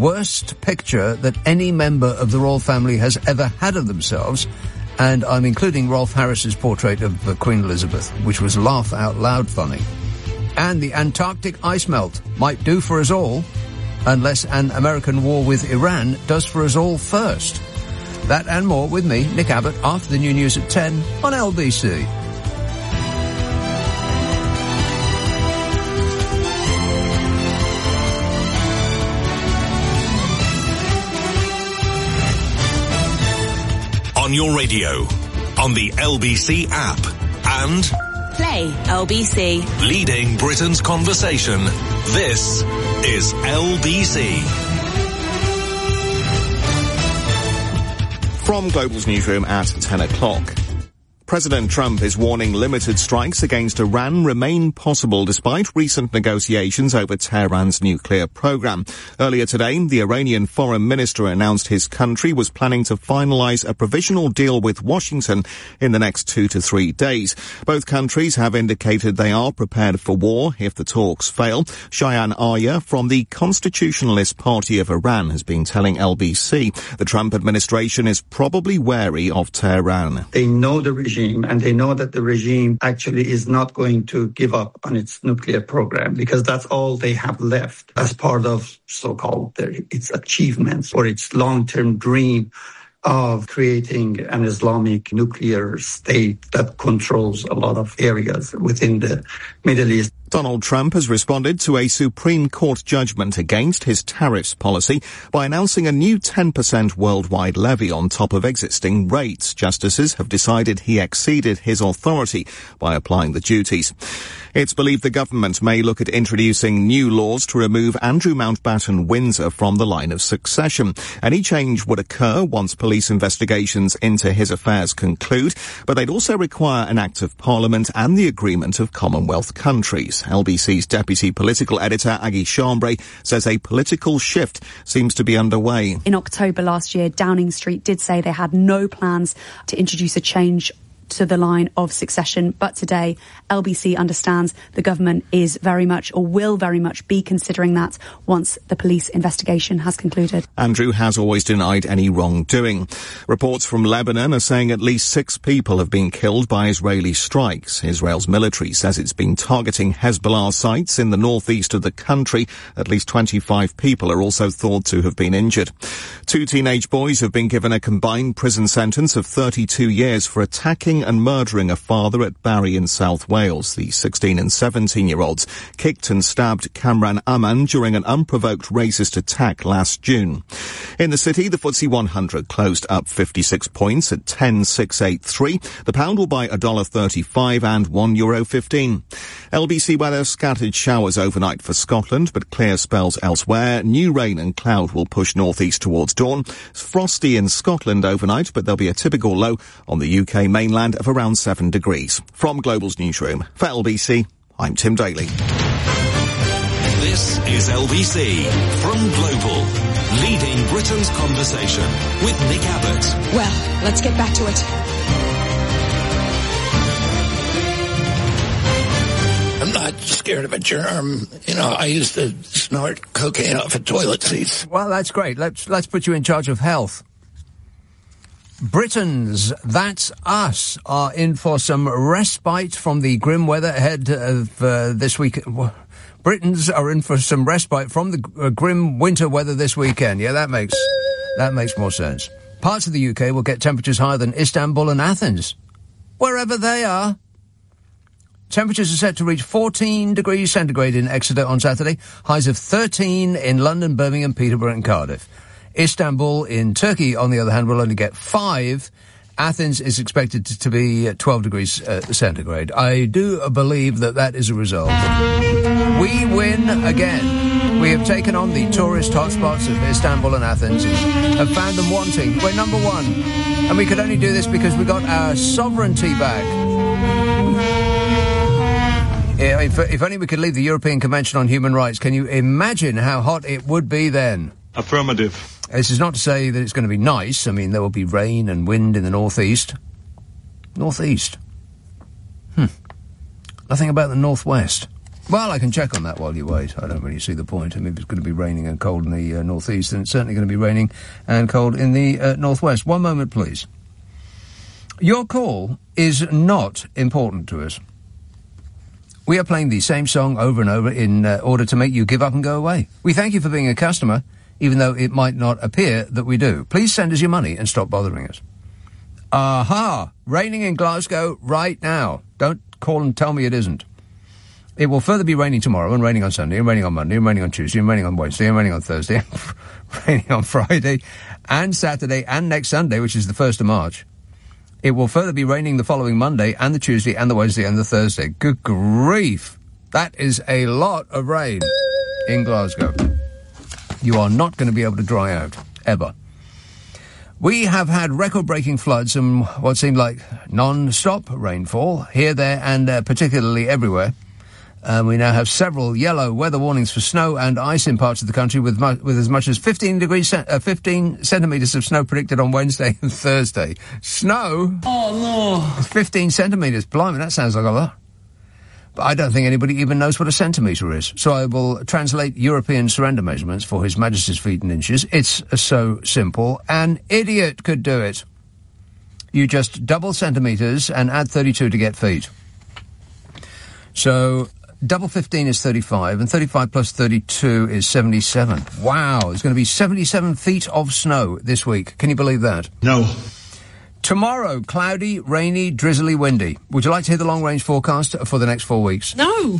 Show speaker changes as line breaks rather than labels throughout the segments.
worst picture that any member of the royal family has ever had of themselves, and I'm including Rolf Harris's portrait of Queen Elizabeth, which was laugh out loud funny. And the Antarctic ice melt might do for us all, unless an American war with Iran does for us all first. That and more with me, Nick Abbott, after the new news at 10 on LBC.
On your radio, on the LBC app, and
Play LBC.
Leading Britain's conversation. This is LBC.
From Global's newsroom at 10 o'clock. President Trump is warning limited strikes against Iran remain possible despite recent negotiations over Tehran's nuclear program. Earlier today, the Iranian foreign minister announced his country was planning to finalize a provisional deal with Washington in the next 2 to 3 days. Both countries have indicated they are prepared for war if the talks fail. Shayan Arya from the Constitutionalist Party of Iran has been telling LBC the Trump administration is probably wary of Tehran.
They know the regime, and they know that the regime actually is not going to give up on its nuclear program, because that's all they have left as part of so-called its achievements or its long-term dream of creating an Islamic nuclear state that controls a lot of areas within the Middle East.
Donald Trump has responded to a Supreme Court judgment against his tariffs policy by announcing a new 10% worldwide levy on top of existing rates. Justices have decided he exceeded his authority by applying the duties. It's believed the government may look at introducing new laws to remove Andrew Mountbatten Windsor from the line of succession. Any change would occur once police investigations into his affairs conclude, but they'd also require an act of Parliament and the agreement of Commonwealth countries. LBC's deputy political editor, Aggie Chambray, says a political shift seems to be underway.
In October last year, Downing Street did say they had no plans to introduce a change to the line of succession, but today LBC understands the government is very much, or will very much, be considering that once the police investigation has concluded.
Andrew has always denied any wrongdoing. Reports from Lebanon are saying at least 6 people have been killed by Israeli strikes. Israel's military says it's been targeting Hezbollah sites in the northeast of the country. At least 25 people are also thought to have been injured. 2 teenage boys have been given a combined prison sentence of 32 years for attacking and murdering a father at Barry in South Wales. The 16 and 17-year-olds kicked and stabbed Kamran Aman during an unprovoked racist attack last June. In the city, the FTSE 100 closed up 56 points at 10,683. The pound will buy $1.35 and €1.15. LBC weather: scattered showers overnight for Scotland, but clear spells elsewhere. New rain and cloud will push northeast towards dawn. It's frosty in Scotland overnight, but there'll be a typical low on the UK mainland of around 7 degrees. From Global's newsroom, for LBC, I'm Tim Daly.
This is LBC from Global, leading Britain's conversation with Nick Abbott.
Well, let's get back to it.
I'm not scared of a germ. You know, I used to snort cocaine off of toilet seats.
Well, that's great. Let's put you in charge of health. Britons, that's us, are in for some respite from the grim weather ahead of this week. Britons are in for some respite from the grim winter weather this weekend. Yeah, that makes more sense. Parts of the UK will get temperatures higher than Istanbul and Athens, wherever they are. Temperatures are set to reach 14 degrees centigrade in Exeter on Saturday, highs of 13 in London, Birmingham, Peterborough and Cardiff. Istanbul in Turkey, on the other hand, will only get 5. Athens is expected to be 12 degrees centigrade. I do believe that is a result. We win again. We have taken on the tourist hotspots of Istanbul and Athens and have found them wanting. We're number 1. And we could only do this because we got our sovereignty back. If only we could leave the European Convention on Human Rights. Can you imagine how hot it would be then?
Affirmative.
This is not to say that it's going to be nice. I mean, there will be rain and wind in the northeast. Northeast. Nothing about the northwest. Well, I can check on that while you wait. I don't really see the point. I mean, if it's going to be raining and cold in the northeast, then it's certainly going to be raining and cold in the northwest. One moment, please. Your call is not important to us. We are playing the same song over and over in order to make you give up and go away. We thank you for being a customer, even though it might not appear that we do. Please send us your money and stop bothering us. Aha! Raining in Glasgow right now. Don't call and tell me it isn't. It will further be raining tomorrow, and raining on Sunday, and raining on Monday, and raining on Tuesday, and raining on Wednesday, and raining on Thursday, and raining on Friday, and Saturday, and next Sunday, which is the 1st of March. It will further be raining the following Monday, and the Tuesday, and the Wednesday, and the Thursday. Good grief! That is a lot of rain in Glasgow. You are not going to be able to dry out, ever. We have had record-breaking floods and what seemed like non-stop rainfall, here, there, and particularly everywhere. We now have several yellow weather warnings for snow and ice in parts of the country with as much as 15 centimetres of snow predicted on Wednesday and Thursday. Snow? Oh, no. 15 centimetres. Blimey, that sounds like a lot. But I don't think anybody even knows what a centimetre is. So I will translate European surrender measurements for His Majesty's feet and inches. It's so simple. An idiot could do it. You just double centimetres and add 32 to get feet. So double 15 is 35, and 35 plus 32 is 77. Wow, there's going to be 77 feet of snow this week. Can you believe that?
No.
Tomorrow, cloudy, rainy, drizzly, windy. Would you like to hear the long-range forecast for the next 4 weeks?
No.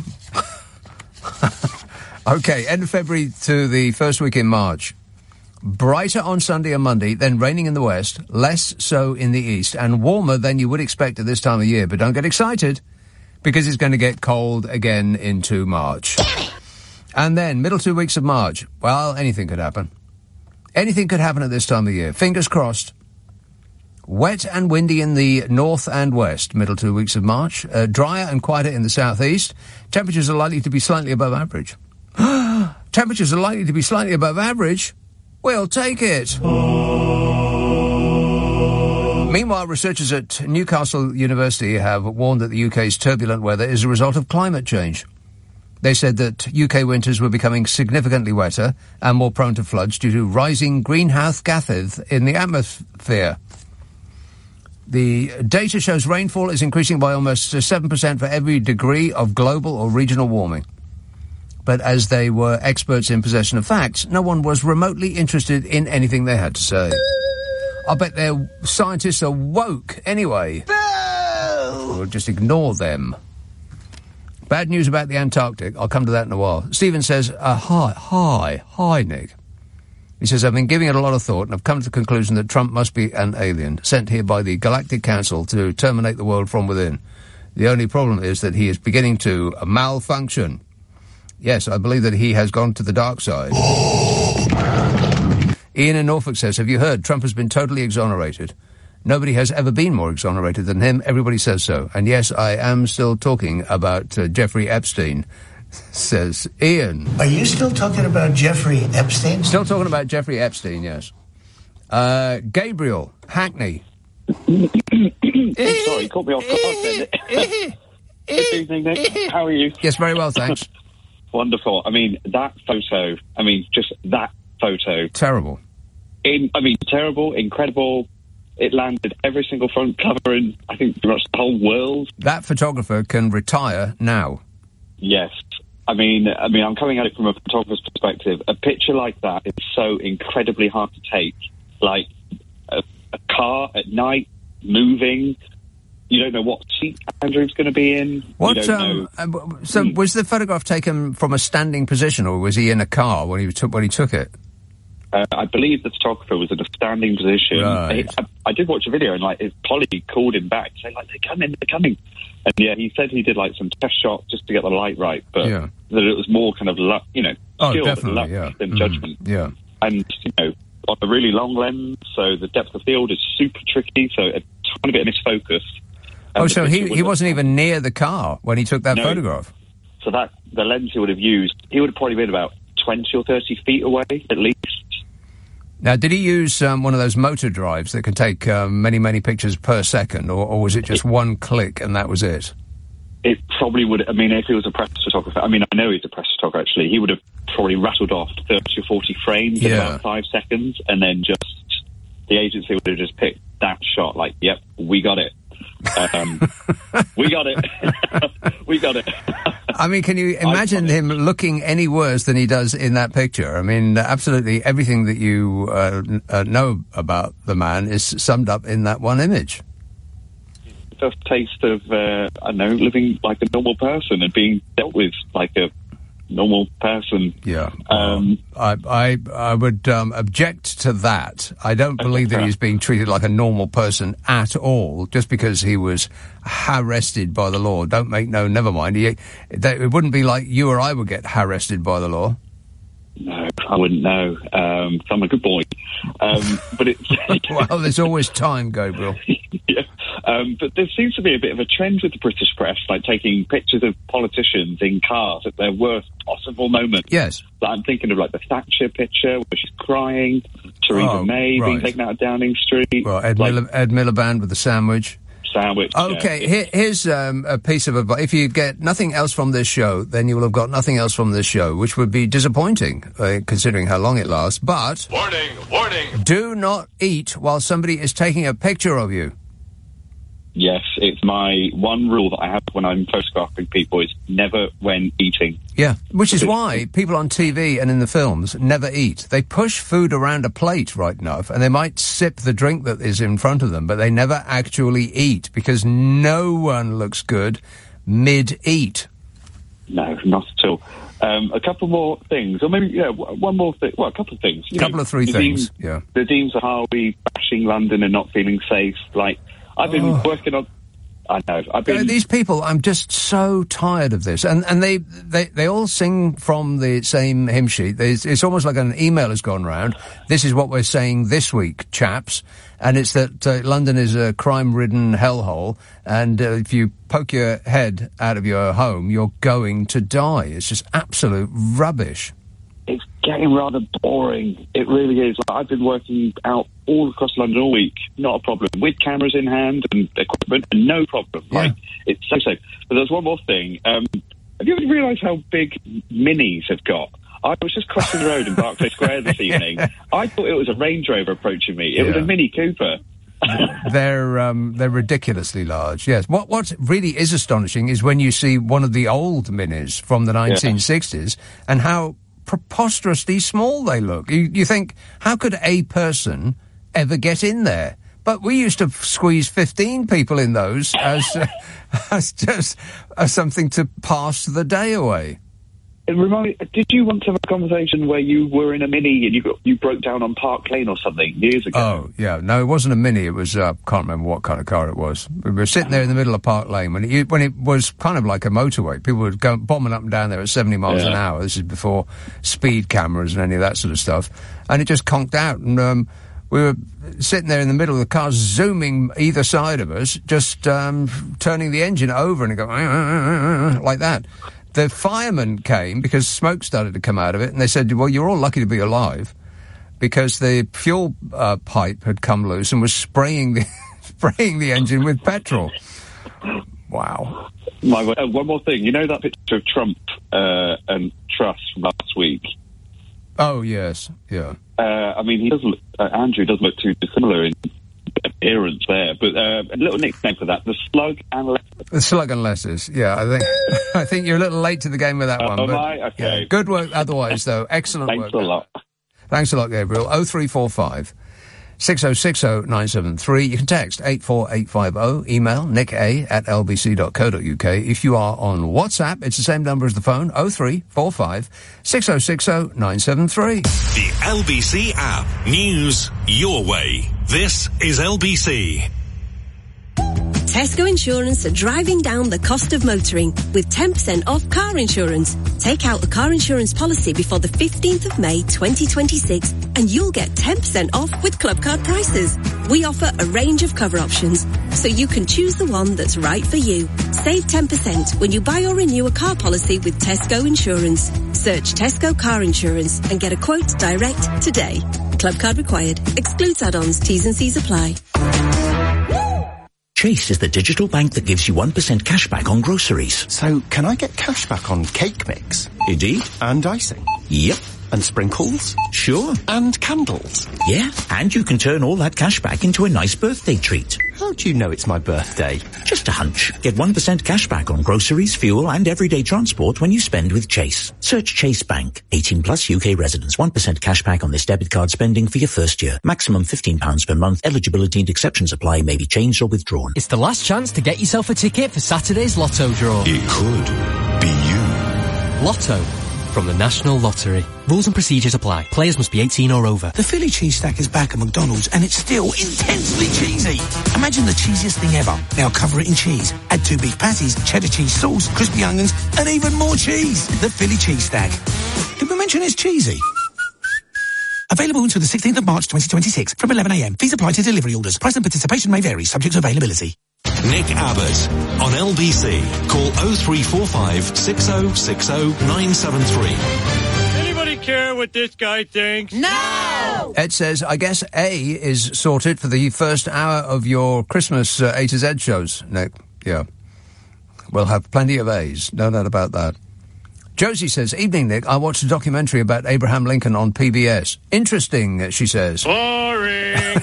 Okay, end of February to the first week in March. Brighter on Sunday and Monday, then raining in the west, less so in the east, and warmer than you would expect at this time of year. But don't get excited, because it's going to get cold again into March. And then, middle 2 weeks of March, well, anything could happen. Anything could happen at this time of year. Fingers crossed. Wet and windy in the north and west, middle 2 weeks of March. Drier and quieter in the southeast. Temperatures are likely to be slightly above average. Temperatures are likely to be slightly above average? We'll take it. Meanwhile, researchers at Newcastle University have warned that the UK's turbulent weather is a result of climate change. They said that UK winters were becoming significantly wetter and more prone to floods due to rising greenhouse gases in the atmosphere. The data shows rainfall is increasing by almost 7% for every degree of global or regional warming. But as they were experts in possession of facts, no one was remotely interested in anything they had to say. I bet their scientists are woke anyway. We'll just ignore them. Bad news about the Antarctic. I'll come to that in a while. Stephen says, hi, Nick. He says, I've been giving it a lot of thought and I've come to the conclusion that Trump must be an alien, sent here by the Galactic Council to terminate the world from within. The only problem is that he is beginning to malfunction. Yes, I believe that he has gone to the dark side. Ian in Norfolk says, have you heard? Trump has been totally exonerated. Nobody has ever been more exonerated than him. Everybody says so. And yes, I am still talking about Jeffrey Epstein, says Ian.
Are you still talking about Jeffrey Epstein?
Still talking about Jeffrey Epstein, yes. Gabriel, Hackney.
Sorry, caught me off guard then. Good evening, Nick. How are you?
Yes, very well, thanks.
Wonderful. I mean, that photo, just that photo.
Terrible.
Terrible, incredible. It landed every single front cover in, I think, pretty much the whole world.
That photographer can retire now.
Yes. I'm coming at it from a photographer's perspective. A picture like that is so incredibly hard to take. Like a car at night, moving. You don't know what seat Andrew's going to be in.
What?
You don't know.
So was the photograph taken from a standing position, or was he in a car when he took it?
I believe the photographer was in a standing position.
Right.
I did watch a video, and his colleague called him back, saying they're coming. And yeah, he said he did some test shots just to get the light right, but that it was more kind of luck, skill and luck than judgment.
Yeah.
And on a really long lens, so the depth of field is super tricky, so a tiny bit misfocused.
So he wasn't even near the car when he took that photograph?
So the lens he would have used, he would have probably been about 20 or 30 feet away, at least.
Now, did he use one of those motor drives that can take many, many pictures per second, or was it just one click and that was it?
it probably would. I mean, if he was a press photographer, I know he's a press photographer. Actually, he would have probably rattled off 30 or 40 frames in about 5 seconds, and then the agency would have just picked that shot. Like, yep, we got it. We got it. We got it.
I mean, can you imagine him looking any worse than he does in that picture? I mean, absolutely everything that you know about the man is summed up in that one image.
First taste of, living like a normal person and being dealt with like a normal person.
Yeah. I would object to that. I don't believe that he's being treated like a normal person at all, just because he was harassed by the law. Never mind. It wouldn't be like you or I would get harassed by the law.
No, I wouldn't know. I'm a good boy. But it's...
Well, there's always time, Gabriel.
Yeah. But there seems to be a bit of a trend with the British press, like taking pictures of politicians in cars at their worst possible moment.
Yes.
Like, I'm thinking of like the Thatcher picture where she's crying, Theresa May being taken out of Downing Street.
Well, Ed Miliband with the sandwich.
Okay,
yeah. Here's a piece of advice. If you get nothing else from this show, then you will have got nothing else from this show, which would be disappointing, considering how long it lasts. But... Warning! Do not eat while somebody is taking a picture of you.
Yes, it's my one rule that I have when I'm photographing people is never when eating.
Yeah, which is why people on TV and in the films never eat. They push food around a plate right enough, and they might sip the drink that is in front of them, but they never actually eat, because no one looks good mid-eat.
No, not at all. A couple more things, or maybe, one more thing. Well, a couple of things.
Three things, yeah.
The Dean Zahawi bashing London and not feeling safe, like... I've been working on... I know.
These people, I'm just so tired of this. And they all sing from the same hymn sheet. It's almost like an email has gone round. This is what we're saying this week, chaps. And it's that London is a crime-ridden hellhole. And if you poke your head out of your home, you're going to die. It's just absolute rubbish.
It's getting rather boring. It really is. Like, I've been working out all across London all week, not a problem, with cameras in hand and equipment, and no problem.
Yeah.
Like, it's so safe. But there's one more thing. Have you ever realised how big Minis have got? I was just crossing the road in Berkeley Square this evening. I thought it was a Range Rover approaching me. It was a Mini Cooper.
They're ridiculously large, yes. What really is astonishing is when you see one of the old Minis from the 1960s and how preposterously small they look. You think, how could a person ever get in there? But we used to squeeze 15 people in those as just something to pass the day away.
It reminded me, did you want to have a conversation where you were in a Mini and you broke down on Park Lane or something years ago?
Oh, yeah. No, it wasn't a Mini. It was, can't remember what kind of car it was. We were sitting there in the middle of Park Lane when it was kind of like a motorway. People were bombing up and down there at 70 miles an hour. This is before speed cameras and any of that sort of stuff. And it just conked out. And we were sitting there in the middle of the cars, zooming either side of us, just turning the engine over and it go like that. The firemen came because smoke started to come out of it, and they said, well, you're all lucky to be alive, because the fuel pipe had come loose and was spraying the engine with petrol. Wow.
One more thing. You know that picture of Trump and Truss from last week?
Oh, yes. Yeah.
I mean, he does look, Andrew does look too dissimilar in appearance there, but a little nickname for that, the Slug and Letters.
The Slug and Letters, yeah. I think you're a little late to the game with that one.
Am I? Okay.
Yeah, good work otherwise, though. Excellent work.
Thanks a lot.
Thanks a lot, Gabriel. 0345 6060 973. You can text 84850. Email nick@lbc.co.uk. If you are on WhatsApp, it's the same number as the phone, 0345 6060 973.
The LBC app. News your way. This is LBC.
Tesco Insurance are driving down the cost of motoring with 10% off car insurance. Take out a car insurance policy before the 15th of May 2026 and you'll get 10% off with Club Card prices. We offer a range of cover options, so you can choose the one that's right for you. Save 10% when you buy or renew a car policy with Tesco Insurance. Search Tesco Car Insurance and get a quote direct today. Club Card required. Excludes add-ons. T's and C's apply.
Chase is the digital bank that gives you 1% cash back on groceries.
So, can I get cash back on cake mix?
Indeed.
And icing?
Yep.
And sprinkles?
Sure.
And candles?
Yeah, and you can turn all that cash back into a nice birthday treat.
How do you know it's my birthday?
Just a hunch. Get 1% cash back on groceries, fuel and everyday transport when you spend with Chase. Search Chase Bank. 18 plus UK residents. 1% cash back on this debit card spending for your first year. Maximum £15 per month. Eligibility and exceptions apply. May be changed or withdrawn.
It's the last chance to get yourself a ticket for Saturday's Lotto draw.
It could be you.
Lotto. From the National Lottery. Rules and procedures apply. Players must be 18 or over.
The Philly cheese stack is back at McDonald's and it's still intensely cheesy. Imagine the cheesiest thing ever. Now cover it in cheese. Add 2 beef patties, cheddar cheese sauce, crispy onions, and even more cheese. The Philly cheese stack. Did we mention it's cheesy? Available until the 16th of March 2026 from 11 a.m. Fees apply to delivery orders. Price and participation may vary, subject to availability.
Nick Abbott on LBC. Call 0345 6060 973.
Anybody care what this guy thinks?
No!
Ed says, I guess A is sorted for the first hour of your Christmas A to Z shows, Nick. Yeah. We'll have plenty of A's. No doubt about that. Josie says, evening, Nick. I watched a documentary about Abraham Lincoln on PBS. Interesting, she says.
Boring!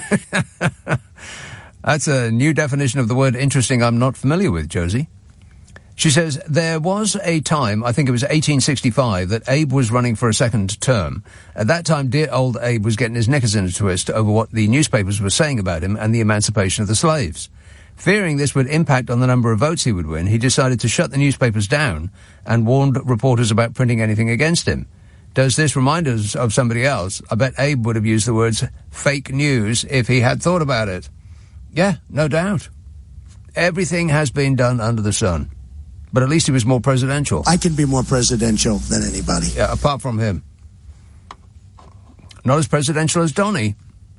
That's a new definition of the word interesting I'm not familiar with, Josie. She says, there was a time, I think it was 1865, that Abe was running for a second term. At that time, dear old Abe was getting his knickers in a twist over what the newspapers were saying about him and the emancipation of the slaves. Fearing this would impact on the number of votes he would win, he decided to shut the newspapers down and warned reporters about printing anything against him. Does this remind us of somebody else? I bet Abe would have used the words fake news if he had thought about it. Yeah, no doubt. Everything has been done under the sun. But at least he was more presidential.
I can be more presidential than anybody.
Yeah, apart from him. Not as presidential as Donny.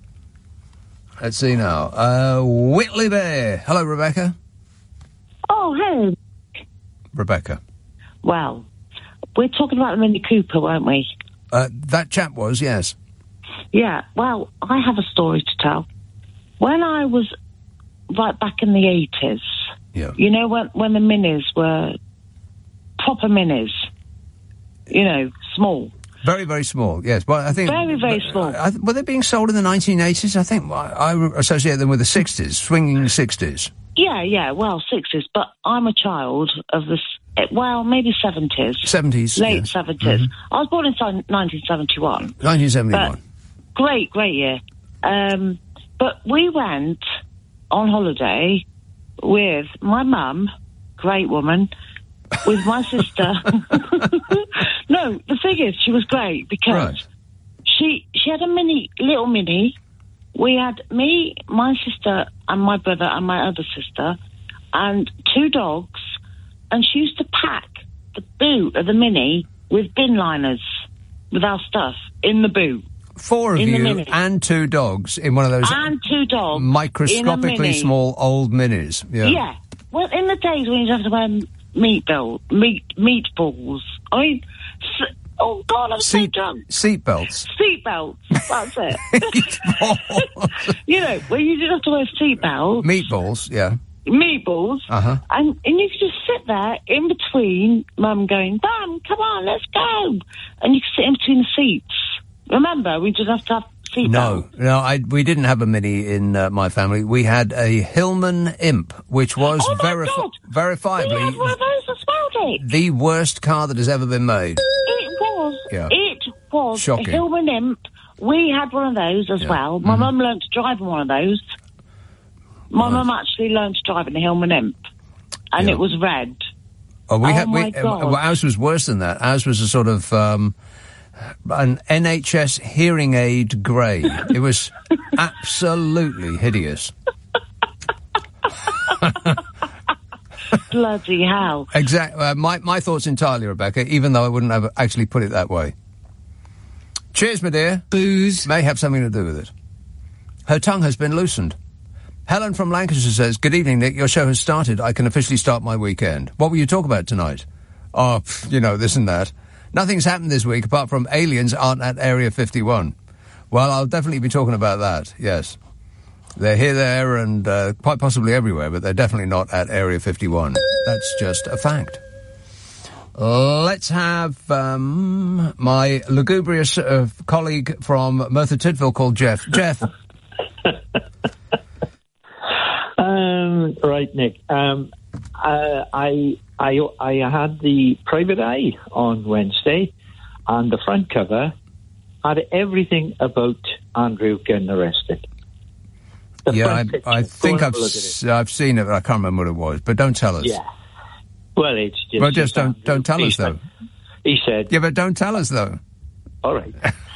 Let's see now. Whitley Bear. Hello, Rebecca.
Oh, hey.
Rebecca.
Well, we're talking about the Mini Cooper, weren't we?
That chap was, yes.
Yeah, well, I have a story to tell. When I was right back in the 80s,
yeah.
You know, when the minis were proper minis, you know, small.
Very, very small, yes. Well, I think
very, very small.
Were they being sold in the 1980s? I think I associate them with the 60s, swinging 60s.
Yeah, well, 60s, but I'm a child of this, well, maybe 70s.
70s,
Late
yes.
70s.
Mm-hmm.
I was born in 1971.
1971.
Great year. But we went on holiday with my mum, great woman, with my sister. No, the thing is, she was great because she had a little mini. We had me, my sister, and my brother, and my other sister, and 2 dogs, and she used to pack the boot of the mini with bin liners, with our stuff, in the boot.
4 of you and 2 dogs in one of those...
And 2 dogs.
Microscopically small old minis. Yeah.
Well, in the days when you have to wear meatballs. I mean... Oh, God, I'm so drunk.
Seatbelts.
Seatbelts, that's it. You know, when you didn't have to wear seatbelts.
Meatballs, yeah.
Meatballs.
Uh-huh.
And you could just sit there in between Mum going, Mum, come on, let's go. And you could sit in between the seats. Remember, we just have to have seatbelts.
No, we didn't have a Mini in my family. We had a Hillman Imp, which was verifiably
we had one of those as well, Dick.
the worst car that has ever been made.
It was.
Yeah.
It was
shocking.
A Hillman Imp. We had one of those as well. My mum learned to drive in one of those. My mum actually learned to drive in a Hillman Imp, and it was red.
Oh,
my God.
Ours was worse than that. Ours was a sort of an NHS hearing aid grey. It was absolutely hideous.
Bloody hell.
Exactly. My thoughts entirely, Rebecca, even though I wouldn't have actually put it that way. Cheers, my dear.
Booze.
May have something to do with it. Her tongue has been loosened. Helen from Lancashire says, good evening, Nick. Your show has started. I can officially start my weekend. What will you talk about tonight? Oh, this and that. Nothing's happened this week apart from aliens aren't at Area 51. Well, I'll definitely be talking about that, yes. They're here, there, and quite possibly everywhere, but they're definitely not at Area 51. That's just a fact. Let's have my lugubrious colleague from Merthyr Tydfil called Jeff. Jeff.
Right, Nick. I had the Private Eye on Wednesday, and the front cover had everything about Andrew getting arrested.
Yeah, I think I've seen it, but I can't remember what it was. But don't tell us.
Yeah. Well, it's just...
Well, just don't tell us, though.
He said...
Yeah, but don't tell us, though.
All right.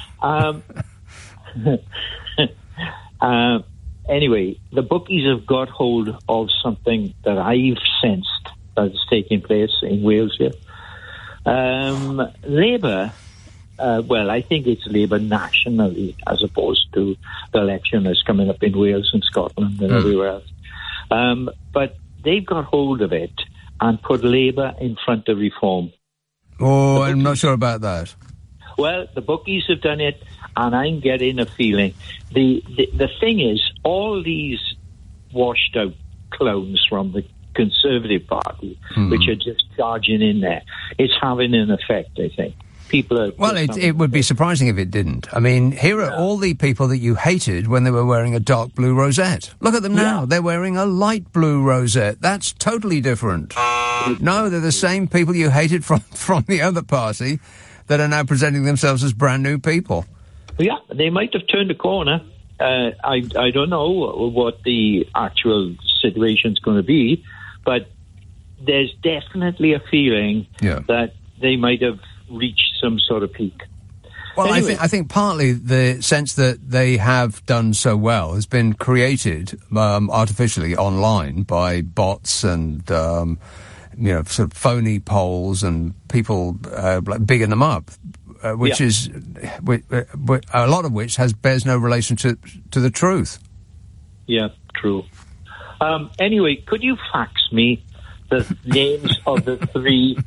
Anyway, the bookies have got hold of something that I've sensed that is taking place in Wales here. Labour... well, I think it's Labour nationally as opposed to the election that's coming up in Wales and Scotland and everywhere else. But they've got hold of it and put Labour in front of Reform.
Oh, I'm not sure about that.
Well, the bookies have done it, and I'm getting a feeling. The thing is, all these washed-out clones from the Conservative Party, which are just charging in there, it's having an effect, I think. People are...
Well, it would be surprising if it didn't. I mean, here are all the people that you hated when they were wearing a dark blue rosette. Look at them now. They're wearing a light blue rosette. That's totally different. No, they're the same people you hated from the other party that are now presenting themselves as brand new people.
Yeah, they might have turned a corner. I don't know what the actual situation's going to be, but there's definitely a feeling that they might have reached some sort of peak.
Well,
anyway.
I think partly the sense that they have done so well has been created artificially online by bots and sort of phony polls and people bigging them up, which is a lot of which bears no relation to the truth.
Yeah, true. Anyway, could you fax me the names of the three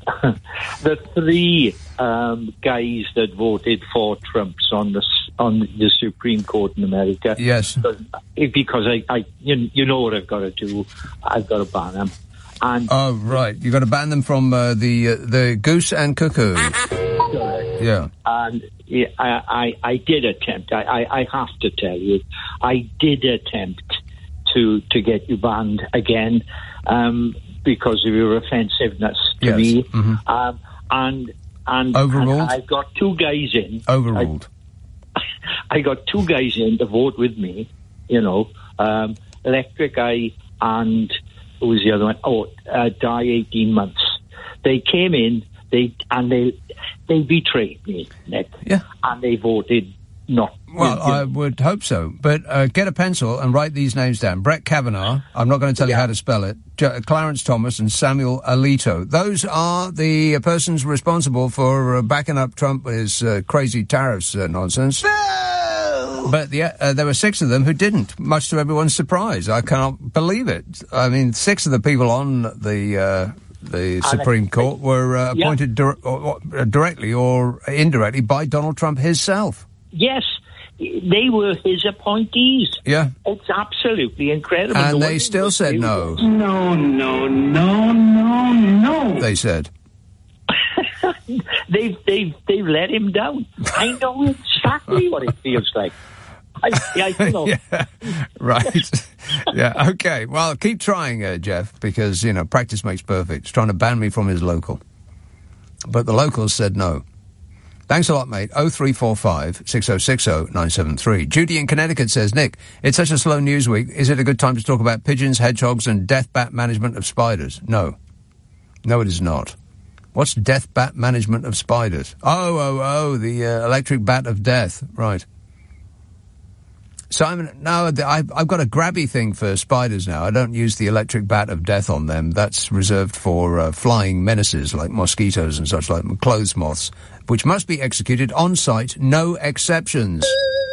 guys that voted for Trump's on the Supreme Court in America?
Yes.
Because I you know what I've got to do. I've got to ban them. And
right, you've got to ban them from the Goose and Cuckoo. Yeah.
And I did attempt. I have to tell you, I did attempt to get you banned again. Because of your offensiveness to me. Mm-hmm. And
overruled?
And I've got two guys in.
Overruled.
I got two guys in to vote with me, Electric Eye and who was the other one? Die 18 months. They came in, they betrayed me, Nick.
Yeah.
And they voted not.
Well, I would hope so. But get a pencil and write these names down. Brett Kavanaugh, I'm not going to tell you how to spell it, Clarence Thomas and Samuel Alito. Those are the persons responsible for backing up Trump with his crazy tariffs nonsense. No! But there were 6 of them who didn't, much to everyone's surprise. I cannot believe it. I mean, 6 of the people on the Supreme Court were appointed directly or indirectly by Donald Trump himself.
Yes, they were his appointees.
Yeah.
It's absolutely incredible.
And they still said no.
No.
They said.
They've let him down. I know exactly what it feels like. I know.
Yeah, right. Yeah, okay. Well, keep trying, Jeff, because, practice makes perfect. He's trying to ban me from his local. But the locals said no. Thanks a lot, mate. 0345 6060 973. Judy in Connecticut says, Nick, it's such a slow news week. Is it a good time to talk about pigeons, hedgehogs, and death bat management of spiders? No. No, it is not. What's death bat management of spiders? Oh, the electric bat of death. Right. Simon, no, I've got a grabby thing for spiders now. I don't use the electric bat of death on them. That's reserved for flying menaces like mosquitoes and such, like clothes moths, which must be executed on site, no exceptions.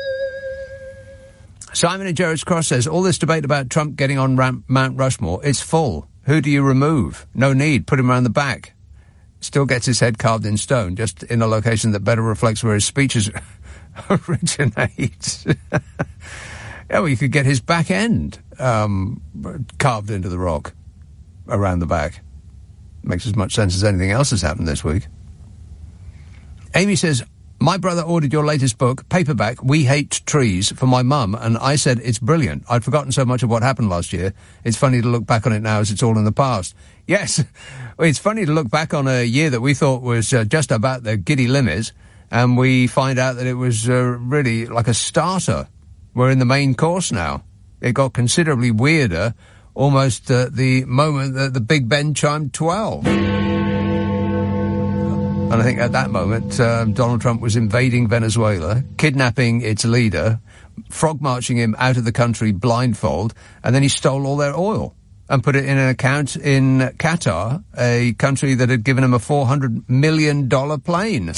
Simon in Gerrards Cross says, all this debate about Trump getting on Mount Rushmore, it's full. Who do you remove? No need. Put him around the back. Still gets his head carved in stone, just in a location that better reflects where his speeches originate. Yeah, well, you could get his back end carved into the rock around the back. Makes as much sense as anything else that's happened this week. Amy says, my brother ordered your latest book, paperback, We Hate Trees, for my mum, and I said it's brilliant. I'd forgotten so much of what happened last year. It's funny to look back on it now as it's all in the past. Yes, it's funny to look back on a year that we thought was just about the giddy limits, and we find out that it was really like a starter. We're in the main course now. It got considerably weirder almost at the moment that the Big Ben chimed 12. And I think at that moment, Donald Trump was invading Venezuela, kidnapping its leader, frog-marching him out of the country blindfold, and then he stole all their oil and put it in an account in Qatar, a country that had given him a $400 million plane.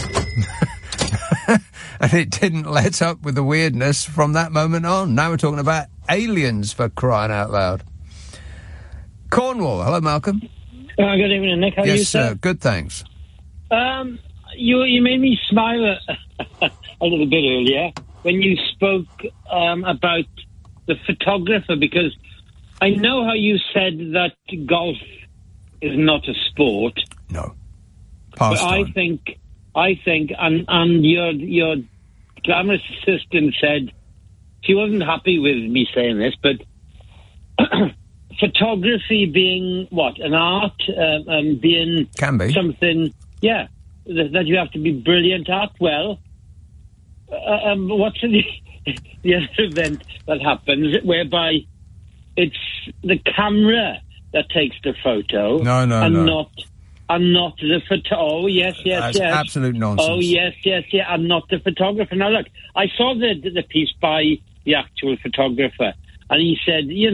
And it didn't let up with the weirdness from that moment on. Now we're talking about aliens, for crying out loud. Cornwall. Hello, Malcolm.
Good evening, Nick. How are you,
Yes,
sir?
Good, thanks.
You made me smile a little bit earlier when you spoke about the photographer, because I know how you said that golf is not a sport.
No.
But I think, and your glamorous assistant said she wasn't happy with me saying this, but photography being an art, being
can be
something, that you have to be brilliant at. Well, what's the other event that happens whereby it's the camera that takes the photo,
No.
not the photo. Oh, yes.
That's absolute nonsense.
Oh, yes, and not the photographer. Now, look, I saw the piece by the actual photographer, and he said, you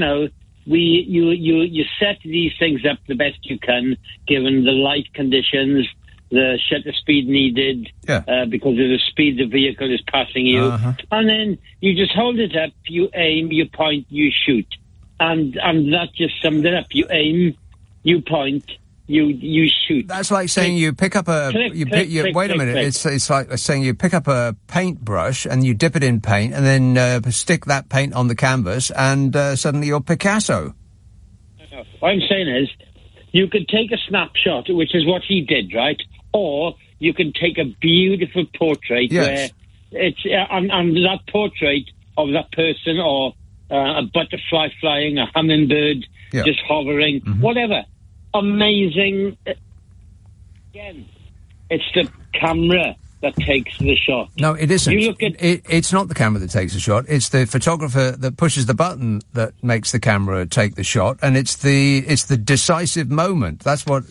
set these things up the best you can, given the light conditions, the shutter speed needed, because of the speed the vehicle is passing you, and then you just hold it up, you aim, you point, you shoot, and that just summed it up. You aim, you point, you shoot.
That's like saying you pick up a...
Click.
Wait a minute. It's like saying you pick up a paintbrush and you dip it in paint and then stick that paint on the canvas and suddenly you're Picasso.
What I'm saying is, you could take a snapshot, which is what he did, right? Or you can take a beautiful portrait where it's... and that portrait of that person, or a butterfly flying, a hummingbird just hovering, whatever. Amazing. Again, it's the camera that takes the shot.
No, it isn't.
You look at
it's not the camera that takes the shot. It's the photographer that pushes the button that makes the camera take the shot, and it's the decisive moment. That's what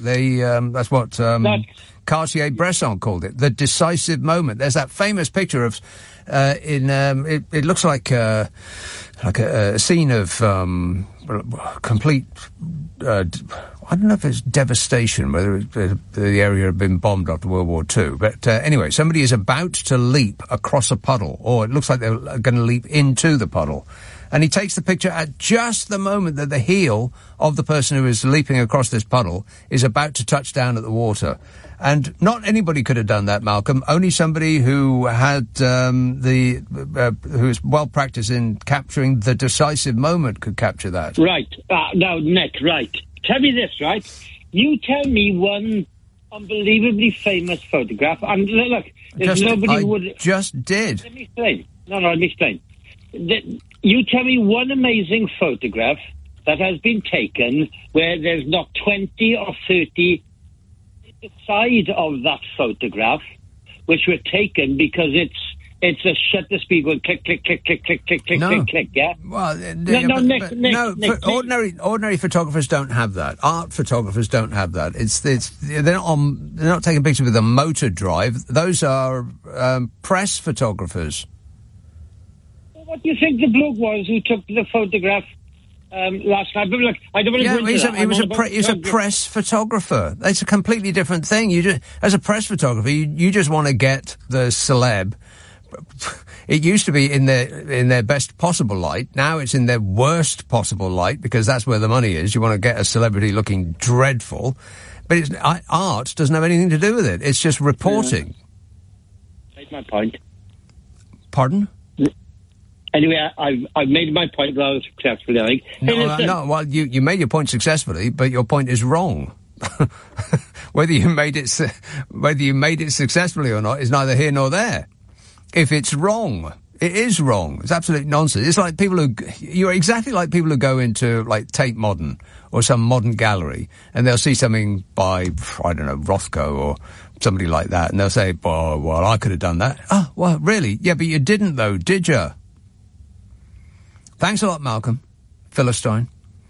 Cartier-Bresson called it, the decisive moment. There's that famous picture of it looks like a scene of complete. I don't know if it's devastation, whether the area had been bombed after World War II. But anyway, somebody is about to leap across a puddle, or it looks like they're going to leap into the puddle. And he takes the picture at just the moment that the heel of the person who is leaping across this puddle is about to touch down at the water. And not anybody could have done that, Malcolm. Only somebody who had who is well practiced in capturing the decisive moment could capture that.
Right. Now, Nick, right. Tell me this, right? You tell me one unbelievably famous photograph, and look, if nobody would...
just did.
Let me explain. No, let me explain. You tell me one amazing photograph that has been taken where there's not 20 or 30 side of that photograph which were taken because it's a shutter speed going click, click, click, click, click, click, click, click, click, yeah?
Well,
Nick,
ordinary photographers don't have that. Art photographers don't have that. They're not taking pictures with a motor drive. Those are press photographers.
What do you think the bloke was who took the photograph last night? But look, I don't want to go into that.
He's a press photographer. It's a completely different thing. As a press photographer, you just want to get the celeb. It used to be in their best possible light. Now it's in their worst possible light because that's where the money is. You want to get a celebrity looking dreadful. But art doesn't have anything to do with it. It's just reporting.
That's my point.
Pardon?
Anyway, I've made my point rather successfully, I think.
No, well, you made your point successfully, but your point is wrong. Whether you made it successfully or not is neither here nor there. If it's wrong, it is wrong. It's absolute nonsense. It's like you're exactly like people who go into, like, Tate Modern or some modern gallery, and they'll see something by, I don't know, Rothko or somebody like that, and they'll say, oh, well, I could have done that. Oh, well, really? Yeah, but you didn't, though, did you? Thanks a lot, Malcolm. Philistine.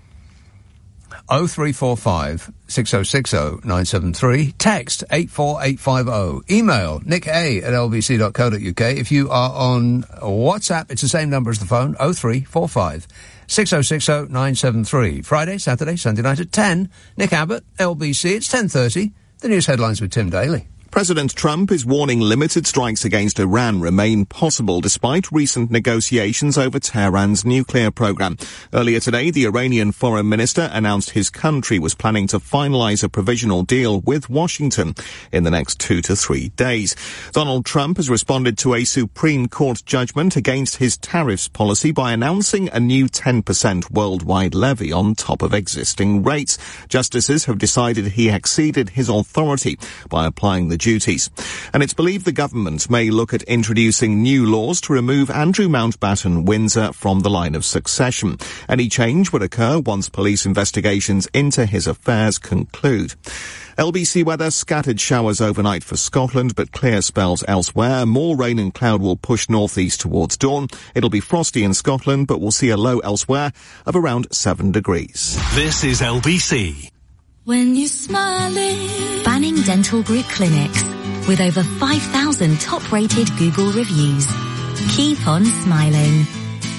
0345 6060 973. Text 84850. Email nick@lbc.co.uk. If you are on WhatsApp, it's the same number as the phone, 0345 6060 973. Friday, Saturday, Sunday night at 10. Nick Abbott, LBC. It's 10:30. The news headlines with Tim Daly.
President Trump is warning limited strikes against Iran remain possible despite recent negotiations over Tehran's nuclear program. Earlier today, the Iranian foreign minister announced his country was planning to finalize a provisional deal with Washington in the next 2 to 3 days. Donald Trump has responded to a Supreme Court judgment against his tariffs policy by announcing a new 10% worldwide levy on top of existing rates. Justices have decided he exceeded his authority by applying the duties. And it's believed the government may look at introducing new laws to remove Andrew Mountbatten Windsor from the line of succession. Any change would occur once police investigations into his affairs conclude. LBC weather, scattered showers overnight for Scotland, but clear spells elsewhere. More rain and cloud will push northeast towards dawn. It'll be frosty in Scotland, but we'll see a low elsewhere of around 7 degrees.
This is LBC.
When you're smiling. Banning Dental Group Clinics. With over 5,000 top-rated Google reviews. Keep on smiling.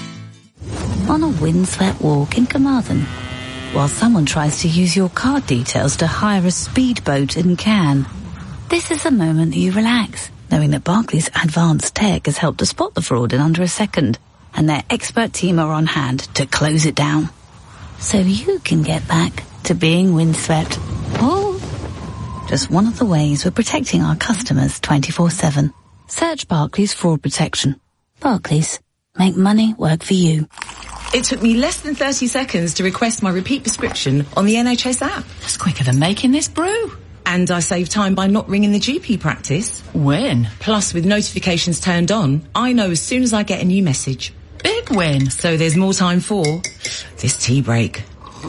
On a windswept walk in Carmarthen, while someone tries to use your card details to hire a speedboat in Cannes. This is the moment that you relax, knowing that Barclays Advanced Tech has helped to spot the fraud in under a second, and their expert team are on hand to close it down. So you can get back to being windswept. Oh, just one of the ways we're protecting our customers 24/7. Search Barclays Fraud Protection. Barclays, make money work for you.
It took me less than 30 seconds to request my repeat prescription on the NHS app.
That's quicker than making this brew.
And I saved time by not ringing the GP practice.
Win.
Plus, with notifications turned on, I know as soon as I get a new message.
Big win.
So there's more time for this tea break.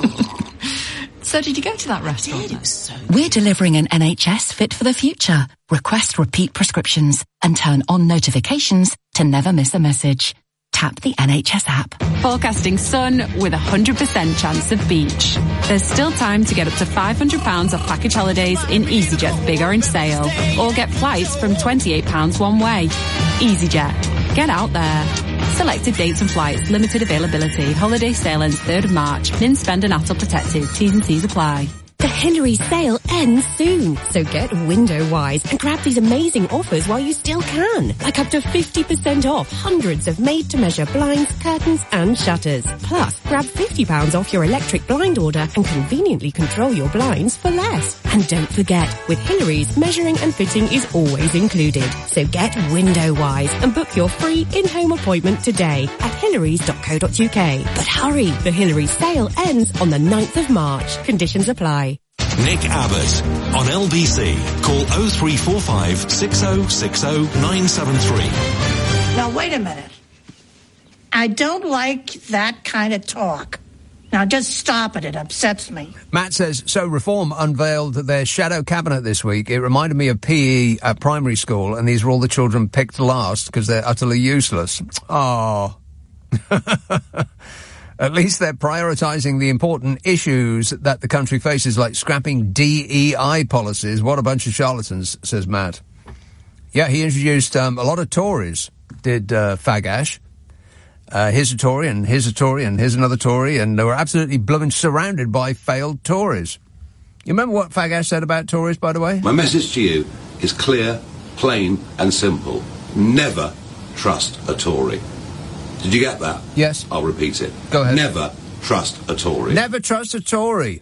So did you go to that restaurant?
We're delivering an NHS fit for the future. Request repeat prescriptions and turn on notifications to never miss a message. Tap the NHS app.
Forecasting sun with 100% chance of beach. There's still time to get up to £500 off package holidays in EasyJet's Big Orange Sale. Or get flights from £28 one way. EasyJet. Get out there. Selected dates and flights, limited availability. Holiday sale ends 3rd of March. Min, spend and ATOL protected. T's and C's apply.
The Hillary sale ends soon, so get window-wise and grab these amazing offers while you still can. Like up to 50% off hundreds of made-to-measure blinds, curtains and shutters. Plus, grab £50 off your electric blind order and conveniently control your blinds for less. And don't forget, with Hillary's, measuring and fitting is always included. So get window-wise and book your free in-home appointment today at hillarys.co.uk. But hurry, the Hillary sale ends on the 9th of March. Conditions apply.
Nick Abbott on LBC. Call 0345 6060 973.
Now, wait a minute. I don't like that kind of talk. Now, just stop it. It upsets me.
Matt says, so Reform unveiled their shadow cabinet this week. It reminded me of PE at primary school, and these were all the children picked last because they're utterly useless. Oh. At least they're prioritising the important issues that the country faces, like scrapping DEI policies. What a bunch of charlatans, says Matt. Yeah, he introduced a lot of Tories, did Fagash. Here's a Tory, and here's a Tory, and here's another Tory, and they were absolutely blooming surrounded by failed Tories. You remember what Fagash said about Tories, by the way?
My message to you is clear, plain and simple. Never trust a Tory. Did you get that?
Yes.
I'll repeat it.
Go ahead.
Never trust a Tory.
Never trust a Tory.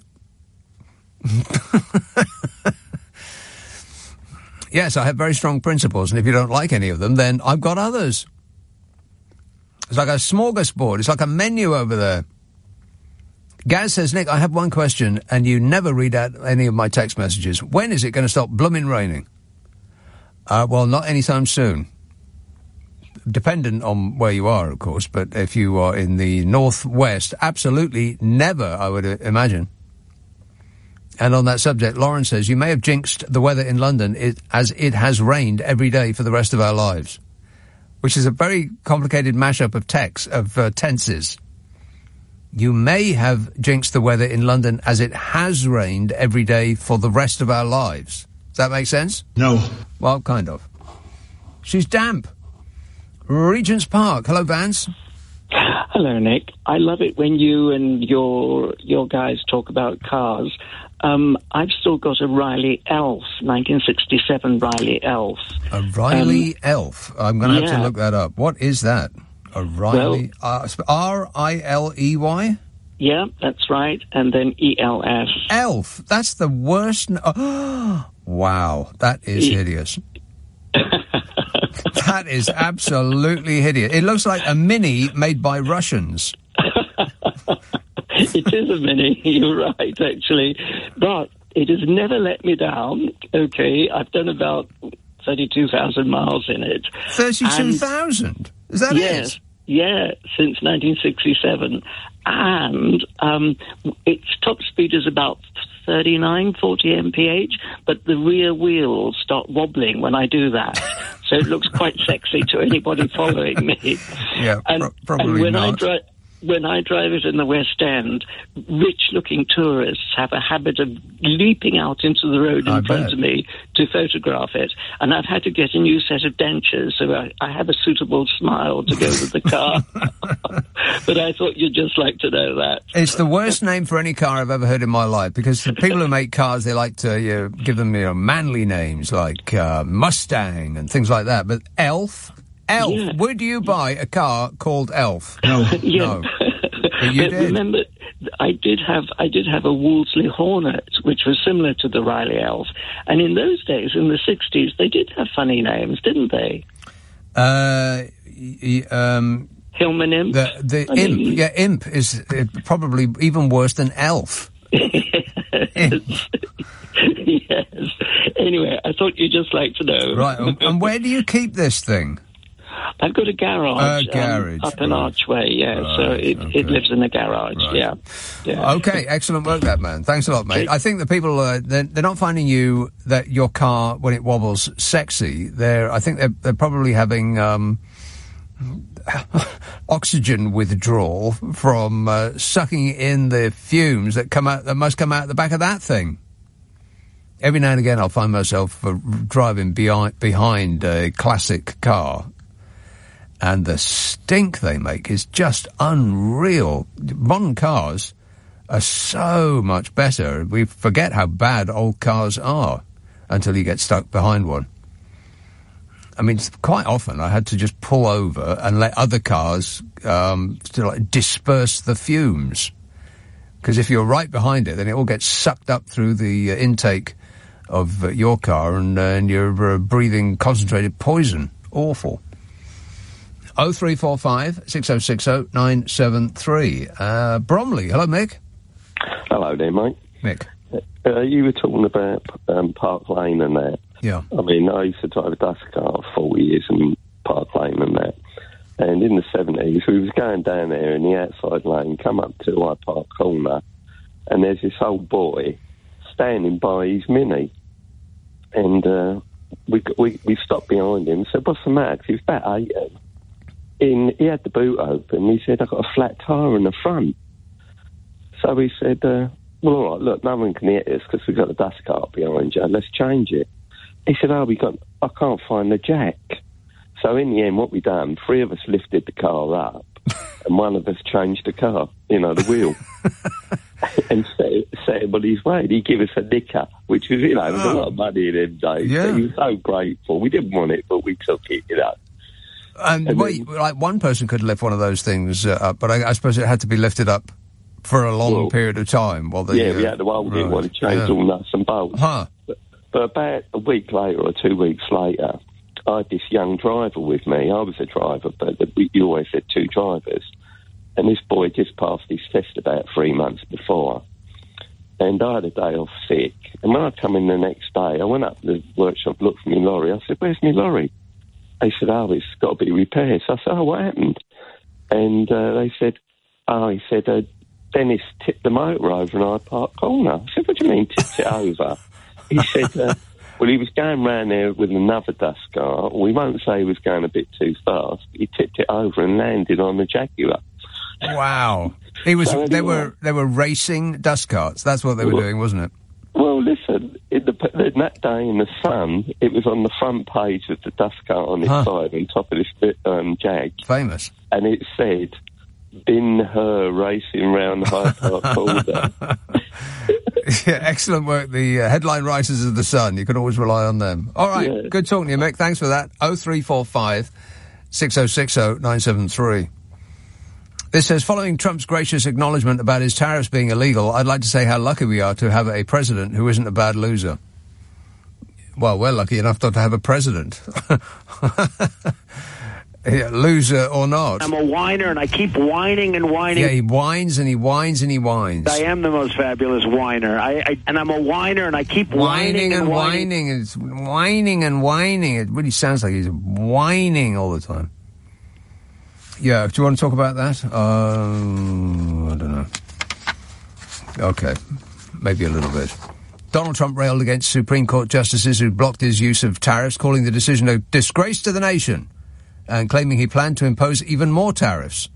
Yes, I have very strong principles, and if you don't like any of them, then I've got others. It's like a smorgasbord. It's like a menu over there. Gaz says, Nick, I have one question, and you never read out any of my text messages. When is it going to stop blooming raining? Well, not anytime soon. Dependent on where you are, of course, but if you are in the northwest, absolutely never, I would imagine. And on that subject, Lauren says, you may have jinxed the weather in London as it has rained every day for the rest of our lives. Which is a very complicated mashup of tenses. You may have jinxed the weather in London as it has rained every day for the rest of our lives. Does that make sense?
No.
Well, kind of. She's damp. Regent's Park. Hello, Vance.
Hello, Nick. I love it when you and your guys talk about cars. I've still got a Riley Elf, 1967 Riley Elf.
A Riley Elf? I'm going to have to look that up. What is that? A Riley... R-I-L-E-Y?
Yeah, that's right. And then E-L-F.
Elf. That's the worst... Wow. That is hideous. That is absolutely hideous. It looks like a Mini made by Russians.
It is a Mini, you're right, actually. But it has never let me down. Okay, I've done about 32,000 miles in it.
32,000? Is that it?
Yeah, since 1967. And its top speed is about 39, 40 mph, but the rear wheels start wobbling when I do that. So it looks quite sexy to anybody following me.
Yeah, probably
and
not.
When I drive it in the West End, rich-looking tourists have a habit of leaping out into the road in front of me to photograph it. And I've had to get a new set of dentures, so I have a suitable smile to go with the car. But I thought you'd just like to know that.
It's the worst name for any car I've ever heard in my life, because the people who make cars, they like to give them manly names like Mustang and things like that. But Elf...
Yeah.
Would you buy a car called Elf?
No.
No. But you did.
Remember, I did have a Wolseley Hornet, which was similar to the Riley Elf. And in those days, in the 60s, they did have funny names, didn't they? Hillman Imp?
The Imp. Yeah, Imp is probably even worse than Elf.
Yes. Anyway, I thought you'd just like to know.
Right, and where do you keep this thing?
I've got a garage. Up an archway, so it lives in a garage, yeah.
Okay, excellent work, that man. Thanks a lot, mate. I think the people, they're not finding your car, when it wobbles, sexy. I think they're probably having oxygen withdrawal from sucking in the fumes that must come out the back of that thing. Every now and again I'll find myself driving behind a classic car, and the stink they make is just unreal. Modern cars are so much better. We forget how bad old cars are until you get stuck behind one. I mean, quite often I had to just pull over and let other cars disperse the fumes. Because if you're right behind it, then it all gets sucked up through the intake of your car, and you're breathing concentrated poison. Awful. 0345 6060 973. Bromley. Hello, Mick.
Hello there, mate.
Mick.
You were talking about Park Lane and that.
Yeah.
I mean, I used to drive a dust car for 40 years in Park Lane and that. And in the 70s, we was going down there in the outside lane, come up to Hyde Park Corner, and there's this old boy standing by his Mini. And we stopped behind him and said, what's the matter? 'Cause he was about 80. And he had the boot open. He said, I've got a flat tyre in the front. So we said, well, all right, look, no one can hit us because we've got a dust cart behind you. Let's change it. He said, I can't find the jack. So in the end, what we done, 3 of us lifted the car up and one of us changed the car, the wheel. And set him on his way. He gave us a nicker, which was, it was a lot of money in them days.
Yeah.
So he was so grateful. We didn't want it, but we took it,
And one person could lift one of those things up, but I suppose it had to be lifted up for a long period of time.
We had to hold it while it changed all nuts and bolts.
Huh.
But about a week later or 2 weeks later, I had this young driver with me. I was a driver, but you always had two drivers. And this boy just passed his test about 3 months before. And I had a day off sick. And when I come in the next day, I went up to the workshop, looked for my lorry. I said, "Where's my lorry?" They said, "Oh, it's got to be repaired." So I said, "Oh, what happened?" And they said, he said, "Dennis tipped the motor over in Hyde Park Corner." I said, "What do you mean, tipped it over?" He said, well, he was going round there with another dust car. We won't say he was going a bit too fast. He tipped it over and landed on the Jaguar.
Wow. They were racing dust carts. That's what they were doing, wasn't it?
Well, listen, in that day in the Sun, it was on the front page of the dust cart on its side, on top of this Jag.
Famous.
And it said, "Been her racing round Hyde Park Corner."
Yeah, excellent work. The headline writers of the Sun. You can always rely on them. All right, yeah. Good talking to you, Mick. Thanks for that. 0345 6060 973. This says, following Trump's gracious acknowledgement about his tariffs being illegal, I'd like to say how lucky we are to have a president who isn't a bad loser. Well, we're lucky enough not to have a president. Yeah, loser or not.
I'm a whiner, and I keep whining and whining.
Yeah, he whines and he whines and he whines.
I am the most fabulous whiner. And I'm a whiner, and I keep whining and whining.
It's whining and whining. It really sounds like he's whining all the time. Yeah, do you want to talk about that? I don't know. Okay, maybe a little bit. Donald Trump railed against Supreme Court justices who blocked his use of tariffs, calling the decision a disgrace to the nation, and claiming he planned to impose even more tariffs.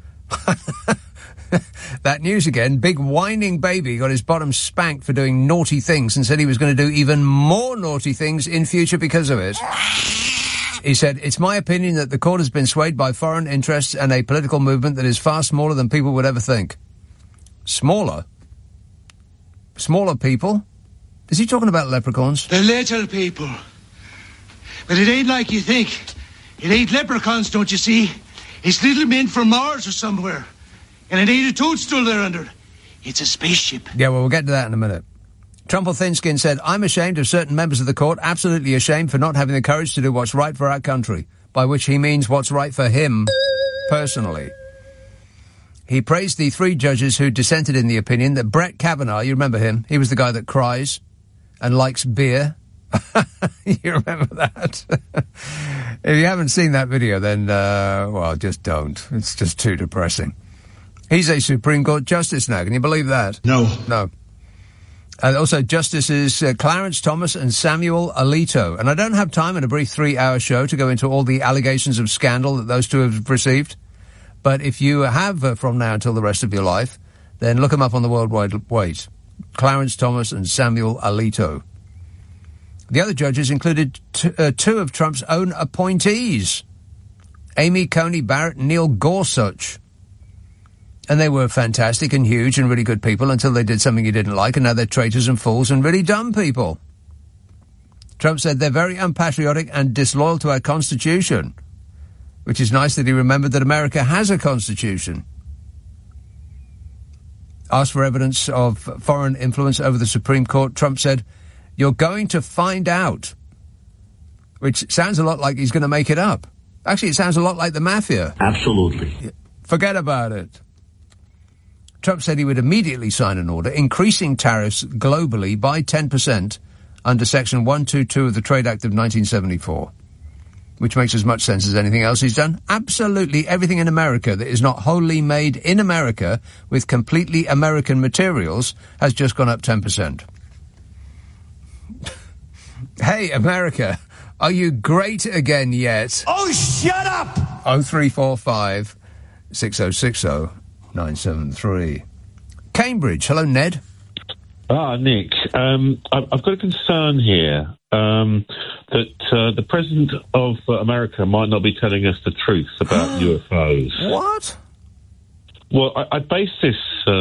That news again. Big whining baby got his bottom spanked for doing naughty things and said he was going to do even more naughty things in future because of it. He said, "It's my opinion that the court has been swayed by foreign interests and a political movement that is far smaller than people would ever think." Smaller? Smaller people? Is he talking about leprechauns?
The little people. But it ain't like you think. It ain't leprechauns, don't you see? It's little men from Mars or somewhere. And it ain't a toadstool they're under. It's a spaceship.
Yeah, well, we'll get to that in a minute. Trump or Thinskin said, "I'm ashamed of certain members of the court, absolutely ashamed for not having the courage to do what's right for our country," by which he means what's right for him personally. He praised the three judges who dissented in the opinion that Brett Kavanaugh, you remember him, he was the guy that cries and likes beer. You remember that? If you haven't seen that video, then, well, just don't. It's just too depressing. He's a Supreme Court justice now. Can you believe that?
No.
No. And also Justices Clarence Thomas and Samuel Alito. And I don't have time in a brief 3-hour show to go into all the allegations of scandal that those two have received. But if you have from now until the rest of your life, then look them up on the World Wide Wait. Clarence Thomas and Samuel Alito. The other judges included two of Trump's own appointees, Amy Coney Barrett and Neil Gorsuch. And they were fantastic and huge and really good people until they did something he didn't like, and now they're traitors and fools and really dumb people. Trump said they're very unpatriotic and disloyal to our Constitution, which is nice that he remembered that America has a Constitution. Asked for evidence of foreign influence over the Supreme Court, Trump said, "You're going to find out," which sounds a lot like he's going to make it up. Actually, it sounds a lot like the mafia.
Absolutely.
Forget about it. Trump said he would immediately sign an order increasing tariffs globally by 10% under Section 122 of the Trade Act of 1974, which makes as much sense as anything else he's done. Absolutely everything in America that is not wholly made in America with completely American materials has just gone up 10%. Hey, America, are you great again yet?
Oh, shut up!
0345 6060 973. Cambridge. Hello, Ned.
Nick. I've got a concern here that the President of America might not be telling us the truth about UFOs.
What?
Well, I base this,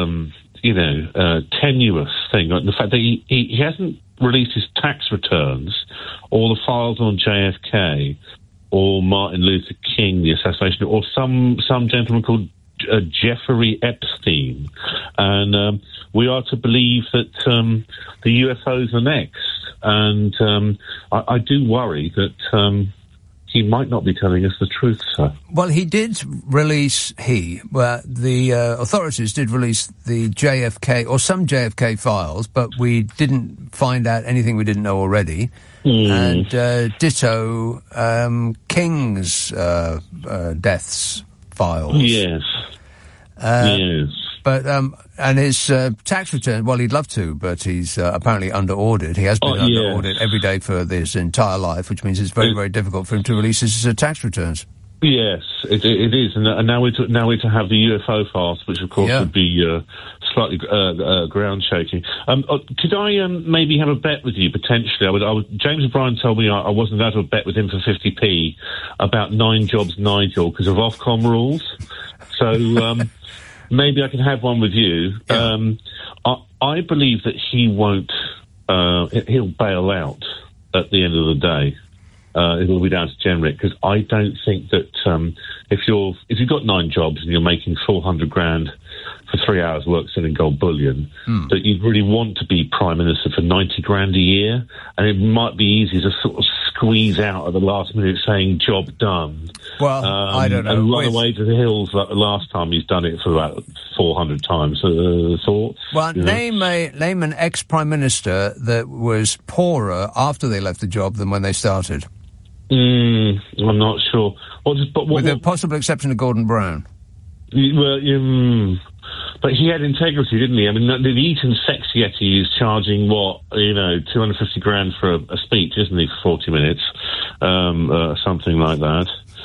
tenuous thing on the fact that he hasn't released his tax returns, or the files on JFK, or Martin Luther King, the assassination, or some gentleman called Jeffrey Epstein, and we are to believe that the UFOs are next. And I do worry that he might not be telling us the truth, sir.
Well, he did release, the authorities did release the JFK, or some JFK files, but we didn't find out anything we didn't know already. And ditto King's deaths files.
Yes. Yes.
But, and his tax return, well, he'd love to, but he's apparently under audit. He has been under audit every day for his entire life, which means it's very, very difficult for him to release his tax returns.
Yes, it is. And now we're to have the UFO files, which, of course, would be slightly ground-shaking. Could I maybe have a bet with you, potentially? James O'Brien told me I wasn't allowed to have a bet with him for 50p about 9 Jobs Nigel because of Ofcom rules. So... maybe I can have one with you. Yeah. I believe that he won't. He'll bail out at the end of the day. It'll be down to Jenrick because I don't think that if you've got 9 jobs and you're making 400 grand for 3 hours work selling gold bullion, that you'd really want to be Prime Minister for 90 grand a year, and it might be easy to sort of squeeze out at the last minute saying job done.
Well, I don't know.
And run away to the hills like the last time he's done it for about 400 times. Thoughts?
Well, name an ex-Prime Minister that was poorer after they left the job than when they started.
I'm not sure.
With the possible exception of Gordon Brown.
Well, but he had integrity, didn't he? I mean, the Eton Sex Yeti is charging, 250 grand for a speech, isn't he, for 40 minutes? Something like that.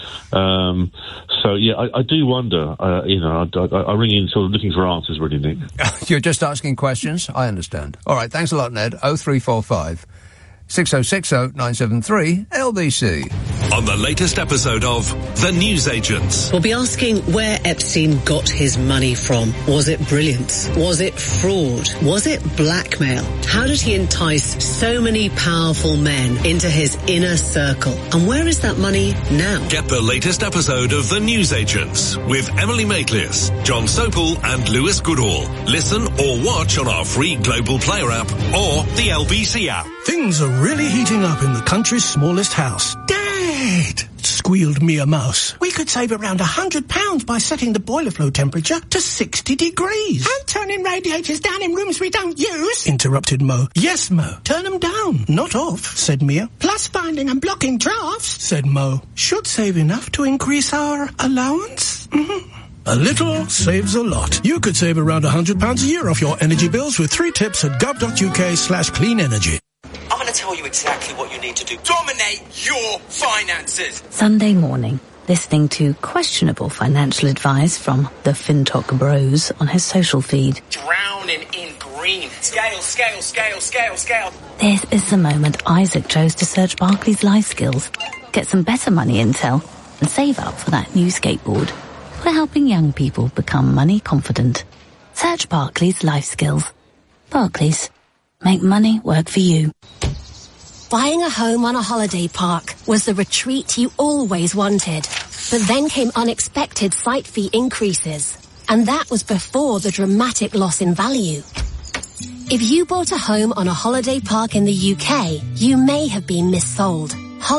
So, yeah, I do wonder, I ring in sort of looking for answers, really, Nick.
You're just asking questions? I understand. All right, thanks a lot, Ned. 0345 6060 973 LBC.
On the latest episode of The Newsagents.
We'll be asking where Epstein got his money from. Was it brilliance? Was it fraud? Was it blackmail? How did he entice so many powerful men into his inner circle? And where is that money now?
Get the latest episode of The Newsagents with Emily Maitlis, John Sopel and Lewis Goodall. Listen or watch on our free Global Player app or the LBC app.
Things are really heating up in the country's smallest house. Dad! Squealed Mia Mouse. We could save around £100 by setting the boiler flow temperature to 60 degrees.
And turning radiators down in rooms we don't use.
Interrupted Mo. Yes, Mo. Turn them down, not off, said Mia.
Plus finding and blocking drafts,
said Mo. Should save enough to increase our allowance? A little saves a lot. You could save around £100 a year off your energy bills with 3 tips at gov.uk/clean energy.
I'm going to tell you exactly what you need to do. Dominate your finances.
Sunday morning, listening to questionable financial advice from the FinTok bros on his social feed.
Drowning in green. Scale, scale, scale, scale, scale.
This is the moment Isaac chose to search Barclays Life Skills, get some better money intel, and save up for that new skateboard. We're helping young people become money confident. Search Barclays Life Skills. Barclays. Make money work for you.
Buying a home on a holiday park was the retreat you always wanted. But then came unexpected site fee increases. And that was before the dramatic loss in value. If you bought a home on a holiday park in the UK, you may have been missold.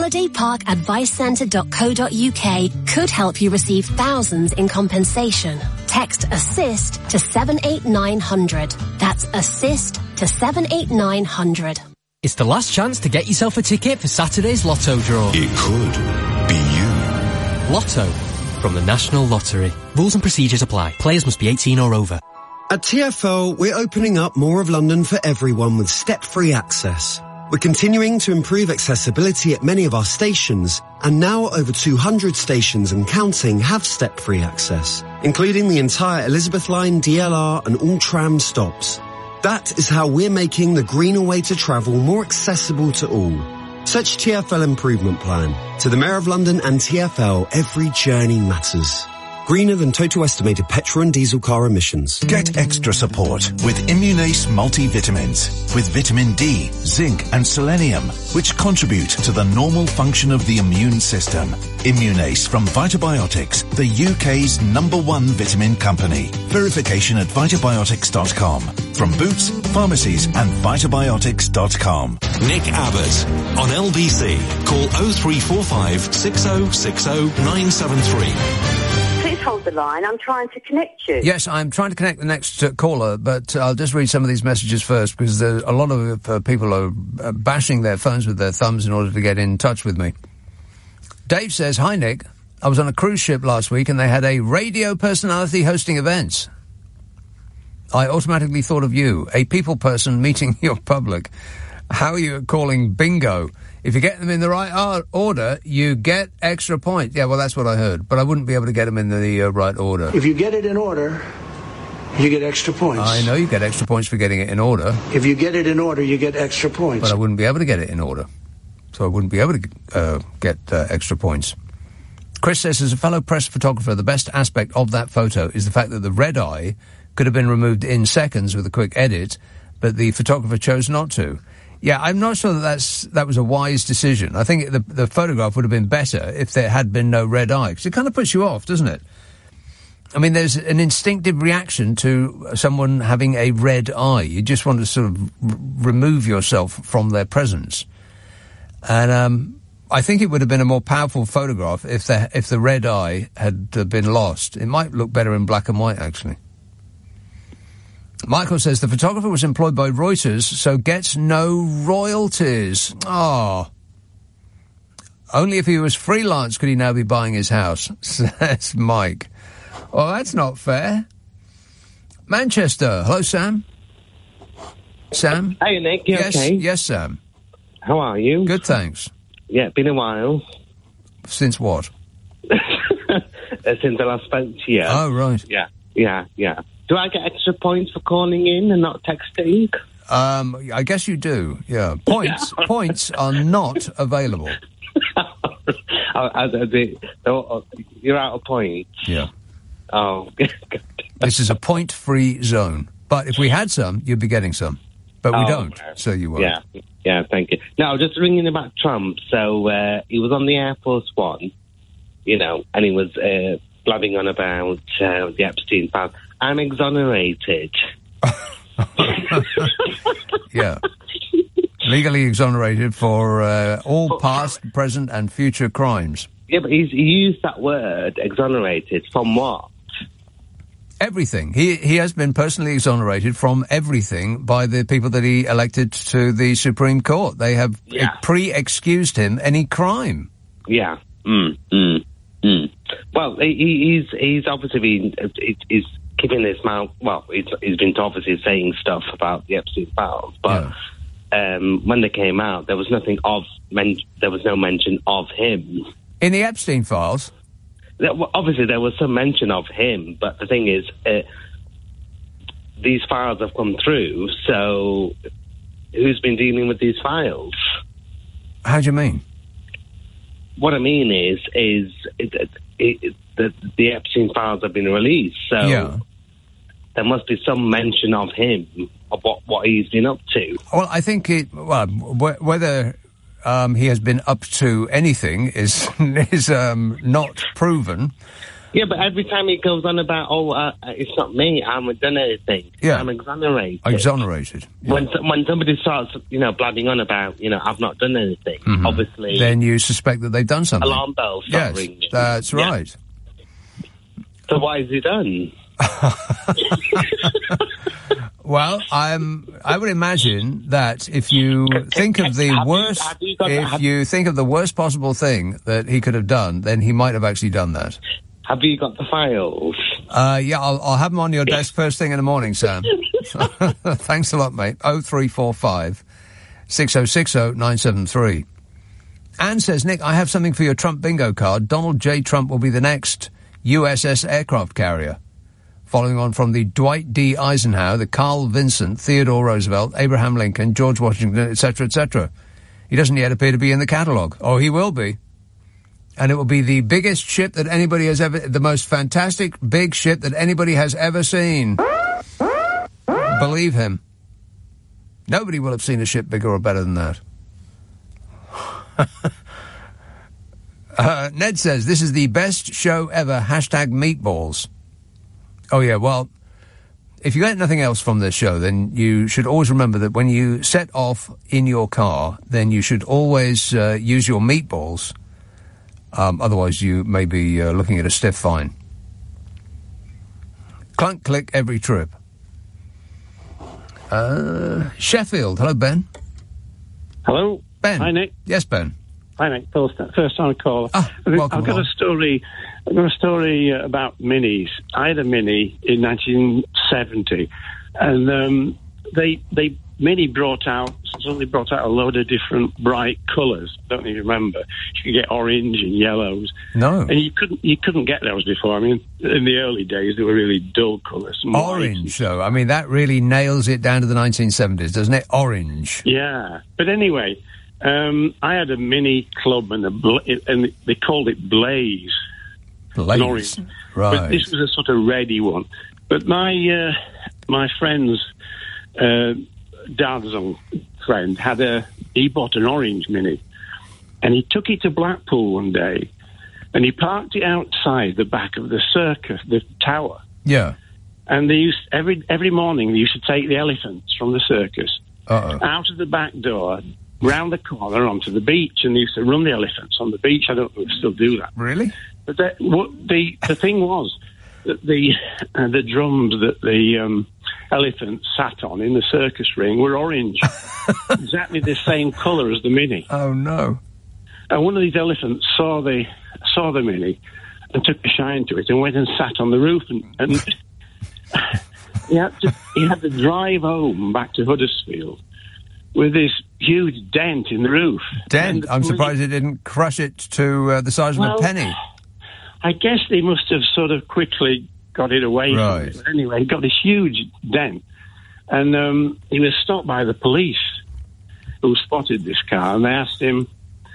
HolidayParkAdviceCentre.co.uk could help you receive thousands in compensation. Text ASSIST to 78900. That's ASSIST to 78900.
It's the last chance to get yourself a ticket for Saturday's Lotto draw.
It could be you.
Lotto from the National Lottery. Rules and procedures apply. Players must be 18 or over.
At TfL, we're opening up more of London for everyone with step-free access. We're continuing to improve accessibility at many of our stations, and now over 200 stations and counting have step-free access, including the entire Elizabeth Line, DLR and all tram stops. That is how we're making the greener way to travel more accessible to all. Search TfL Improvement Plan. To the Mayor of London and TfL, every journey matters. Greener than total estimated petrol and diesel car emissions.
Get extra support with Immunase multivitamins with vitamin D, zinc and selenium, which contribute to the normal function of the immune system. Immunase from Vitabiotics, the UK's #1 vitamin company. Verification at vitabiotics.com. From Boots, pharmacies and vitabiotics.com.
Nick Abbott on LBC. Call 0345 6060 973.
Please hold the line. I'm trying to connect you.
Yes, I'm trying to connect the next caller, but I'll just read some of these messages first, because a lot of people are bashing their phones with their thumbs in order to get in touch with me. Dave says, "Hi, Nick. I was on a cruise ship last week and they had a radio personality hosting events. I automatically thought of you, a people person meeting your public. How are you at calling bingo? If you get them in the right order, you get extra points." Yeah, well, that's what I heard, but I wouldn't be able to get them in the right order.
If you get it in order, you get extra points.
I know you get extra points for getting it in order.
If you get it in order, you get extra points.
But I wouldn't be able to get it in order. So I wouldn't be able to get extra points. Chris says, as a fellow press photographer, the best aspect of that photo is the fact that the red eye could have been removed in seconds with a quick edit, but the photographer chose not to. Yeah, I'm not sure that was a wise decision. I think the photograph would have been better if there had been no red eye, because it kind of puts you off, doesn't it? I mean, there's an instinctive reaction to someone having a red eye. You just want to sort of remove yourself from their presence. And I think it would have been a more powerful photograph if the red eye had been lost. It might look better in black and white, actually. Michael says, the photographer was employed by Reuters, so gets no royalties. Oh. Only if he was freelance could he now be buying his house, says Mike. Well, that's not fair. Manchester. Hello, Sam. Sam?
Hey, Nick. You
yes,
okay?
Yes, Sam.
How are you?
Good, thanks.
Yeah, been a while.
Since what?
Since I last spoke to you.
Oh, right.
Yeah. Do I get extra points for calling in and not texting?
I guess you do, yeah. Points are not available.
You're out of points.
Yeah.
Oh.
This is a point-free zone. But if we had some, you'd be getting some. But we don't, so you won't.
Yeah, thank you. No, just ringing about Trump. So he was on the Air Force One, and he was blabbing on about the Epstein file. I'm exonerated.
Yeah. Legally exonerated for all past, present and future crimes.
Yeah, but he used that word, exonerated, from what?
Everything. He has been personally exonerated from everything by the people that he elected to the Supreme Court. They have pre-excused him any crime.
Yeah. Well, he's obviously been he's keeping his mouth. Well, he's been obviously saying stuff about the Epstein files, but when they came out, there was nothing there was no mention of him
in the Epstein files.
Obviously, there was some mention of him, but the thing is, these files have come through. So, who's been dealing with these files?
How do you mean?
What I mean is the Epstein files have been released, so there must be some mention of him, of what he's been up to.
Well, I think whether he has been up to anything is not proven.
Yeah, but every time he goes on about, it's not me, I haven't done anything.
Yeah.
I'm exonerated.
Exonerated. Yeah.
When somebody starts, blabbing on about, I've not done anything, obviously.
Then you suspect that they've done something.
Alarm bells start ringing.
Yes, that's right.
So what has he done?
Well, I would imagine that if you think of the worst possible thing that he could have done, then he might have actually done that.
Have you got the files?
Yeah, I'll have them on your desk first thing in the morning, Sam. Thanks a lot, mate. 0345 6060 973. Anne says, Nick, I have something for your Trump bingo card. Donald J. Trump will be the next USS aircraft carrier, following on from the Dwight D. Eisenhower, the Carl Vinson, Theodore Roosevelt, Abraham Lincoln, George Washington, etc., etc. He doesn't yet appear to be in the catalogue. Oh, he will be. And it will be the biggest ship that anybody has ever... The most fantastic big ship that anybody has ever seen. Believe him. Nobody will have seen a ship bigger or better than that. Ned says, this is the best show ever. Hashtag meatballs. Oh, yeah, well, if you get nothing else from this show, then you should always remember that when you set off in your car, then you should always use your meatballs. Otherwise, you may be looking at a stiff fine. Clunk, click every trip. Sheffield. Hello, Ben.
Hello.
Ben.
Hi, Nick.
Yes, Ben.
Hi, Nick. First time caller.
Welcome
I've got a story about minis. I had a mini in 1970, and Mini suddenly brought out a load of different bright colours. Don't you remember? You could get orange and yellows.
No.
And you couldn't get those before. I mean, in the early days, they were really dull colours.
Orange, though. I mean, that really nails it down to the 1970s, doesn't it? Orange.
Yeah. But anyway, I had a Mini Club, and they called it Blaze.
Blaze.
Orange.
Right.
But this was a sort of reddy one. But my friend's dad's old friend he bought an orange Mini, and he took it to Blackpool one day, and he parked it outside the back of the circus, the tower.
Yeah.
And they used every morning they used to take the elephants from the circus out of the back door, round the corner onto the beach, and they used to run the elephants on the beach. I don't know if they still do that.
Really?
But the thing was that the drums that the elephant sat on in the circus ring were orange, exactly the same colour as the Mini.
Oh no!
And one of these elephants saw the Mini and took a shine to it and went and sat on the roof, and he had to drive home back to Huddersfield with this huge dent in the roof.
Dent? I'm surprised it didn't crush it to the size of a penny.
I guess they must have sort of quickly got it away from it. But anyway, he got this huge dent. And he was stopped by the police who spotted this car, and they asked him...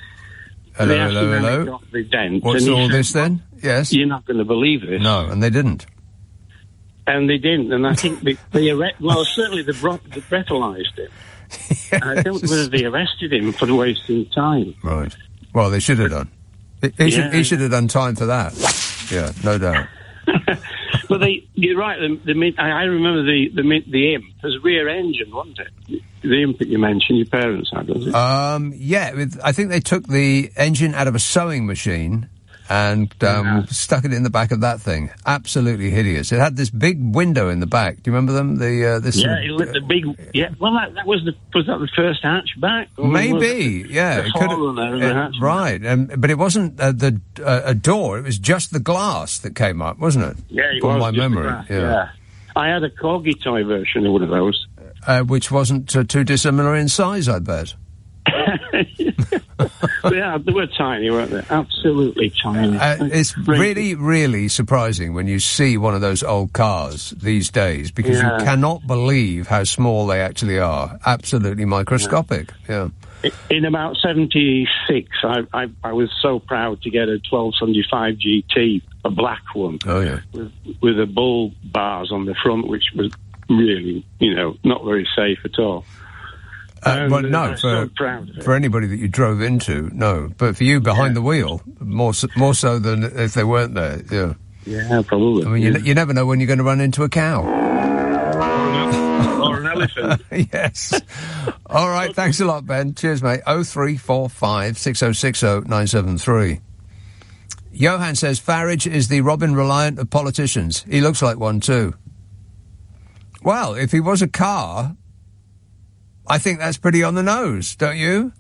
Hello.
Got the dent.
What's all this then? Yes.
You're not going to believe this.
No, and they didn't.
And they didn't, and I think certainly they breathalyzed him. Yes. I don't know whether they arrested him for wasting time.
Right. Well, they should have done. He should have done time for that. Yeah, no doubt.
But you're right. I remember the Imp as rear engine, wasn't it? The Imp that you mentioned, your parents had, was it?
Yeah. I think they took the engine out of a sewing machine and stuck it in the back of that thing. Absolutely hideous. It had this big window in the back. Do you remember them?
The big. Yeah. Well, was that the first hatchback?
Maybe. Yeah. It could. Right. But it wasn't a door. It was just the glass that came up, wasn't it?
Yeah. It
From
was
my memory.
Glass, yeah. I had a corgi toy version of one of those,
which wasn't too dissimilar in size, I bet.
Yeah, they were tiny, weren't they? Absolutely tiny.
It's really, really surprising when you see one of those old cars these days, because you cannot believe how small they actually are. Absolutely microscopic. Yeah.
In about 76, I was so proud to get a 1275 GT, a black one.
Oh, yeah.
With the bull bars on the front, which was really, not very safe at all.
But no, for anybody that you drove into, no. But for you behind the wheel, more so than if they weren't there. Yeah.
Yeah, probably.
I mean, you never know when you're going to run into a cow.
Or an elephant.
Yes. All right. Thanks a lot, Ben. Cheers, mate. 0345 6060 973. Johan says Farage is the Robin Reliant of politicians. He looks like one too. Well, if he was a car, I think that's pretty on the nose, don't you?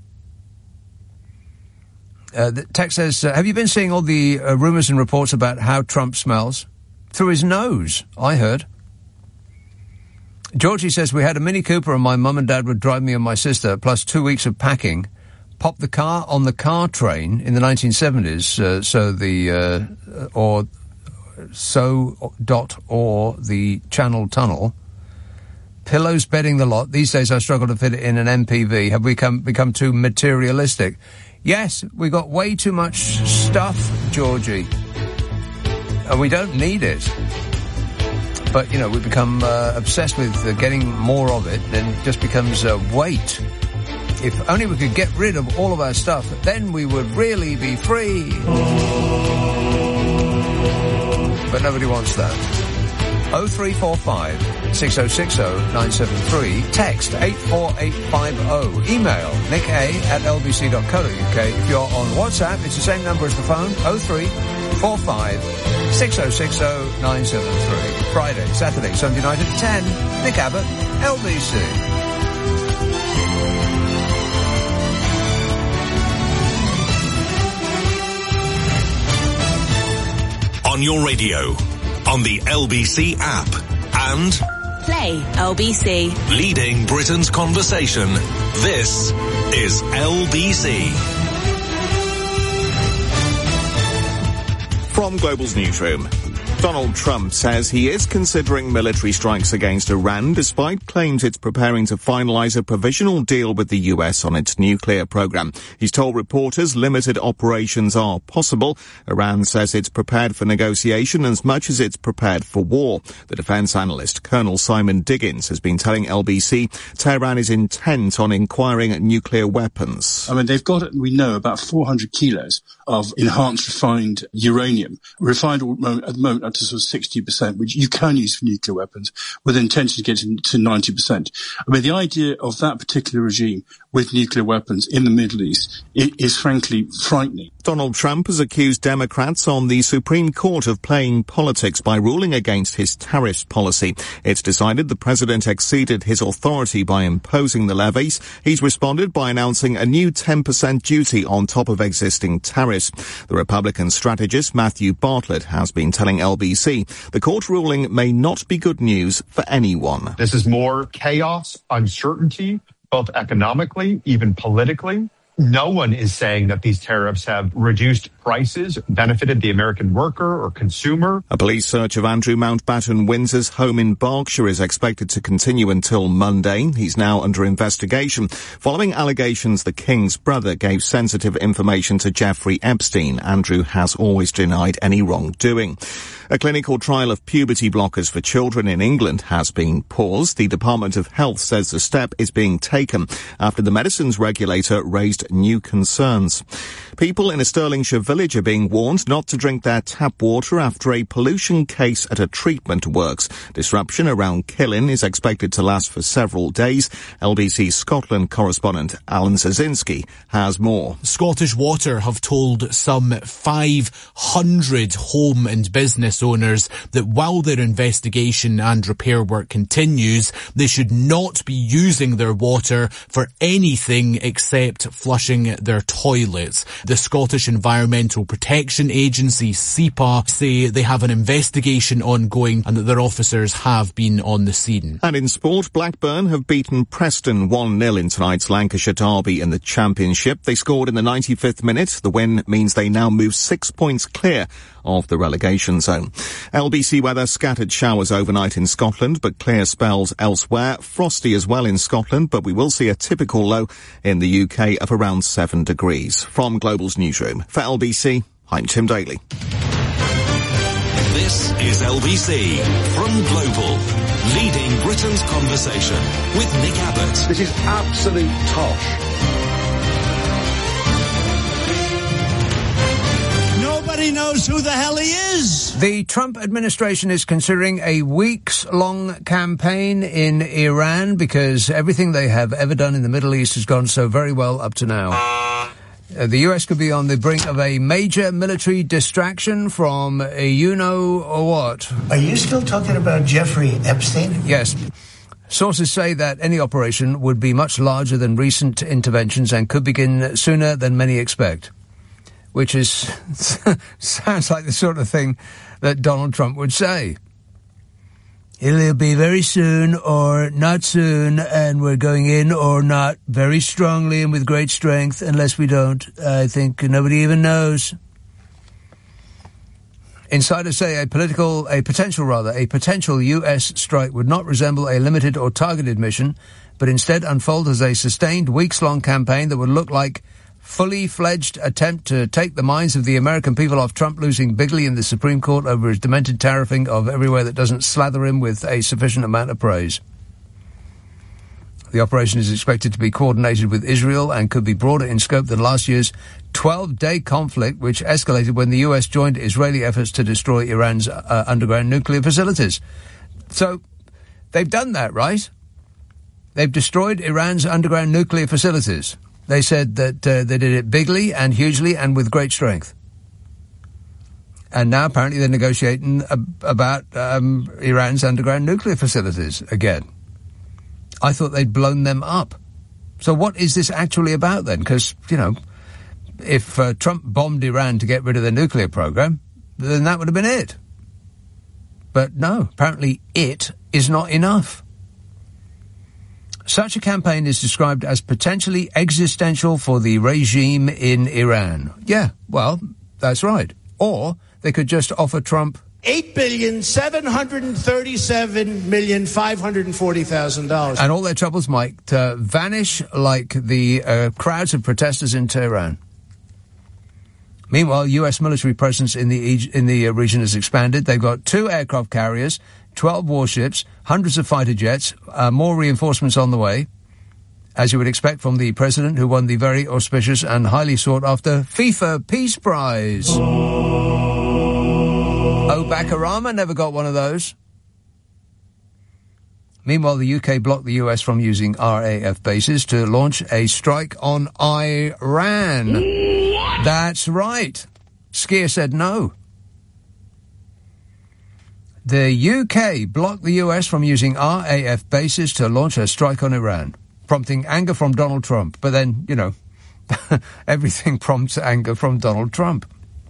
The text says, have you been seeing all the rumours and reports about how Trump smells? Through his nose, I heard. Georgie says, we had a Mini Cooper and my mum and dad would drive me and my sister, plus 2 weeks of packing, pop the car on the car train in the 1970s, or the Channel Tunnel, pillows, bedding the lot. These days I struggle to fit it in an MPV. Have we become too materialistic? Yes, we got way too much stuff, Georgie. And we don't need it. But, you know, we become obsessed with getting more of it, then it just becomes a weight. If only we could get rid of all of our stuff, then we would really be free. But nobody wants that. 0345 6060 973. Text 84850. Email nica@lbc.co.uk. If you're on WhatsApp, it's the same number as the phone. 0345 6060 973. Friday, Saturday, Sunday night at 10. Nick Abbott, LBC.
On your radio, on the LBC app, and
Play LBC.
Leading Britain's conversation. This is LBC.
From Global's newsroom, Donald Trump says he is considering military strikes against Iran despite claims it's preparing to finalize a provisional deal with the US on its nuclear program. He's told reporters limited operations are possible. Iran says it's prepared for negotiation as much as it's prepared for war. The defense analyst Colonel Simon Diggins has been telling LBC Tehran is intent on acquiring nuclear weapons.
I mean, they've got, we know, about 400 kilos of enhanced refined uranium, refined at the moment up to sort of 60%, which you can use for nuclear weapons, with the intention to get to 90%. I mean, the idea of that particular regime with nuclear weapons in the Middle East is frankly frightening.
Donald Trump has accused Democrats on the Supreme Court of playing politics by ruling against his tariffs policy. It's decided the president exceeded his authority by imposing the levies. He's responded by announcing a new 10% duty on top of existing tariffs. The Republican strategist Matthew Bartlett has been telling LBC the court ruling may not be good news for anyone.
This is more chaos, uncertainty, both economically, even politically. No one is saying that these tariffs have reduced prices, benefited the American worker or consumer.
A police search of Andrew Mountbatten Windsor's home in Berkshire is expected to continue until Monday. He's now under investigation following allegations the King's brother gave sensitive information to Jeffrey Epstein. Andrew has always denied any wrongdoing. A clinical trial of puberty blockers for children in England has been paused. The Department of Health says the step is being taken after the medicines regulator raised new concerns. People in a Stirlingshire village are being warned not to drink their tap water after a pollution case at a treatment works. Disruption around Killin is expected to last for several days. LBC Scotland correspondent Alan Zazinski has more.
Scottish Water have told some 500 home and business owners that while their investigation and repair work continues, they should not be using their water for anything except flushing their toilets. The Scottish Environmental Protection Agency, SEPA, say they have an investigation ongoing and that their officers have been on the scene.
And in sport, Blackburn have beaten Preston 1-0 in tonight's Lancashire derby in the Championship. They scored in the 95th minute. The win means they now move 6 points clear of the relegation zone. LBC weather: scattered showers overnight in Scotland, but clear spells elsewhere. Frosty as well in Scotland, but we will see a typical low in the UK of around 7 degrees. From Global's newsroom, for LBC, I'm Tim Daly.
This is LBC from Global, leading Britain's conversation with Nick Abbott.
This is absolute tosh. Nobody knows who the hell he is.
The Trump administration is considering a weeks-long campaign in Iran because everything they have ever done in the Middle East has gone so very well up to now. The US could be on the brink of a major military distraction from you-know-what.
Are you still talking about Jeffrey Epstein?
Yes. Sources say that any operation would be much larger than recent interventions and could begin sooner than many expect. Which is sounds like the sort of thing that Donald Trump would say. It'll be very soon or not soon, and we're going in or not very strongly and with great strength, unless we don't. I think nobody even knows. Insiders say a potential U.S. strike would not resemble a limited or targeted mission, but instead unfold as a sustained weeks-long campaign that would look like fully fledged attempt to take the minds of the American people off Trump losing bigly in the Supreme Court over his demented tariffing of everywhere that doesn't slather him with a sufficient amount of praise. The operation is expected to be coordinated with Israel and could be broader in scope than last year's 12-day conflict, which escalated when the U.S. joined Israeli efforts to destroy Iran's underground nuclear facilities. So, they've done that, right? They've destroyed Iran's underground nuclear facilities. They said that they did it bigly and hugely and with great strength. And now apparently they're negotiating about Iran's underground nuclear facilities again. I thought they'd blown them up. So what is this actually about then? Because, you know, if Trump bombed Iran to get rid of their nuclear program, then that would have been it. But no, apparently it is not enough. Such a campaign is described as potentially existential for the regime in Iran. Yeah, well, that's right. Or they could just offer Trump
$8,737,540,000.
And all their troubles might vanish like the crowds of protesters in Tehran. Meanwhile, U.S. military presence in the region has expanded. They've got 2 aircraft carriers, 12 warships, hundreds of fighter jets, more reinforcements on the way, as you would expect from the president who won the very auspicious and highly sought-after FIFA Peace Prize. Oh, Bakarama never got one of those. Meanwhile, the UK blocked the US from using RAF bases to launch a strike on Iran. What? That's right. Skier said no. The UK blocked the US from using RAF bases to launch a strike on Iran, prompting anger from Donald Trump. But then, you know, everything prompts anger from Donald Trump.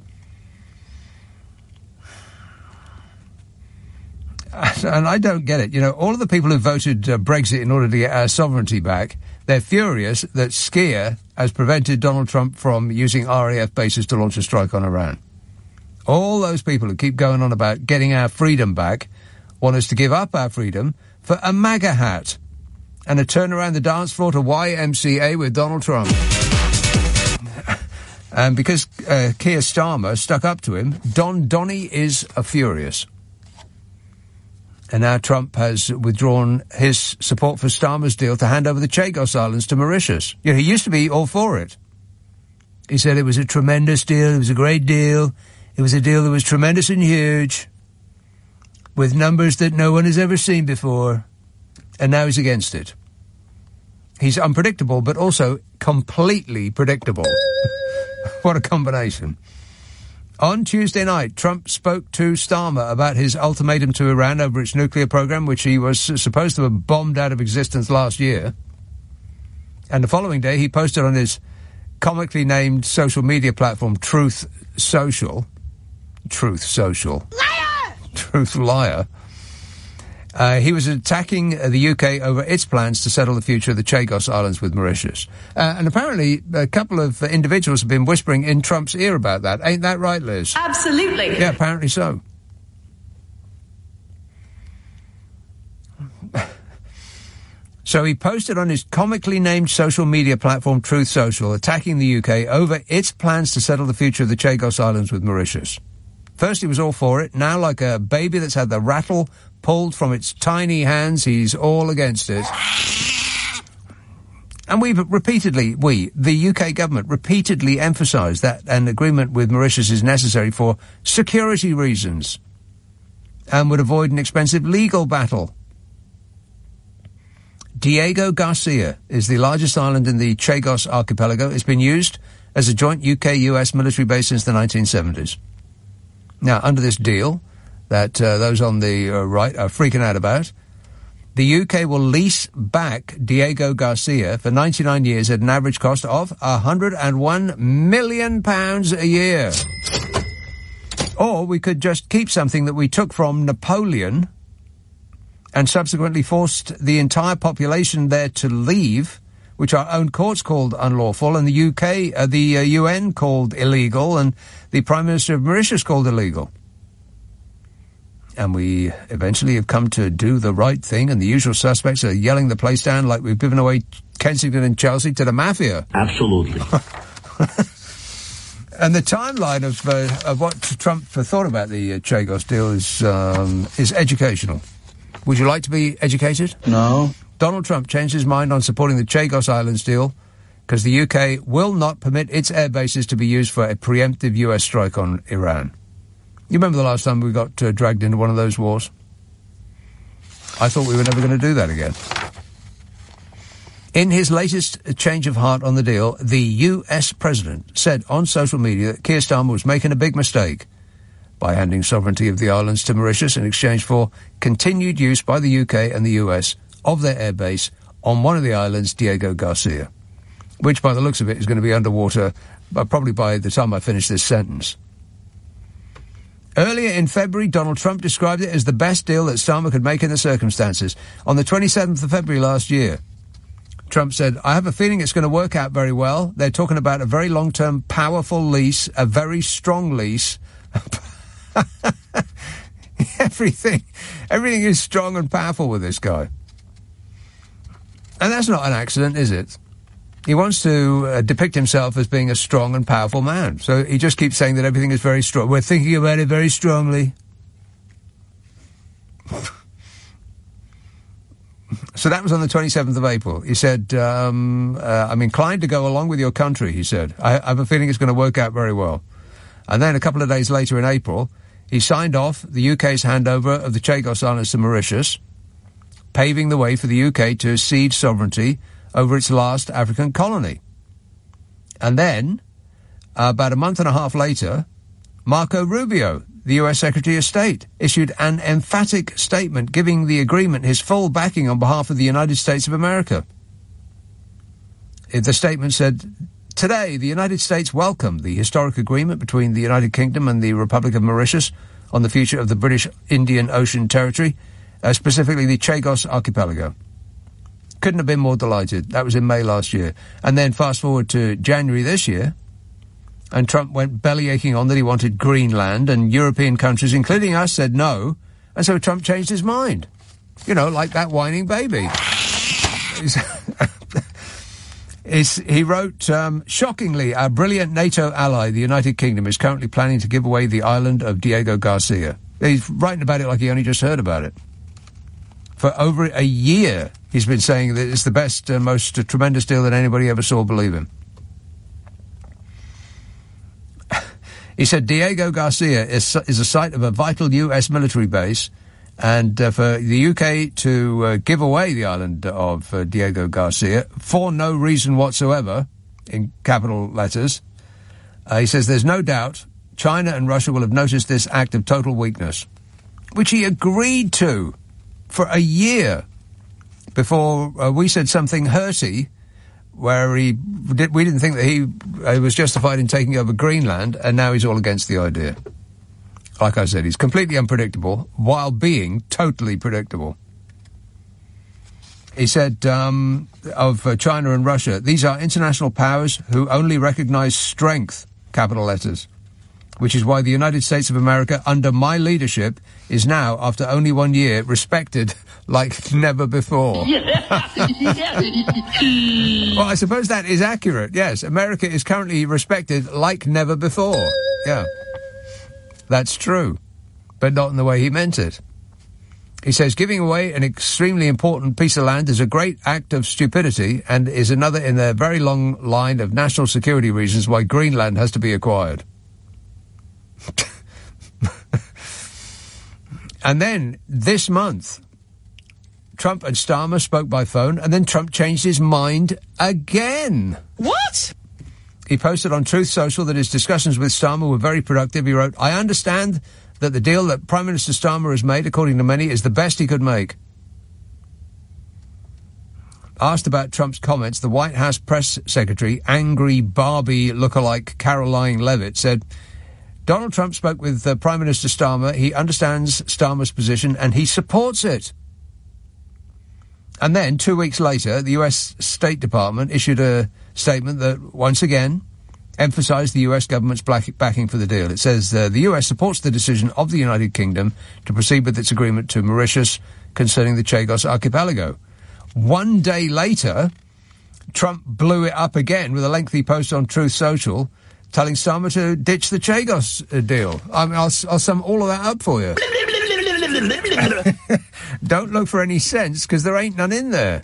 And I don't get it. You know, all of the people who voted Brexit in order to get our sovereignty back, they're furious that Skier has prevented Donald Trump from using RAF bases to launch a strike on Iran. All those people who keep going on about getting our freedom back want us to give up our freedom for a MAGA hat and a turn around the dance floor to YMCA with Donald Trump. And because Keir Starmer stuck up to him, Donny is furious. And now Trump has withdrawn his support for Starmer's deal to hand over the Chagos Islands to Mauritius. You know, he used to be all for it. He said it was a tremendous deal, it was a great deal, it was a deal that was tremendous and huge, with numbers that no one has ever seen before. And now he's against it. He's unpredictable, but also completely predictable. What a combination. On Tuesday night, Trump spoke to Starmer about his ultimatum to Iran over its nuclear program, which he was supposed to have bombed out of existence last year. And the following day, he posted on his comically named social media platform, Truth Social. Liar! Truth Liar. He was attacking the UK over its plans to settle the future of the Chagos Islands with Mauritius. And apparently a couple of individuals have been whispering in Trump's ear about that. Ain't that right, Liz?
Absolutely.
Yeah, apparently so. So he posted on his comically named social media platform, Truth Social, attacking the UK over its plans to settle the future of the Chagos Islands with Mauritius. First he was all for it. Now, like a baby that's had the rattle pulled from its tiny hands, he's all against it. And the UK government, repeatedly emphasised that an agreement with Mauritius is necessary for security reasons and would avoid an expensive legal battle. Diego Garcia is the largest island in the Chagos archipelago. It's been used as a joint UK-US military base since the 1970s. Now, under this deal that those on the right are freaking out about, the UK will lease back Diego Garcia for 99 years at an average cost of £101 million a year. Or we could just keep something that we took from Napoleon and subsequently forced the entire population there to leave, which our own courts called unlawful, and the UN called illegal, and the Prime Minister of Mauritius called illegal. and we eventually have come to do the right thing, and the usual suspects are yelling the place down like we've given away Kensington and Chelsea to the mafia.
Absolutely.
And the timeline of what Trump thought about the Chagos deal is educational. Would you like to be educated?
No.
Donald Trump changed his mind on supporting the Chagos Islands deal because the UK will not permit its air bases to be used for a preemptive US strike on Iran. You remember the last time we got dragged into one of those wars? I thought we were never going to do that again. In his latest change of heart on the deal, the US president said on social media that Keir Starmer was making a big mistake by handing sovereignty of the islands to Mauritius in exchange for continued use by the UK and the US of their airbase on one of the islands, Diego Garcia, which, by the looks of it, is going to be underwater probably by the time I finish this sentence. Earlier in February, Donald Trump described it as the best deal that Starmer could make in the circumstances. On the 27th of February last year, Trump said, I have a feeling it's going to work out very well. They're talking about a very long-term, powerful lease, a very strong lease. Everything is strong and powerful with this guy. And that's not an accident, is it? He wants to depict himself as being a strong and powerful man. So he just keeps saying that everything is very strong. We're thinking about it very strongly. So that was on the 27th of April. He said, I'm inclined to go along with your country, he said. I have a feeling it's going to work out very well. And then a couple of days later in April, he signed off the UK's handover of the Chagos Islands to Mauritius, paving the way for the UK to cede sovereignty over its last African colony. And then, about a month and a half later, Marco Rubio, the US Secretary of State, issued an emphatic statement giving the agreement his full backing on behalf of the United States of America. The statement said, today, the United States welcomed the historic agreement between the United Kingdom and the Republic of Mauritius on the future of the British Indian Ocean Territory, specifically the Chagos Archipelago. Couldn't have been more delighted. That was in May last year. And then fast forward to January this year, and Trump went bellyaching on that he wanted Greenland, and European countries, including us, said no, and so Trump changed his mind. You know, like that whining baby. He wrote, shockingly, our brilliant NATO ally, the United Kingdom, is currently planning to give away the island of Diego Garcia. He's writing about it like he only just heard about it. For over a year, he's been saying that it's the best, most tremendous deal that anybody ever saw, believe him. He said Diego Garcia is a site of a vital US military base, and for the UK to give away the island of Diego Garcia for no reason whatsoever, in capital letters, he says there's no doubt China and Russia will have noticed this act of total weakness, which he agreed to for a year before we said something hurty, where we didn't think that he was justified in taking over Greenland, and now he's all against the idea. Like I said, he's completely unpredictable while being totally predictable. He said of China and Russia, these are international powers who only recognize strength, capital letters, which is why the United States of America, under my leadership, is now, after only 1 year, respected like never before. Well, I suppose that is accurate, yes. America is currently respected like never before. Yeah. That's true. But not in the way he meant it. He says, giving away an extremely important piece of land is a great act of stupidity and is another in the very long line of national security reasons why Greenland has to be acquired. And then, this month, Trump and Starmer spoke by phone, and then Trump changed his mind again.
What?
He posted on Truth Social that his discussions with Starmer were very productive. He wrote, I understand that the deal that Prime Minister Starmer has made, according to many, is the best he could make. Asked about Trump's comments, the White House press secretary, angry Barbie lookalike Caroline Levitt, said, Donald Trump spoke with Prime Minister Starmer. He understands Starmer's position and he supports it. And then, 2 weeks later, the US State Department issued a statement that, once again, emphasised the US government's backing for the deal. It says the US supports the decision of the United Kingdom to proceed with its agreement to Mauritius concerning the Chagos archipelago. 1 day later, Trump blew it up again with a lengthy post on Truth Social telling Starmer to ditch the Chagos deal. I mean, I'll sum all of that up for you. Don't look for any sense, because there ain't none in there.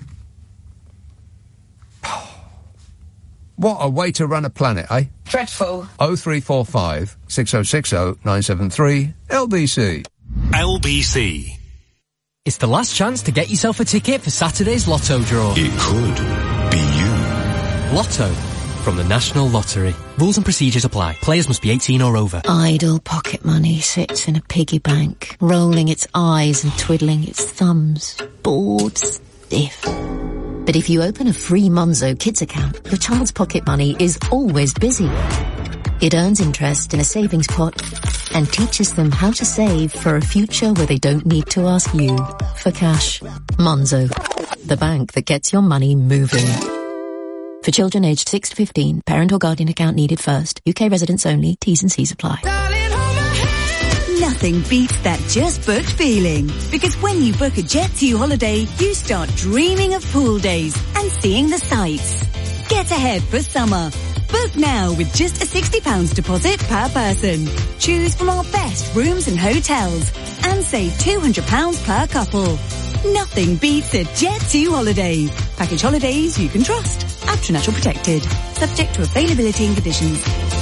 What a way to run a planet, eh?
Dreadful.
0345 6060 973 LBC.
LBC.
It's the last chance to get yourself a ticket for Saturday's Lotto draw.
It could be you.
Lotto from the National Lottery. Rules and procedures apply. Players must be 18 or over.
Idle pocket money sits in a piggy bank, rolling its eyes and twiddling its thumbs. Bored stiff. But if you open a free Monzo Kids account, your child's pocket money is always busy. It earns interest in a savings pot and teaches them how to save for a future where they don't need to ask you for cash. Monzo, the bank that gets your money moving. For children aged 6 to 15, parent or guardian account needed first. UK residents only. T's and C's apply.
Nothing beats that just booked feeling. Because when you book a Jet2 holiday, you start dreaming of pool days and seeing the sights. Get ahead for summer. Book now with just a £60 deposit per person. Choose from our best rooms and hotels and save £200 per couple. Nothing beats a Jet2 holiday. Package holidays you can trust. After Natural Protected. Subject to availability and conditions.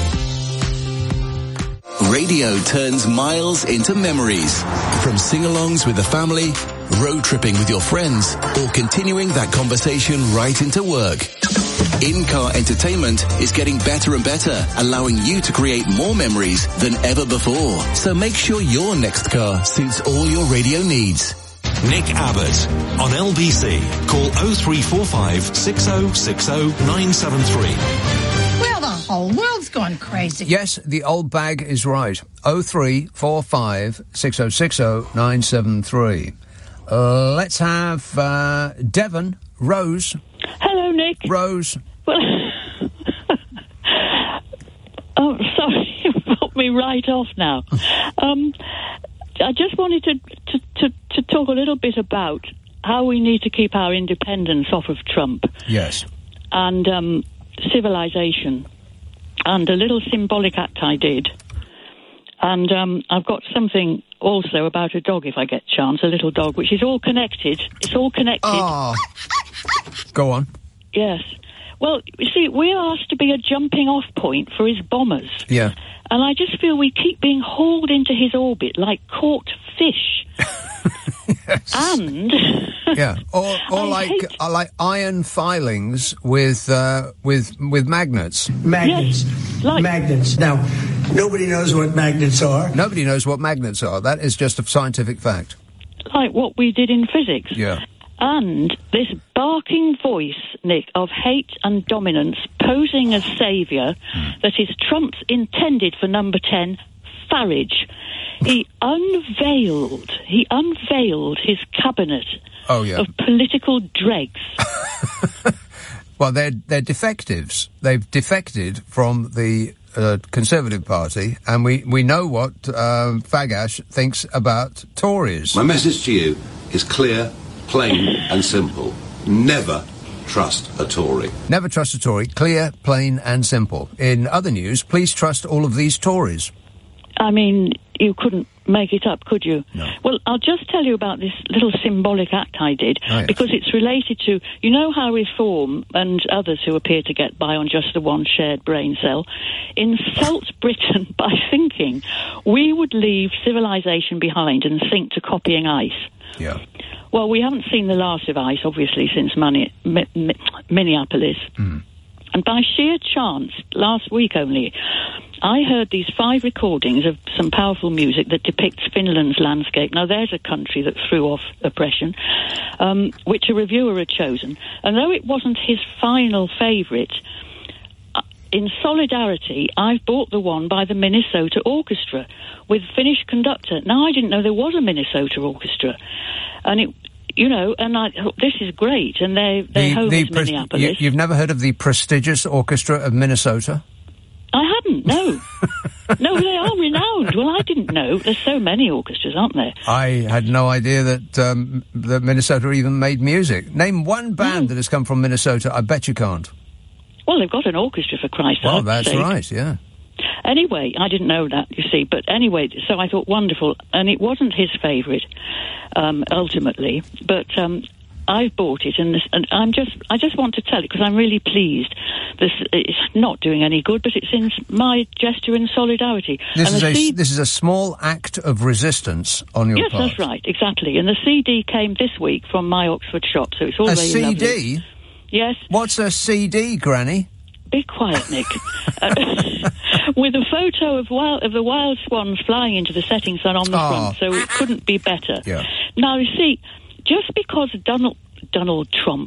Radio turns miles into memories. From sing-alongs with the family, road tripping with your friends, or continuing that conversation right into work. In-car entertainment is getting better and better, allowing you to create more memories than ever before. So make sure your next car suits all your radio needs.
Nick Abbott on LBC. Call 0345 6060 973.
Well, the whole world's gone crazy.
Yes, the old bag is right. 0345 6060 973. Let's have Devon. Rose.
Hello, Nick.
Rose.
Well, oh, sorry, you put me right off now. I just wanted to talk a little bit about how we need to keep our independence off of Trump.
Yes.
And civilization. And a little symbolic act I did. And I've got something also about a dog, if I get a chance, a little dog, which is all connected. It's all connected.
Oh. Go on.
Yes. Well, you see, we're asked to be a jumping-off point for his bombers.
Yeah.
And I just feel we keep being hauled into his orbit like caught fish.
Yes.
And...
yeah, or like iron filings with magnets.
Magnets.
Yes, like
magnets. Now, nobody knows what magnets are.
Nobody knows what magnets are. That is just a scientific fact.
Like what we did in physics.
Yeah.
And this barking voice, Nick, of hate and dominance posing as saviour that is Trump's intended for number 10, Farage. He unveiled his cabinet of political dregs.
Well, they're defectives. They've defected from the Conservative Party, and we know what Fagash thinks about Tories.
My message to you is clear, plain and simple. Never trust a Tory.
Never trust a Tory. Clear, plain and simple. In other news, please trust all of these Tories.
I mean, you couldn't make it up, could you?
No.
Well, I'll just tell you about this little symbolic act I did, because it's related to, you know how Reform and others who appear to get by on just the one shared brain cell insult Britain by thinking we would leave civilization behind and sink to copying ICE.
Yeah.
Well, we haven't seen the last of ICE, obviously, since Minneapolis.
Mm.
And by sheer chance, last week only, I heard these 5 recordings of some powerful music that depicts Finland's landscape. Now, there's a country that threw off oppression, which a reviewer had chosen. And though it wasn't his final favourite, in solidarity, I've bought the one by the Minnesota Orchestra with Finnish conductor. Now, I didn't know there was a Minnesota Orchestra. And it... You know, and this is great, and their home is Minneapolis.
You've never heard of the prestigious Orchestra of Minnesota?
didn't know. No, they are renowned. Well, I didn't know. There's so many orchestras, aren't there?
I had no idea that that Minnesota even made music. Name one band that has come from Minnesota. I bet you can't.
Well, they've got an orchestra, for Christ's sake.
Well, that's right, yeah.
Anyway, I didn't know that, you see. But anyway, so I thought, wonderful. And it wasn't his favourite, ultimately. But I bought it, and I just want to tell it because I'm really pleased. It's not doing any good, but it's in my gesture in solidarity.
This is a small act of resistance on your part.
Yes, that's right, exactly. And the CD came this week from my Oxford shop, so it's all
a
very
CD?
lovely. Yes.
What's a CD, Granny?
Be quiet, Nick. With a photo of the wild swans flying into the setting sun on the front, so it couldn't be better.
Yeah.
Now, you see, just because Donald Trump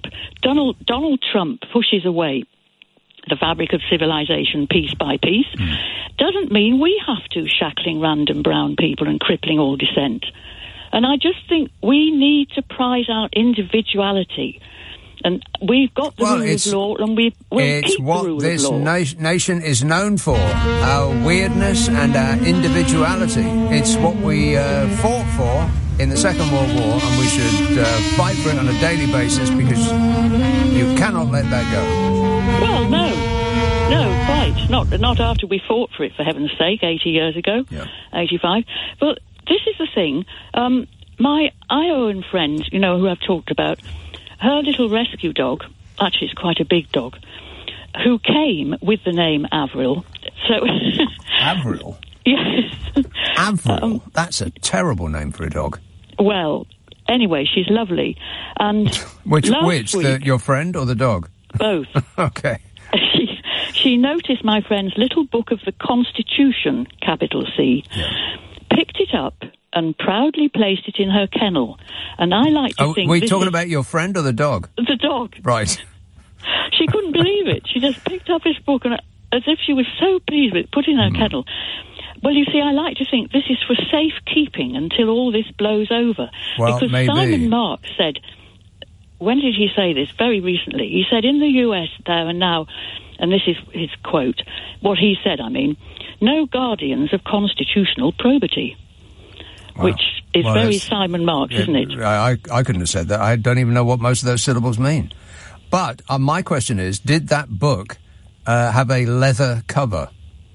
pushes away the fabric of civilization piece by piece, doesn't mean we have to, shackling random brown people and crippling all dissent. And I just think we need to prize out individuality. And we've got the rule of law, and we'll keep the rule of law.
It's what this nation is known for, our weirdness and our individuality. It's what we fought for in the Second World War, and we should fight for it on a daily basis, because you cannot let that go.
Well, no, quite. Not after we fought for it, for heaven's sake, 80 years ago, 85. But this is the thing. My Iowan friend, who I've talked about, her little rescue dog, actually it's quite a big dog, who came with the name Avril. So
Avril?
Yes.
Avril? That's a terrible name for a dog.
Well, anyway, she's lovely. And
Which, your friend or the dog?
Both.
Okay.
She noticed my friend's little book of the Constitution, capital C, picked it up and proudly placed it in her kennel. And I like to think...
We're talking about your friend or the dog?
The dog.
Right.
She couldn't believe it. She just picked up his book, and as if she was so pleased with it, put it in her kennel. Well, you see, I like to think this is for safekeeping until all this blows over.
Well,
because
maybe.
Simon Marks said... When did he say this? Very recently. He said, in the US, there and now, and this is his quote, what he said, no guardians of constitutional probity. Wow. Which is very Simon Marks, isn't it?
I couldn't have said that. I don't even know what most of those syllables mean. But my question is, did that book have a leather cover?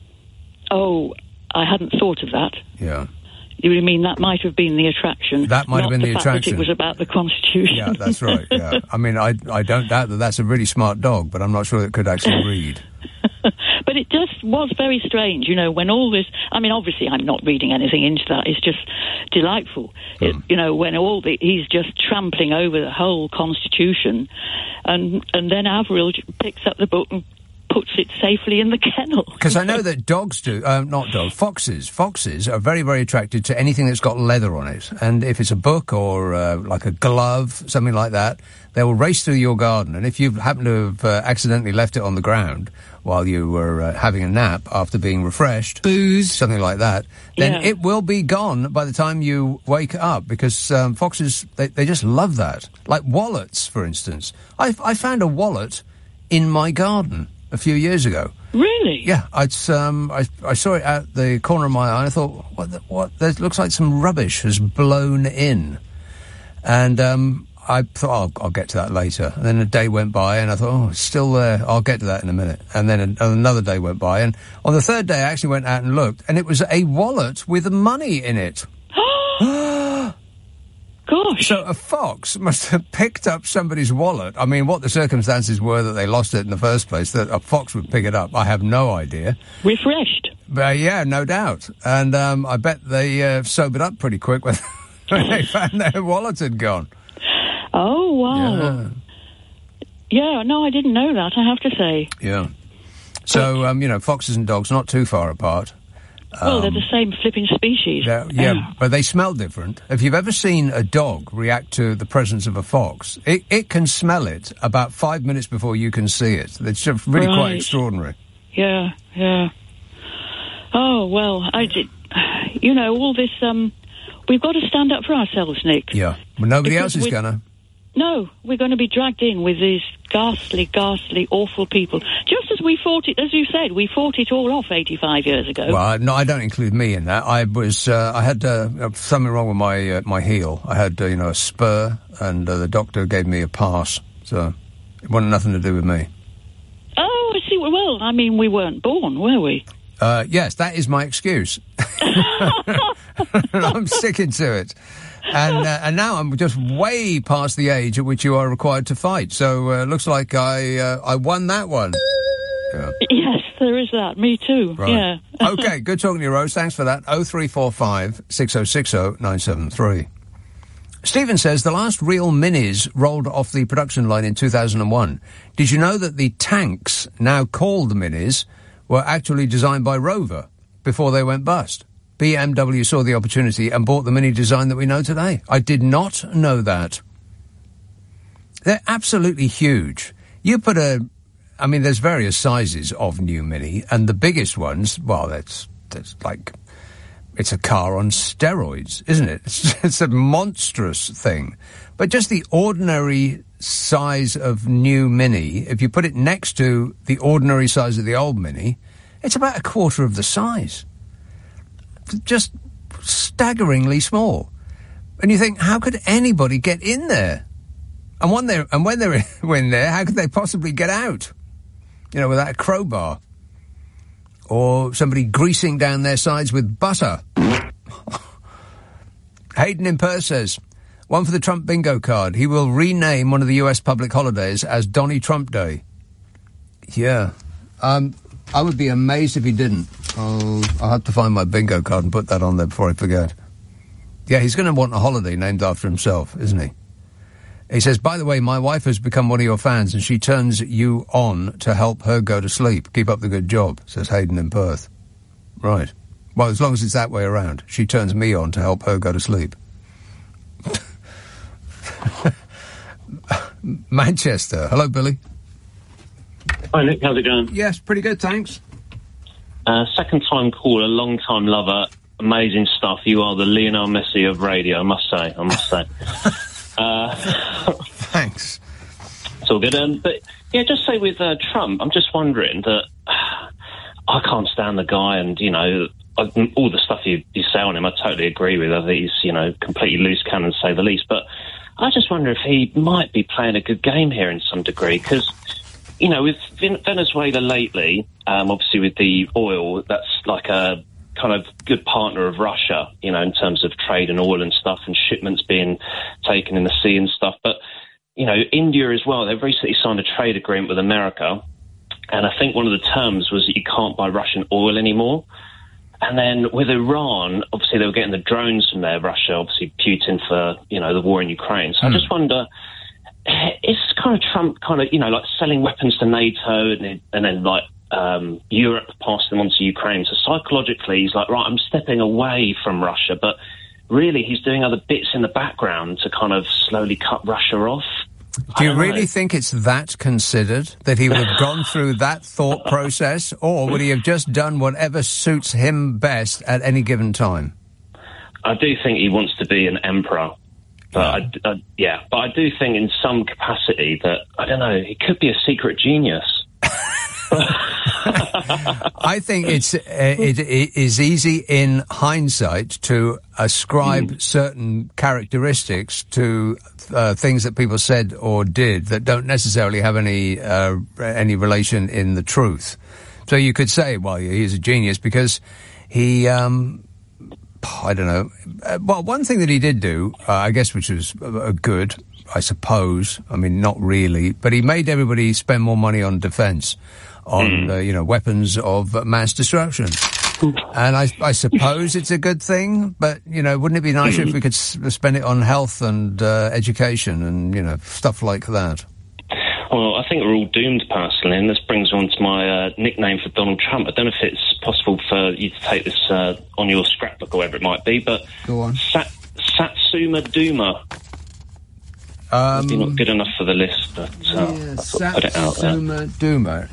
Oh, I hadn't thought of that.
Yeah.
You mean that might have been the attraction?
That might have been the attraction.
That it was about the Constitution.
Yeah, that's right, yeah. I don't doubt that that's a really smart dog, but I'm not sure it could actually read.
But it just was very strange, when all this... obviously I'm not reading anything into that. It's just delightful. When he's just trampling over the whole Constitution, and then Avril picks up the book and puts it safely in the kennel.
Because I know that dogs do, foxes. Foxes are very, very attracted to anything that's got leather on it. And if it's a book or like a glove, something like that, they will race through your garden. And if you happen to have accidentally left it on the ground while you were having a nap after being refreshed,
booze,
something like that, then it will be gone by the time you wake up, because foxes, they just love that. Like wallets, for instance. I found a wallet in my garden a few years ago.
Really?
Yeah, I saw it at the corner of my eye, and I thought, what? That looks like some rubbish has blown in. And I thought, I'll get to that later. And then a day went by, and I thought, it's still there. I'll get to that in a minute. And then another day went by, and on the third day I actually went out and looked, and it was a wallet with money in it.
Gosh.
So a fox must have picked up somebody's wallet. What the circumstances were that they lost it in the first place, that a fox would pick it up, I have no idea.
Refreshed.
But yeah, no doubt. And I bet they sobered up pretty quick when they found their wallet had gone.
Oh, wow. Yeah, no, I didn't know that, I have to say.
Yeah. So, foxes and dogs not too far apart.
Well, they're the same flipping species.
Yeah, but they smell different. If you've ever seen a dog react to the presence of a fox, it can smell it about 5 minutes before you can see it. It's just really quite extraordinary.
Yeah. Oh, well, all this, we've got to stand up for ourselves, Nick.
Yeah, well, nobody else is gonna.
No, we're going to be dragged in with these ghastly, awful people. Just as we fought it, as you said, we fought it all off 85 years ago.
Well, no, I don't include me in that. I had something wrong with my heel. I had, a spur, and the doctor gave me a pass, so it wasn't nothing to do with me.
Oh, I see. Well, I mean, we weren't born, were we?
Yes, that is my excuse. I'm sticking to it. And now I'm just way past the age at which you are required to fight. So it looks like I won that one. Yeah.
Yes, there is that. Me too.
Right.
Yeah.
Okay, good talking to you, Rose. Thanks for that. 0345 6060 973. Stephen says the last real Minis rolled off the production line in 2001. Did you know that the tanks, now called Minis, were actually designed by Rover before they went bust? BMW saw the opportunity and bought the Mini design that we know today. I did not know that. They're absolutely huge. You put there's various sizes of new Mini, and the biggest ones, well, that's like, it's a car on steroids, isn't it? It's a monstrous thing. But just the ordinary size of new Mini, if you put it next to the ordinary size of the old Mini, it's about a quarter of the size. Just staggeringly small. And you think, how could anybody get in there? And when they're in there, how could they possibly get out? Without a crowbar. Or somebody greasing down their sides with butter. Hayden in Perth says, one for the Trump bingo card. He will rename one of the US public holidays as Donny Trump Day. Yeah. I would be amazed if he didn't. I'll have to find my bingo card and put that on there before I forget. Yeah, he's going to want a holiday named after himself, isn't he? He says, by the way, my wife has become one of your fans and she turns you on to help her go to sleep. Keep up the good job, says Hayden in Perth. Right. Well, as long as it's that way around. She turns me on to help her go to sleep. Manchester. Hello, Billy.
Hi, Nick. How's it going?
Yes, pretty good, thanks.
Second time caller, long time lover. Amazing stuff. You are the Lionel Messi of radio, I must say.
Thanks.
It's all good. But, yeah, just say with Trump, I'm just wondering that I can't stand the guy and, all the stuff you say on him, I totally agree with. I think he's, completely loose cannon, to say the least. But I just wonder if he might be playing a good game here in some degree, because, with Venezuela lately, obviously with the oil, that's like a kind of good partner of Russia, in terms of trade and oil and stuff and shipments being taken in the sea and stuff. But, India as well, they've recently signed a trade agreement with America. And I think one of the terms was that you can't buy Russian oil anymore. And then with Iran, obviously they were getting the drones from there, Russia, obviously Putin for, the war in Ukraine. So I just wonder, is kind of Trump like selling weapons to NATO and then like Europe passing them on to Ukraine? So psychologically he's like, right, I'm stepping away from Russia, but really he's doing other bits in the background to kind of slowly cut Russia off.
Do you really think it's that considered, that he would have gone through that thought process, or would he have just done whatever suits him best at any given time?
I do think he wants to be an emperor. But but I do think in some capacity that, I don't know, he could be a secret genius.
I think it is easy in hindsight to ascribe certain characteristics to things that people said or did that don't necessarily have any relation in the truth. So you could say, well, he's a genius because he, I don't know. Well, one thing that he did do, I guess, which was good, I suppose. I mean, not really, but he made everybody spend more money on defence, on weapons of mass destruction. And I suppose it's a good thing, but wouldn't it be nicer if we could spend it on health and education and stuff like that?
Well, I think we're all doomed personally, and this brings on to my nickname for Donald Trump. I don't know if it's possible for you to take this on your scrapbook or whatever it might be, but
go on.
Satsuma Duma. Maybe not good enough for the list, but
Satsuma Duma.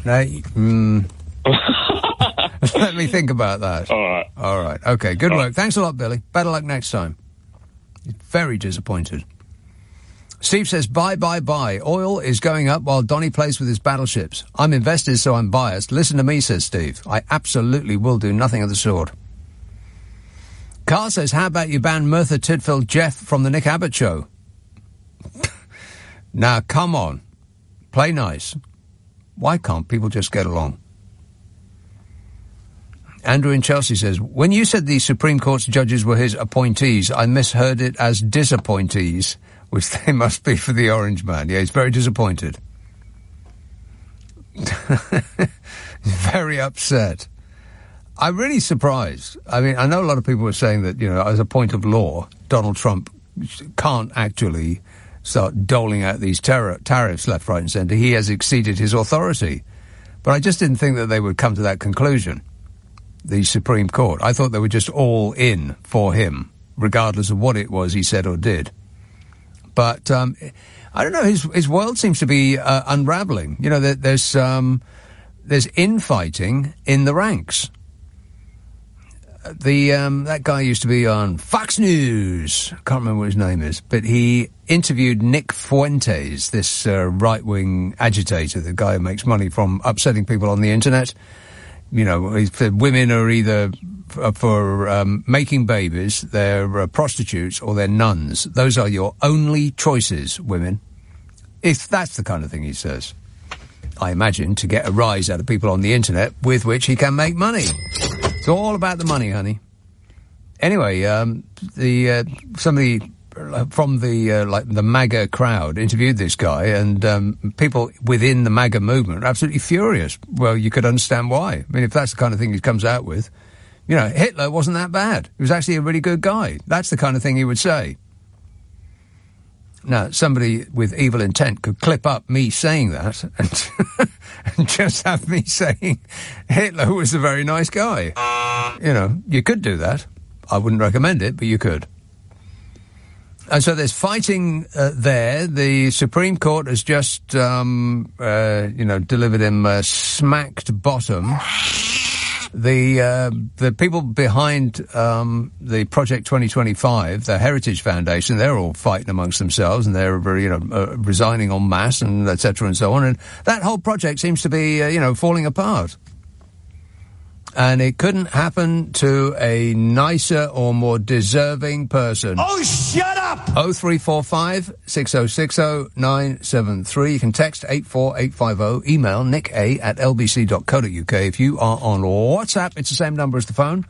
Let me think about that.
All right.
Okay, good work. Thanks a lot, Billy. Better luck next time. Very disappointed. Steve says, buy. Oil is going up while Donny plays with his battleships. I'm invested, so I'm biased. Listen to me, says Steve. I absolutely will do nothing of the sort. Carl says, how about you ban Merthyr Tydfil Jeff from the Nick Abbott show? Now, come on. Play nice. Why can't people just get along? Andrew in Chelsea says, when you said the Supreme Court's judges were his appointees, I misheard it as disappointees, which they must be for the Orange Man. Yeah, he's very disappointed. Very upset. I'm really surprised. I mean, I know a lot of people were saying that, as a point of law, Donald Trump can't actually start doling out these tariffs left, right and centre. He has exceeded his authority. But I just didn't think that they would come to that conclusion, the Supreme Court. I thought they were just all in for him, regardless of what it was he said or did. But I don't know, his world seems to be unravelling. There's infighting in the ranks. That guy used to be on Fox News. I can't remember what his name is, but he interviewed Nick Fuentes, this right-wing agitator, the guy who makes money from upsetting people on the internet. He said women are either for making babies, they're prostitutes, or they're nuns. Those are your only choices, women. If that's the kind of thing he says. I imagine to get a rise out of people on the internet with which he can make money. It's all about the money, honey. Anyway, somebody from the MAGA crowd interviewed this guy, and people within the MAGA movement are absolutely furious. Well, you could understand why. I mean, if that's the kind of thing he comes out with, Hitler wasn't that bad. He was actually a really good guy. That's the kind of thing he would say. Now, somebody with evil intent could clip up me saying that and just have me saying Hitler was a very nice guy. You could do that. I wouldn't recommend it, but you could. And so there's fighting there. The Supreme Court has just, delivered him a smacked bottom. The people behind the Project 2025, the Heritage Foundation, they're all fighting amongst themselves, and they're resigning en masse, and et cetera and so on. And that whole project seems to be, falling apart. And it couldn't happen to a nicer or more deserving person.
Oh, shut up!
0345 6060 973. You can text 84850. Email nick@lbc.co.uk. If you are on WhatsApp, it's the same number as the phone.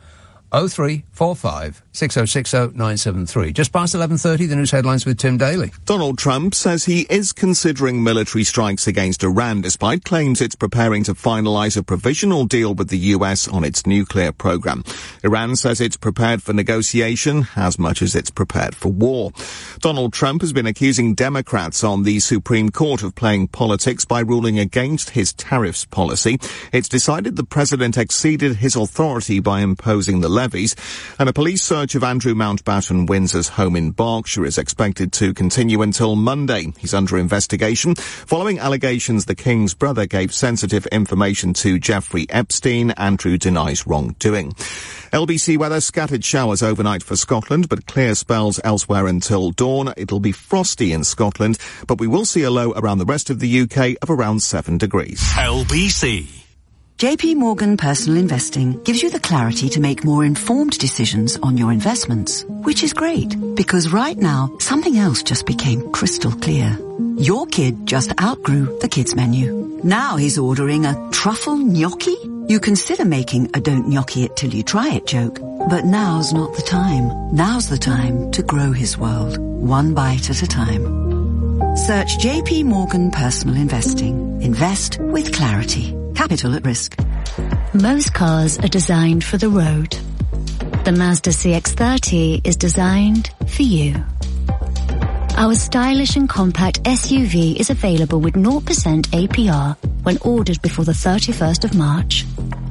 0345 6060 973. Just past 11:30, the news headlines with Tim Daly.
Donald Trump says he is considering military strikes against Iran, despite claims it's preparing to finalise a provisional deal with the US on its nuclear program. Iran says it's prepared for negotiation as much as it's prepared for war. Donald Trump has been accusing Democrats on the Supreme Court of playing politics by ruling against his tariffs policy. It's decided the president exceeded his authority by imposing the levies, and a police search of Andrew Mountbatten Windsor's home in Berkshire is expected to continue until Monday. He's under investigation following allegations the King's brother gave sensitive information to Jeffrey Epstein. Andrew denies wrongdoing. LBC weather, scattered showers overnight for Scotland, but clear spells elsewhere until dawn. It'll be frosty in Scotland, but we will see a low around the rest of the UK of around 7 degrees.
LBC.
JP Morgan Personal Investing gives you the clarity to make more informed decisions on your investments, which is great, because right now, something else just became crystal clear. Your kid just outgrew the kids menu. Now he's ordering a truffle gnocchi? You consider making a don't gnocchi it till you try it joke, but now's not the time. Now's the time to grow his world, one bite at a time. Search JP Morgan Personal Investing. Invest with clarity. Capital at risk.
Most cars are designed for the road. The Mazda CX-30 is designed for you. Our stylish and compact SUV is available with 0% APR when ordered before the 31st of March.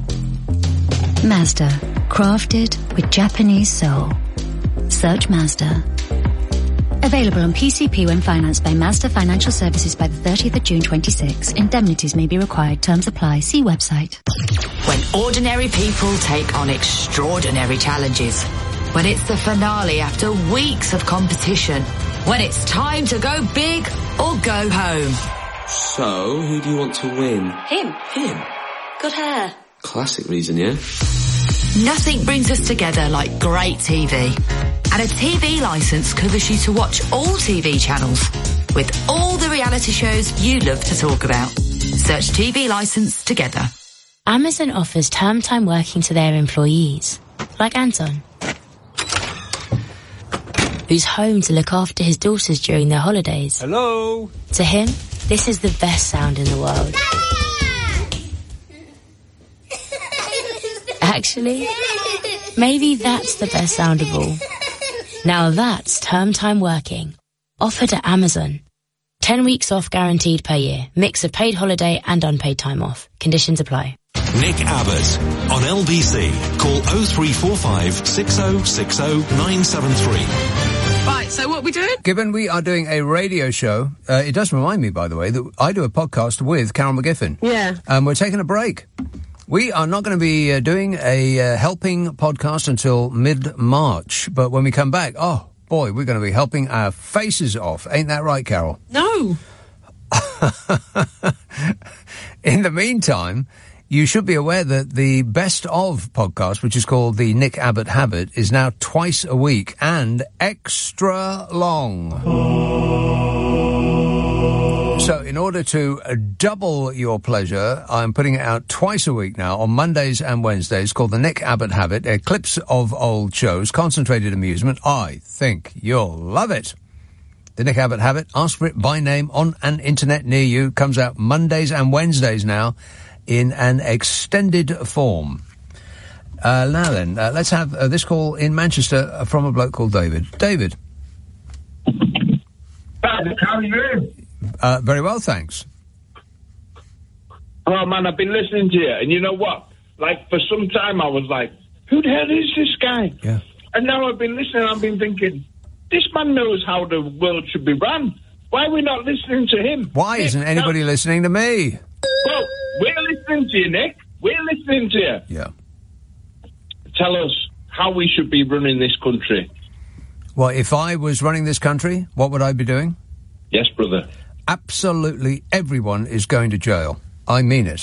Mazda, crafted with Japanese soul. Search Mazda. Available on PCP when financed by Mazda Financial Services by the 30th of June 26. Indemnities may be required. Terms apply. See website.
When ordinary people take on extraordinary challenges. When it's the finale after weeks of competition. when it's time to go big or go home.
So, who do you want to win?
Him. Good hair.
Classic reason, yeah?
Nothing brings us together like great TV. And a TV licence covers you to watch all TV channels with all the reality shows you love to talk about. Search TV licence together.
Amazon offers term time working to their employees, like Anton, who's home to look after his daughters during their holidays.
Hello.
To him, this is the best sound in the world. Actually, maybe that's the best sound of all. Now that's term time working. Offered at Amazon. 10 weeks off guaranteed per year. Mix of paid holiday and unpaid time off. Conditions apply.
Nick Abbott on LBC. Call 0345 6060 973.
Right, so what are we doing?
Given we are doing a radio show, it does remind me, by the way, that I do a podcast with Carol McGiffin.
Yeah.
And we're taking a break. We are not going to be doing a helping podcast until mid-March. But when we come back, oh, boy, we're going to be helping our faces off. Ain't that right, Carol?
No.
In the meantime, you should be aware that the Best Of podcast, which is called the Nick Abbott Habit, is now twice a week and extra long. So in order to double your pleasure, I'm putting it out twice a week now on Mondays and Wednesdays, called the Nick Abbott Habit, clips of old shows, concentrated amusement. I think you'll love it. The Nick Abbott Habit, ask for it by name on an internet near you, comes out Mondays and Wednesdays now in an extended form. Now then, let's have this call in Manchester from a bloke called David. David.
How are you doing?
Very well, thanks.
Oh, man, I've been listening to you, and you know what? Like, for some time I was like, who the hell is this guy?
Yeah.
And now I've been listening, I've been thinking, this man knows how the world should be run. Why are we not listening to him?
Why isn't anybody listening to me?
Well, we're listening to you, Nick. We're listening to you.
Yeah.
Tell us how we should be running this country.
Well, if I was running this country, what would I be doing?
Yes, brother.
Absolutely everyone is going to jail. I mean it.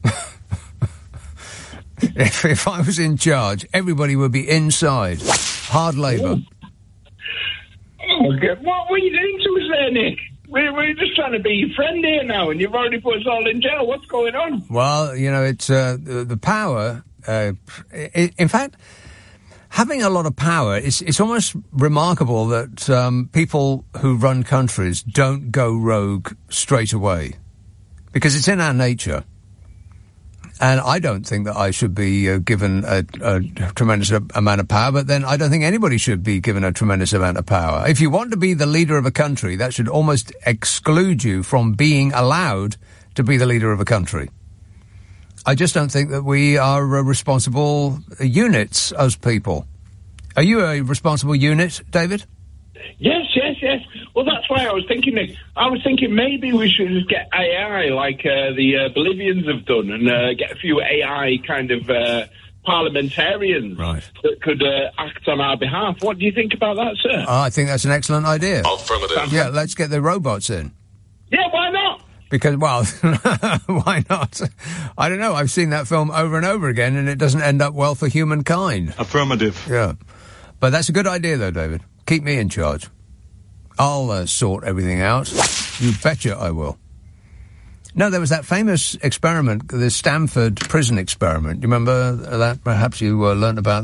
If I was in charge, everybody would be inside. Hard labour.
Oh, God. What were you doing to us there, Nick? We're just trying to be your friend here now, and you've already put us all in jail. What's going on?
Well, you know, it's the power. In fact, having a lot of power, it's almost remarkable that people who run countries don't go rogue straight away, because it's in our nature. And I don't think that I should be given a tremendous amount of power, but then I don't think anybody should be given a tremendous amount of power. If you want to be the leader of a country, that should almost exclude you from being allowed to be the leader of a country. I just don't think that we are responsible units as people. Are you a responsible unit, David?
Yes. Well, that's why I was thinking, Nick. I was thinking maybe we should just get AI like the Bolivians have done and get a few AI kind of parliamentarians that could act on our behalf. What do you think about that, sir?
I think that's an excellent idea.
Affirmative.
Yeah, let's get the robots in.
Yeah, why not?
Because, well, why not? I don't know. I've seen that film over and over again, and it doesn't end up well for humankind.
Affirmative.
Yeah. But that's a good idea, though, David. Keep me in charge. I'll sort everything out. You betcha I will. No, there was that famous experiment, the Stanford prison experiment. You remember that? Perhaps you learnt about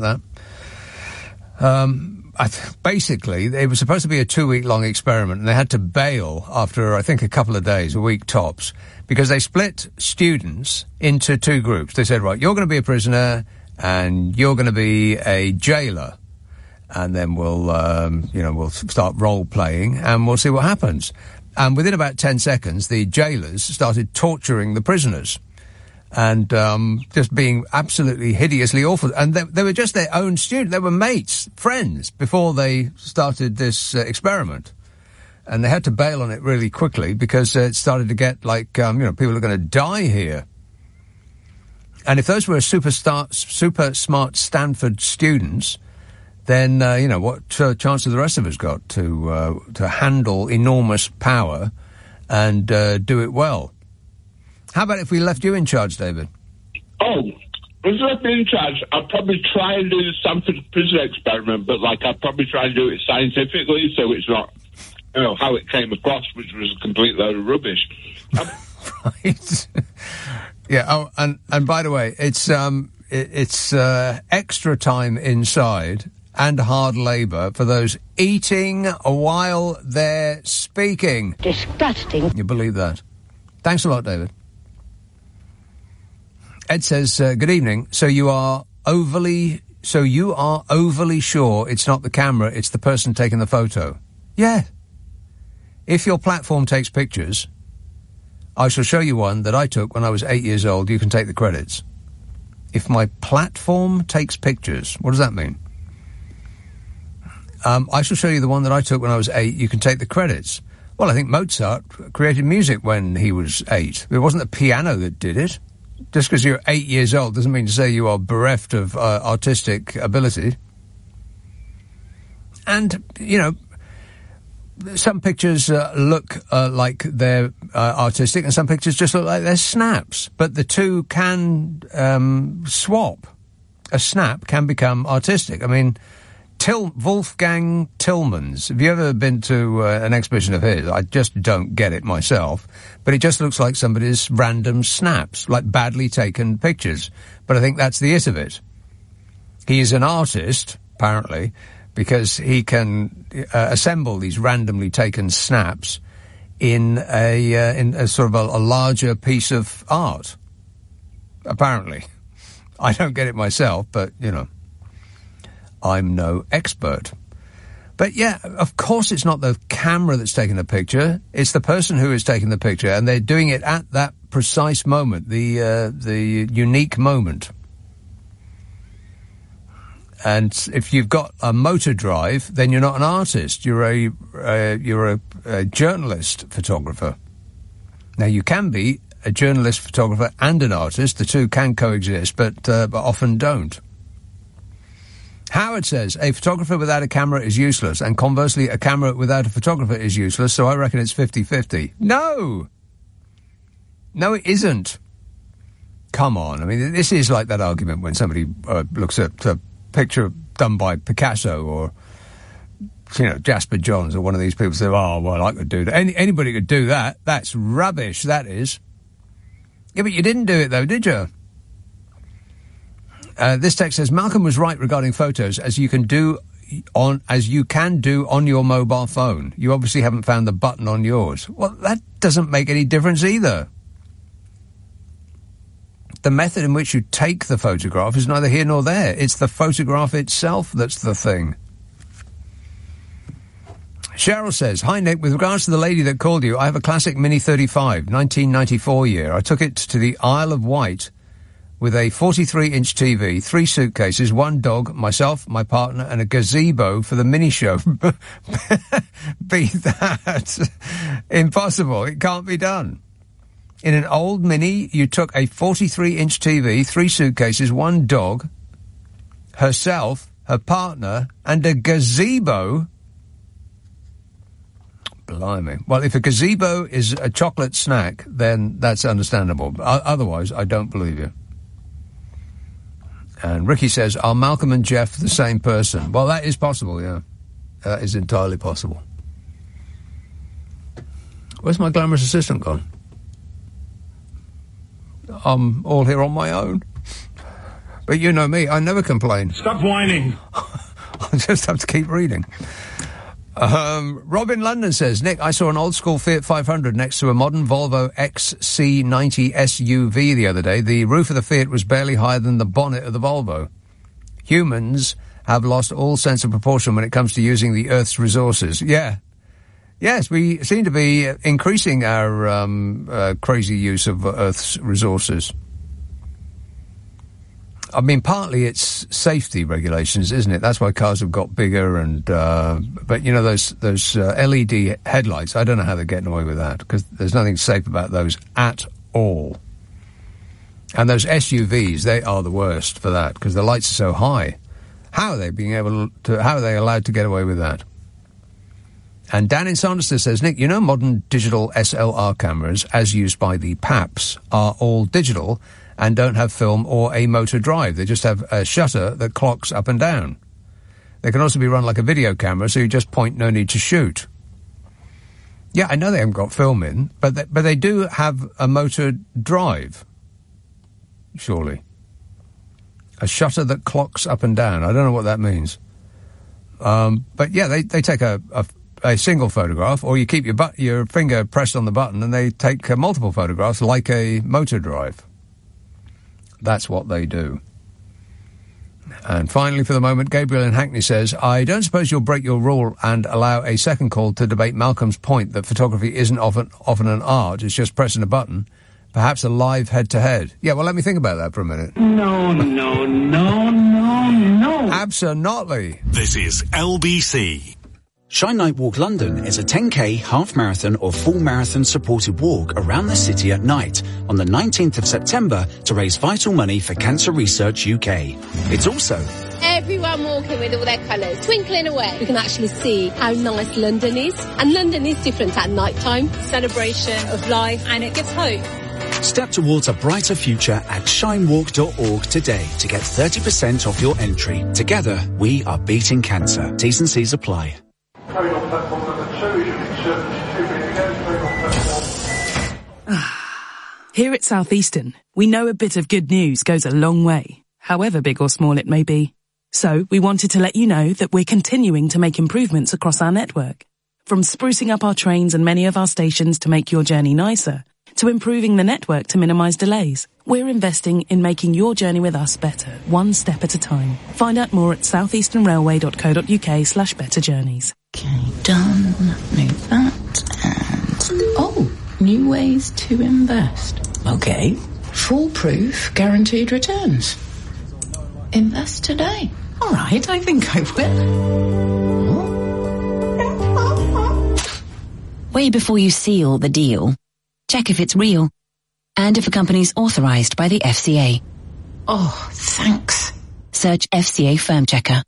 that. Basically, it was supposed to be a 2-week-long experiment, and they had to bail after, I think, a couple of days, a week tops, because they split students into 2 groups. They said, right, you're going to be a prisoner, and you're going to be a jailer. And then we'll start role-playing, and we'll see what happens. And within about 10 seconds, the jailers started torturing the prisoners and just being absolutely hideously awful. And they were just their own students. They were mates, friends, before they started this experiment. And they had to bail on it really quickly because it started to get like, people are going to die here. And if those were super smart Stanford students, then, what chance have the rest of us got to handle enormous power and do it well? How about if we left you in charge, David?
Oh, if you left me in charge, I'd probably try and do the Stanford prison experiment, but, I'd probably try and do it scientifically, so it's not, how it came across, which was a complete load of rubbish.
Right. Yeah, oh, and by the way, it's extra time inside and hard labour for those eating while they're speaking.
Disgusting.
You believe that? Thanks a lot, David. Ed says, good evening. So you are overly sure it's not the camera, it's the person taking the photo? Yeah. If your platform takes pictures, I shall show you one that I took when I was 8 years old. You can take the credits. If my platform takes pictures, what does that mean? I shall show you the one that I took when I was 8. You can take the credits. Well, I think Mozart created music when he was 8. It wasn't the piano that did it. Just because you're 8 years old doesn't mean to say you are bereft of artistic ability. And, some pictures look like they're artistic, and some pictures just look like they're snaps. But the two can swap. A snap can become artistic. I mean, Wolfgang Tillmans. Have you ever been to an exhibition of his? I just don't get it myself. But it just looks like somebody's random snaps, like badly taken pictures. But I think that's the it of it. He is an artist, apparently, because he can assemble these randomly taken snaps in a sort of a larger piece of art. Apparently. I don't get it myself, but, I'm no expert. But yeah, of course it's not the camera that's taking the picture. It's the person who is taking the picture, and they're doing it at that precise moment, the unique moment. And if you've got a motor drive, then you're not an artist. You're a journalist photographer. Now, you can be a journalist photographer and an artist. The two can coexist, but often don't. Howard says, a photographer without a camera is useless, and conversely, a camera without a photographer is useless, so I reckon it's 50-50. No! No, it isn't. Come on. I mean, this is like that argument when somebody looks at a picture done by Picasso or, Jasper Johns or one of these people say, oh, well, I could do that. Anybody could do that. That's rubbish, that is. Yeah, but you didn't do it, though, did you? This text says, Malcolm was right regarding photos, as you can do on your mobile phone. You obviously haven't found the button on yours. Well, that doesn't make any difference either. The method in which you take the photograph is neither here nor there. It's the photograph itself that's the thing. Cheryl says, hi, Nick. With regards to the lady that called you, I have a classic Mini 35, 1994 year. I took it to the Isle of Wight with a 43-inch TV, 3 suitcases, 1 dog, myself, my partner, and a gazebo for the mini show. Be that impossible. It can't be done. In an old Mini, you took a 43-inch TV, 3 suitcases, 1 dog, herself, her partner, and a gazebo. Blimey. Well, if a gazebo is a chocolate snack, then that's understandable. Otherwise, I don't believe you. And Ricky says, are Malcolm and Jeff the same person? Well, that is possible, yeah. That is entirely possible. Where's my glamorous assistant gone? I'm all here on my own. But you know me, I never complain.
Stop whining.
I just have to keep reading. Robin London says, Nick, I saw an old school Fiat 500 next to a modern Volvo XC90 SUV the other day. The roof of the Fiat was barely higher than the bonnet of the Volvo. Humans have lost all sense of proportion when it comes to using the Earth's resources. Yeah. Yes, we seem to be increasing our crazy use of Earth's resources. I mean, partly it's safety regulations, isn't it? That's why cars have got bigger and, but you know, those LED headlights, I don't know how they're getting away with that, because there's nothing safe about those at all. And those SUVs, they are the worst for that, because the lights are so high. How are they allowed to get away with that? And Dan in Sanderson says, Nick, you know modern digital SLR cameras, as used by the PAPs, are all digital and don't have film or a motor drive. They just have a shutter that clocks up and down. They can also be run like a video camera, so you just point, no need to shoot. Yeah, I know they haven't got film in, but they do have a motor drive, surely. A shutter that clocks up and down. I don't know what that means. But yeah, they take a single photograph, or you keep your finger pressed on the button and they take multiple photographs like a motor drive. That's what they do. And finally, for the moment, Gabriel in Hackney says, I don't suppose you'll break your rule and allow a second call to debate Malcolm's point that photography isn't often an art, it's just pressing a button. Perhaps a live head-to-head. Yeah, well, let me think about that for a minute.
No.
Absolutely.
This is LBC.
Shine Night Walk London is a 10k, half marathon or full marathon supported walk around the city at night on the 19th of September to raise vital money for Cancer Research UK. It's also
everyone walking with all their colours, twinkling away. We can actually see how nice London is. And London is different at night time. Celebration of life, and it gives hope.
Step towards a brighter future at shinewalk.org today to get 30% off your entry. Together, we are beating cancer. T's and C's apply.
Here at Southeastern, we know a bit of good news goes a long way, however big or small it may be. So we wanted to let you know that we're continuing to make improvements across our network. From sprucing up our trains and many of our stations to make your journey nicer, to improving the network to minimise delays. We're investing in making your journey with us better, one step at a time. Find out more at southeasternrailway.co.uk/betterjourneys.
Okay, done. Move that. And, new ways to invest. Okay. Foolproof guaranteed returns. Invest today. All right, I think I will.
Way before you seal the deal, check if it's real and if a company's authorised by the FCA.
Oh, thanks.
Search FCA Firm Checker.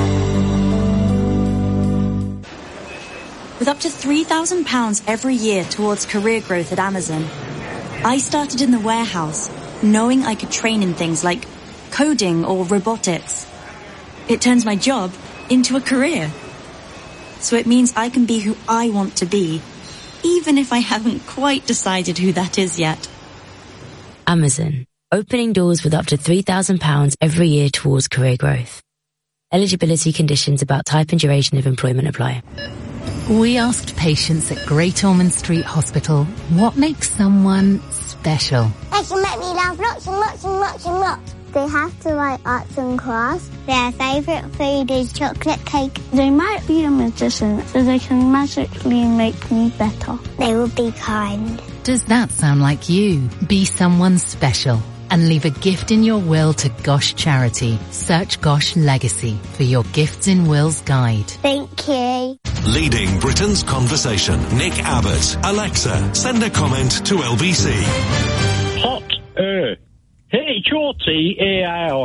With up to £3,000 every year towards career growth at Amazon, I started in the warehouse, knowing I could train in things like coding or robotics. It turns my job into a career. So it means I can be who I want to be, even if I haven't quite decided who that is yet.
Amazon, opening doors with up to £3,000 every year towards career growth. Eligibility conditions about type and duration of employment apply.
We asked patients at Great Ormond Street Hospital what makes someone special.
They can make me laugh lots and lots and lots and lots. They have to write arts and crafts. Their favourite food is chocolate cake.
They might be a magician, so they can magically make me better.
They will be kind.
Does that sound like you? Be someone special and leave a gift in your will to Gosh Charity. Search Gosh Legacy for your Gifts in Wills guide.
Thank you.
Leading Britain's conversation. Nick Abbott. Alexa, send a comment to LBC.
Hot air. H-O-T-A-I-R.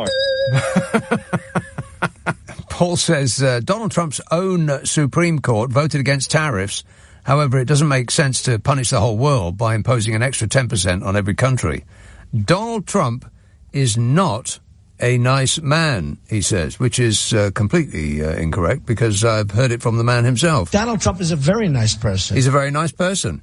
Paul says Donald Trump's own Supreme Court voted against tariffs. However, it doesn't make sense to punish the whole world by imposing an extra 10% on every country. Donald Trump is not a nice man, he says, which is completely incorrect because I've heard it from the man himself.
Donald Trump is a very nice person.
He's a very nice person.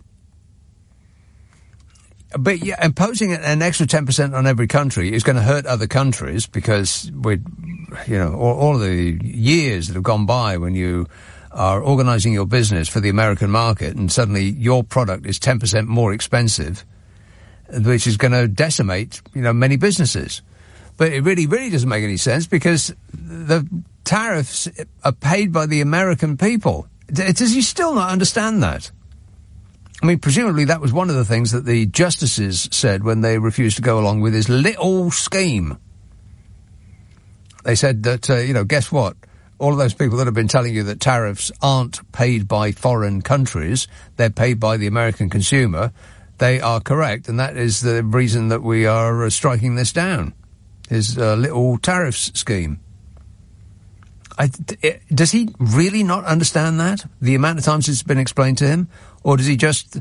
But yeah, imposing an extra 10% on every country is going to hurt other countries because all of the years that have gone by when you are organising your business for the American market and suddenly your product is 10% more expensive, which is going to decimate, many businesses. But it really, really doesn't make any sense because the tariffs are paid by the American people. Does he still not understand that? I mean, presumably that was one of the things that the justices said when they refused to go along with his little scheme. They said that, guess what? All of those people that have been telling you that tariffs aren't paid by foreign countries, they're paid by the American consumer, they are correct, and that is the reason that we are striking this down, his little tariffs scheme. Does he really not understand that? The amount of times it's been explained to him? Or does it just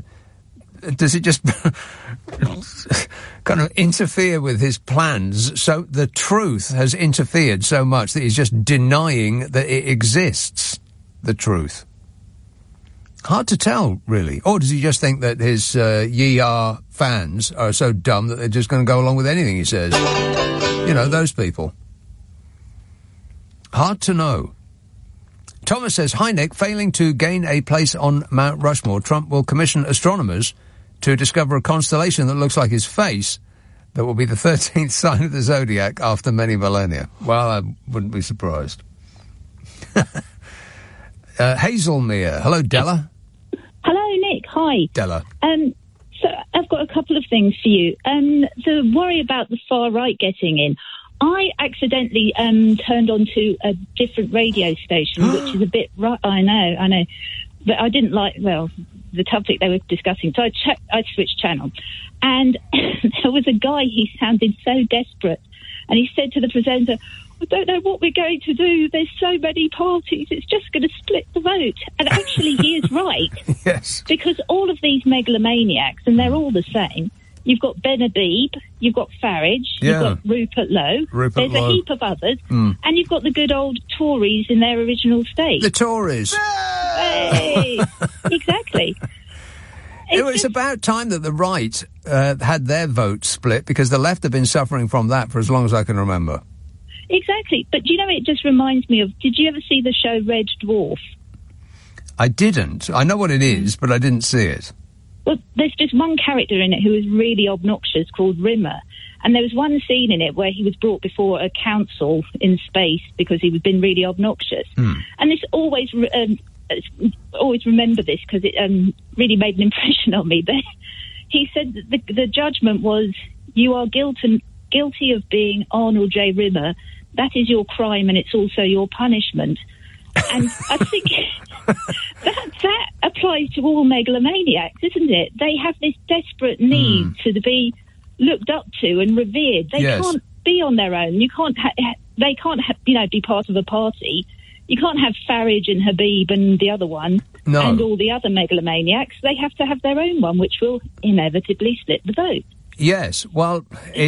kind of interfere with his plans? So the truth has interfered so much that he's just denying that it exists, the truth. Hard to tell, really. Or does he just think that his Yi-Ya fans are so dumb that they're just going to go along with anything he says? You know, those people. Hard to know. Thomas says, hi Nick, failing to gain a place on Mount Rushmore, Trump will commission astronomers to discover a constellation that looks like his face that will be the 13th sign of the zodiac after many millennia. Well, I wouldn't be surprised. Hazelmere. Hello, Della.
Hello, Nick. Hi.
Della.
So I've got a couple of things for you. The worry about the far right getting in. I accidentally turned onto a different radio station, which is a bit... I know. But I didn't like, the topic they were discussing. So I switched channel. And there was a guy, he sounded so desperate. And he said to the presenter, I don't know what we're going to do. There's so many parties. It's just going to split the vote. And actually, he is right.
Yes.
Because all of these megalomaniacs, and they're all the same, you've got Ben Habib, you've got Farage, you've got Rupert Lowe, there's a heap of others, and you've got the good old Tories in their original state.
The Tories.
Hey! Exactly.
It was about time that the right had their vote split, because the left have been suffering from that for as long as I can remember.
Exactly. But, you know, it just reminds me of, did you ever see the show Red Dwarf?
I didn't. I know what it is, but I didn't see it.
Well, there's just one character in it who is really obnoxious called Rimmer. And there was one scene in it where he was brought before a council in space because he was been really obnoxious. And this always remember this because it really made an impression on me. But he said that the judgment was, you are guilty of being Arnold J. Rimmer. That is your crime and it's also your punishment. And I think that applies to all megalomaniacs, isn't it? They have this desperate need to be looked up to and revered. They can't be on their own. You can't. They can't. Be part of a party. You can't have Farage and Habib and the other one and all the other megalomaniacs. They have to have their own one, which will inevitably split the vote.
Yes, well,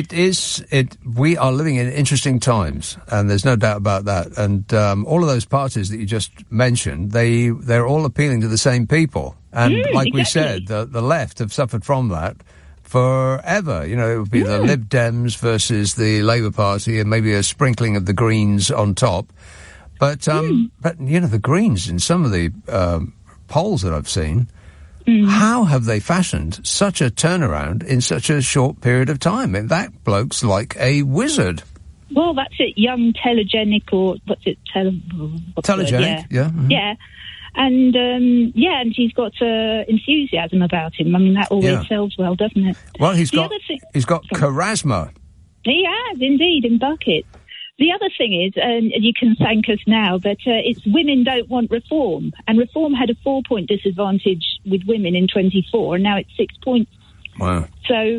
we are living in interesting times, and there's no doubt about that. And all of those parties that you just mentioned, they're all appealing to the same people. And like we said, the left have suffered from that forever. You know, it would be the Lib Dems versus the Labour Party, and maybe a sprinkling of the Greens on top. But the Greens in some of the polls that I've seen. How have they fashioned such a turnaround in such a short period of time? And that bloke's like a wizard.
Well, that's it. Young, telegenic, or what's it?
Telegenic, yeah. Mm-hmm.
Yeah. And, and he's got enthusiasm about him. I mean, that always sells well, doesn't it?
Well, he's got charisma.
He has, indeed, in buckets. The other thing is, you can thank us now, but it's women don't want reform. And reform had a 4-point disadvantage with women in 24, and now it's 6 points.
Wow.
So,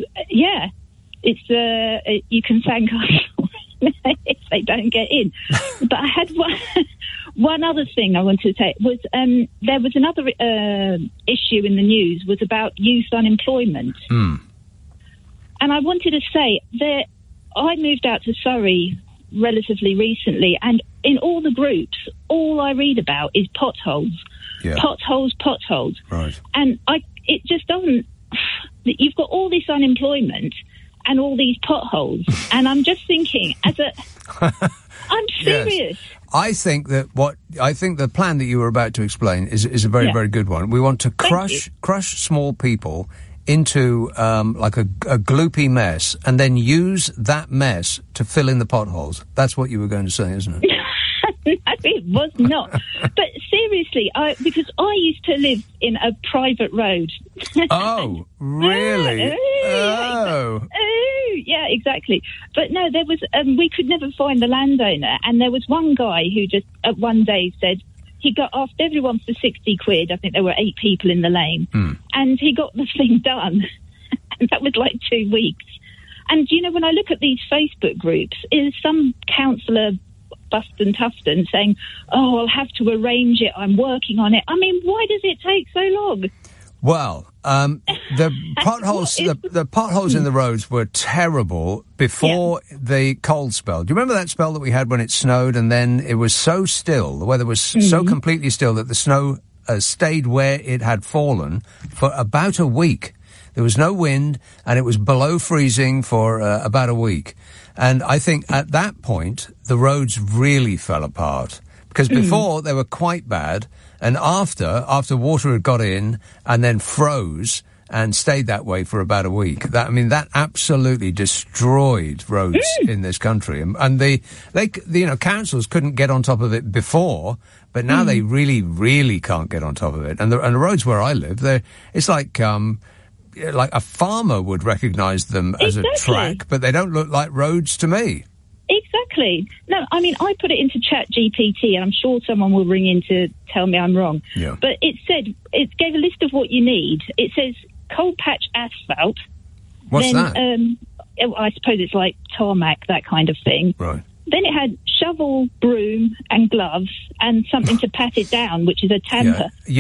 it's you can thank us if they don't get in. But I had one other thing I wanted to say was there was another issue in the news was about youth unemployment. And I wanted to say that I moved out to Surrey relatively recently, and in all the groups, all I read about is potholes. Potholes.
Right.
And it just doesn't. You've got all this unemployment and all these potholes, and I'm just thinking, I'm serious.
Yes. I think the plan that you were about to explain is a very, very good one. We want to crush small people into like a gloopy mess, and then use that mess to fill in the potholes. That's what you were going to say, isn't it?
No, it was not. But seriously, because I used to live in a private road.
Oh, really?
Yeah, exactly. But no, there was we could never find the landowner, and there was one guy who just one day said, he got asked everyone for 60 quid. I think there were 8 people in the lane. And he got the thing done. And that was like 2 weeks. And, when I look at these Facebook groups, is some councillor fussed and tussed saying, "Oh, I'll have to arrange it. I'm working on it." I mean, why does it take so long?
Well, the potholes, the potholes in the roads were terrible before the cold spell. Do you remember that spell that we had when it snowed and then it was so still, the weather was so completely still that the snow stayed where it had fallen for about a week. There was no wind and it was below freezing for about a week. And I think at that point, the roads really fell apart. Because before, they were quite bad. And after water had got in and then froze and stayed that way for about a week, that absolutely destroyed roads in this country. And the councils couldn't get on top of it before, but now they really, really can't get on top of it. And the roads where I live, it's like a farmer would recognise them as a track, but they don't look like roads to me.
Exactly. No, I mean, I put it into ChatGPT, and I'm sure someone will ring in to tell me I'm wrong.
Yeah.
But it gave a list of what you need. It says cold patch asphalt.
What's that?
I suppose it's like tarmac, that kind of thing.
Right.
Then it had shovel, broom, and gloves, and something to pat it down, which is a tamper.
Yeah.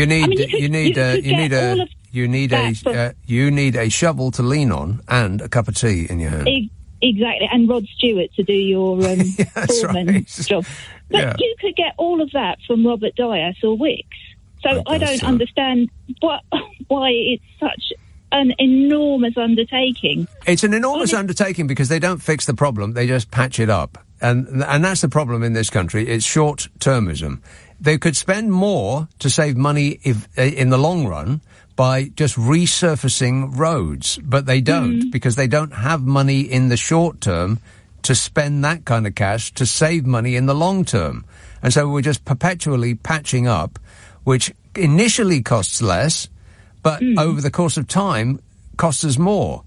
You need a shovel to lean on and a cup of tea in your hand.
Exactly, and Rod Stewart to do your foreman job. But you could get all of that from Robert Dias or Wicks. So I don't understand why it's such an enormous undertaking.
It's an enormous undertaking because they don't fix the problem, they just patch it up. And that's the problem in this country, it's short-termism. They could spend more to save money in the long run by just resurfacing roads, but they don't because they don't have money in the short term to spend that kind of cash to save money in the long term. And so we're just perpetually patching up, which initially costs less, but over the course of time costs us more.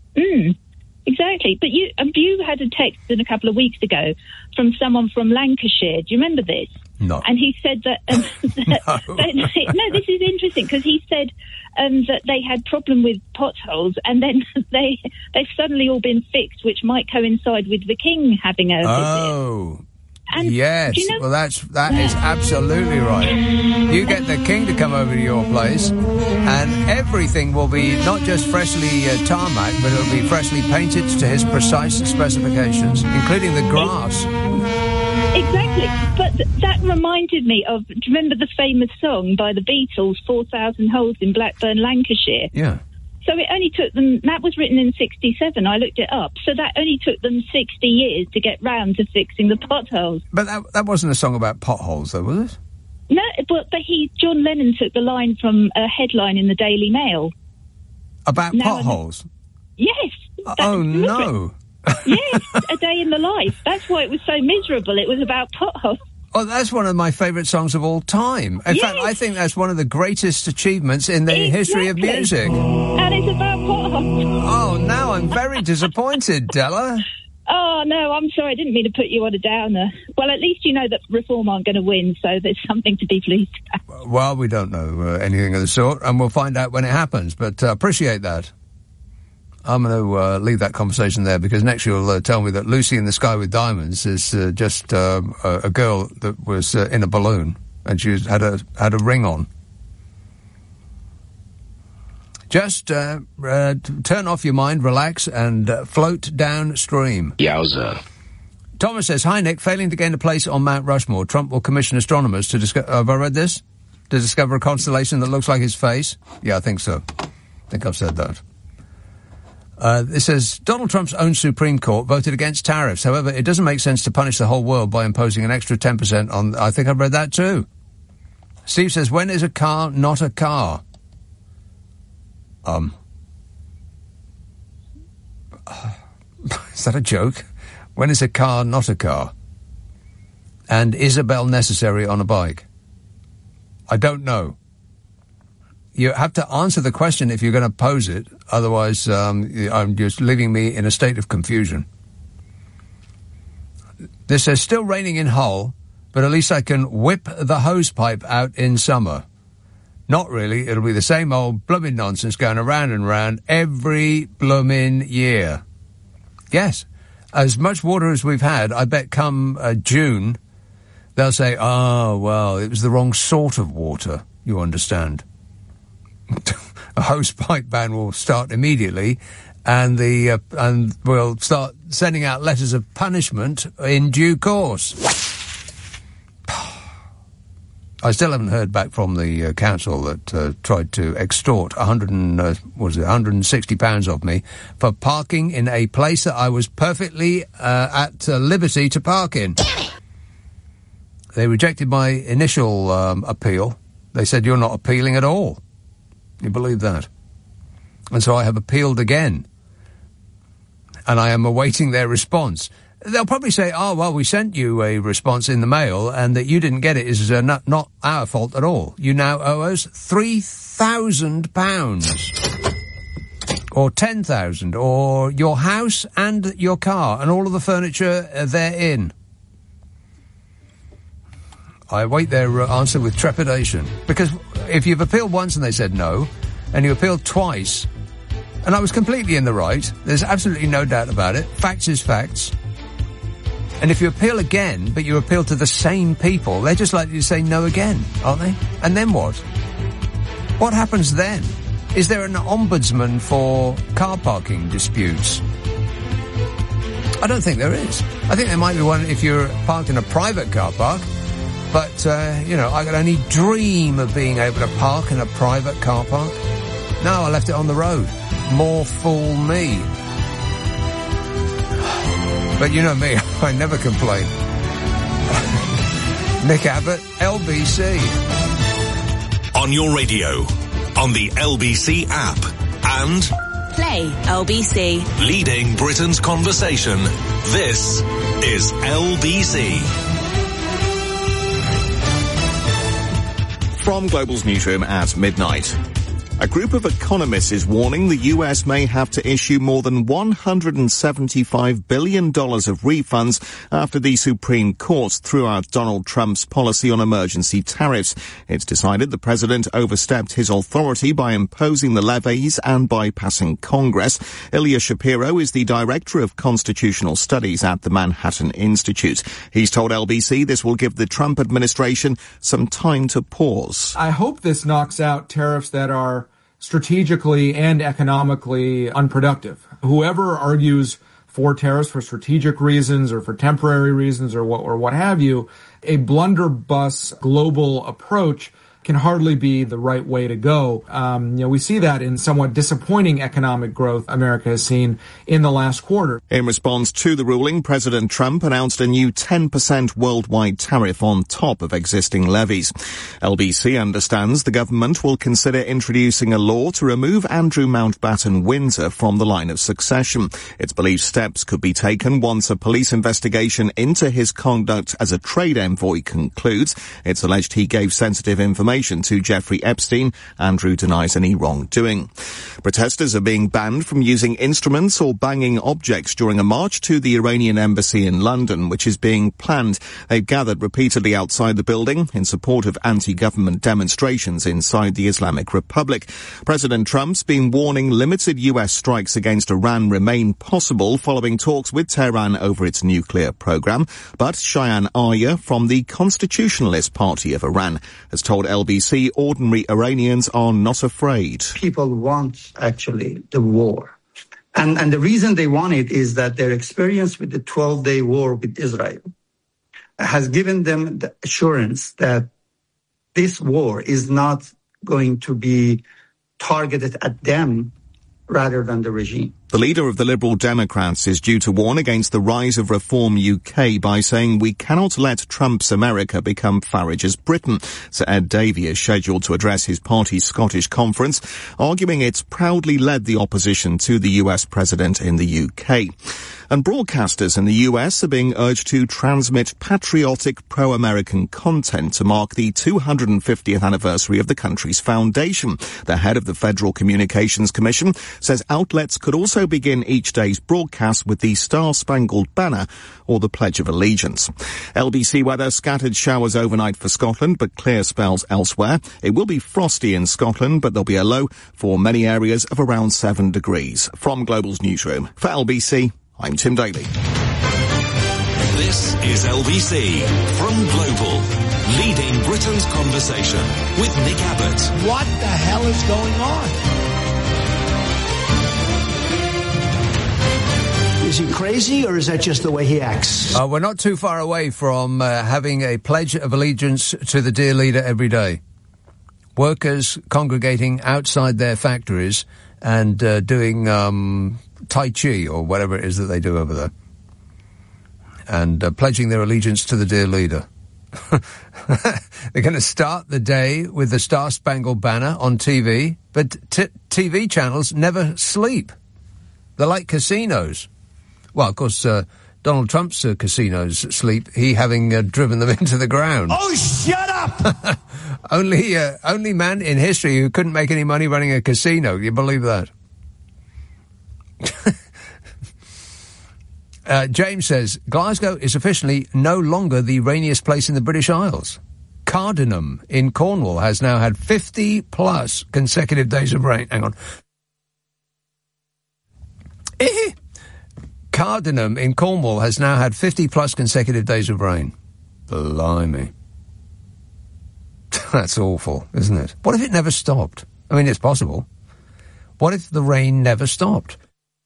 Exactly. But you had a text in a couple of weeks ago from someone from Lancashire. Do you remember this?
No.
And he said that... no, this is interesting, because he said that they had problem with potholes, and then they've suddenly all been fixed, which might coincide with the King having a visit.
Oh,
and
yes. Well, that is absolutely right. You get the King to come over to your place, and everything will be not just freshly tarmac, but it'll be freshly painted to his precise specifications, including the grass.
Exactly. But that reminded me of, do you remember the famous song by the Beatles, 4,000 Holes in Blackburn, Lancashire?
Yeah.
So it only took them, that was written in 67, I looked it up, so that only took them 60 years to get round to fixing the potholes.
But that wasn't a song about potholes, though, was it?
No, but John Lennon took the line from a headline in the Daily Mail.
About potholes?
Yes.
Oh, no.
Yes, A Day in the Life. That's why it was so miserable. It was about potholes.
Oh, that's one of my favourite songs of all time. In fact, I think that's one of the greatest achievements in the history of music.
And it's about potholes.
Oh, now I'm very disappointed, Della.
Oh, no, I'm sorry. I didn't mean to put you on a downer. Well, at least you know that Reform aren't going to win, so there's something to be pleased about.
Well, we don't know anything of the sort, and we'll find out when it happens, but appreciate that. I'm going to leave that conversation there, because next you'll tell me that Lucy in the Sky with Diamonds is just a girl that was in a balloon and she had a ring on. Just turn off your mind, relax, and float downstream.
Yowza.
Thomas says, "Hi, Nick. Failing to gain a place on Mount Rushmore, Trump will commission astronomers to discover..." Have I read this? To discover a constellation that looks like his face? Yeah, I think so. I think I've said that. It says, Donald Trump's own Supreme Court voted against tariffs. However, it doesn't make sense to punish the whole world by imposing an extra 10% on... I think I've read that too. Steve says, when is a car not a car? Is that a joke? When is a car not a car? And is a bell necessary on a bike? I don't know. You have to answer the question if you're going to pose it. Otherwise, I'm just leaving me in a state of confusion. This says, still raining in Hull, but at least I can whip the hose pipe out in summer. Not really. It'll be the same old blooming nonsense going around and round every blooming year. Yes. As much water as we've had, I bet come June, They'll say, oh, well, it was the wrong sort of water, you understand. A hosepipe ban will start immediately, and and we'll start sending out letters of punishment in due course. I still haven't heard back from the council that tried to extort £160 of me for parking in a place that I was perfectly at liberty to park in. They rejected my initial appeal. They said, you're not appealing at all. You believe that? And so I have appealed again. And I am awaiting their response. They'll probably say, oh, well, we sent you a response in the mail, and that you didn't get it is not our fault at all. You now owe us £3,000. Or 10,000, or your house and your car, and all of the furniture therein. I await their answer with trepidation. Because if you've appealed once and they said no, and you appealed twice, and I was completely in the right, there's absolutely no doubt about it, facts is facts. And if you appeal again, but you appeal to the same people, they're just likely to say no again, aren't they? And then what? What happens then? Is there an ombudsman for car parking disputes? I don't think there is. I think there might be one if you're parked in a private car park, but, I could only dream of being able to park in a private car park. No, I left it on the road. More fool me. But you know me, I never complain. Nick Abbott, LBC.
On your radio, on the LBC app, and
Play LBC.
Leading Britain's conversation. This is LBC.
From Global's newsroom at midnight. A group of economists is warning the US may have to issue more than $175 billion of refunds after the Supreme Court threw out Donald Trump's policy on emergency tariffs. It's decided the president overstepped his authority by imposing the levies and bypassing Congress. Ilya Shapiro is the director of constitutional studies at the Manhattan Institute. He's told LBC this will give the Trump administration some time to pause.
I hope this knocks out tariffs that are strategically and economically unproductive. Whoever argues for tariffs for strategic reasons or for temporary reasons or what have you, a blunderbuss global approach can hardly be the right way to go. We see that in somewhat disappointing economic growth America has seen in the last quarter.
In response to the ruling, President Trump announced a new 10% worldwide tariff on top of existing levies. LBC understands the government will consider introducing a law to remove Andrew Mountbatten Windsor from the line of succession. It's believed steps could be taken once a police investigation into his conduct as a trade envoy concludes. It's alleged he gave sensitive information to Jeffrey Epstein. Andrew denies any wrongdoing. Protesters are being banned from using instruments or banging objects during a march to the Iranian embassy in London, which is being planned. They've gathered repeatedly outside the building in support of anti-government demonstrations inside the Islamic Republic. President Trump's been warning limited US strikes against Iran remain possible following talks with Tehran over its nuclear program. But Cheyenne Arya from the Constitutionalist Party of Iran has told LBC ordinary Iranians are not afraid.
People want, actually, the war. And the reason they want it is that their experience with the 12-day war with Israel has given them the assurance that this war is not going to be targeted at them rather than the regime.
The leader of the Liberal Democrats is due to warn against the rise of Reform UK by saying we cannot let Trump's America become Farage's Britain. Sir Ed Davey is scheduled to address his party's Scottish conference, arguing it's proudly led the opposition to the US president in the UK. And broadcasters in the US are being urged to transmit patriotic pro-American content to mark the 250th anniversary of the country's foundation. The head of the Federal Communications Commission says outlets could also begin each day's broadcast with the Star-Spangled Banner or the Pledge of Allegiance. LBC weather, scattered showers overnight for Scotland, but clear spells elsewhere. It will be frosty in Scotland, but there'll be a low for many areas of around 7 degrees. From Global's newsroom, for LBC, I'm Tim Daly.
This is LBC from Global, leading Britain's conversation with Nick Abbott.
What the hell is going on? Is he crazy, or is that just the way he acts?
We're not too far away from having a pledge of allegiance to the dear leader every day. Workers congregating outside their factories and doing Tai Chi or whatever it is that they do over there. And pledging their allegiance to the dear leader. They're going to start the day with the Star Spangled Banner on TV, but TV channels never sleep. They're like casinos. Well, of course, Donald Trump's casinos sleep, he having driven them into the ground.
Oh, shut up!
Only man in history who couldn't make any money running a casino. You believe that? James says, Glasgow is officially no longer the rainiest place in the British Isles. Cardinham in Cornwall has now had 50-plus consecutive days of rain. Hang on. Cardinham in Cornwall has now had 50-plus consecutive days of rain. Blimey. That's awful, isn't it? What if it never stopped? I mean, it's possible. What if the rain never stopped?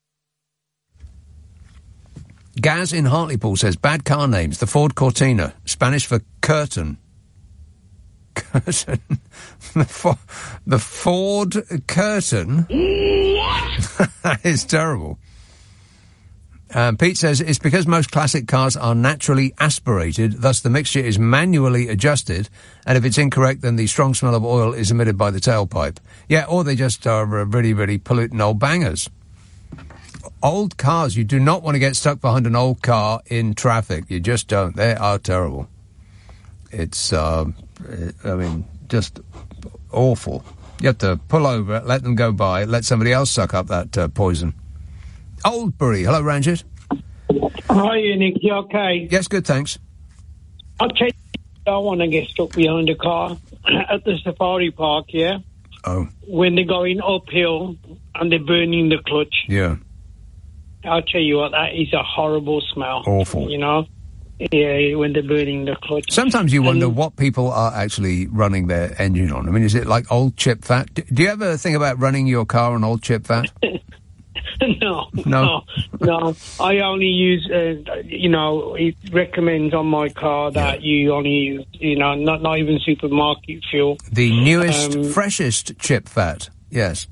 Gaz in Hartlepool says, bad car names. The Ford Cortina, Spanish for curtain. Curtain? The Ford Curtain? What? That is terrible. Pete says, it's because most classic cars are naturally aspirated, thus the mixture is manually adjusted, and if it's incorrect, then the strong smell of oil is emitted by the tailpipe. Yeah, or they just are really, really polluting old bangers. Old cars, you do not want to get stuck behind an old car in traffic. You just don't. They are terrible. It's, just awful. You have to pull over, let them go by, let somebody else suck up that poison. Oldbury. Hello, Ranjit.
Hi, Nick. You okay?
Yes, good, thanks.
I want to get stuck behind a car at the safari park, yeah?
Oh.
When they're going uphill and they're burning the clutch.
Yeah.
I'll tell you what, that is a horrible smell.
Awful.
You know? Yeah, when they're burning the clutch.
Sometimes you wonder what people are actually running their engine on. I mean, is it like old chip fat? Do you ever think about running your car on old chip fat?
No. I only use, it recommends on my car that you only use, not even supermarket fuel.
The newest, freshest chip fat, yes.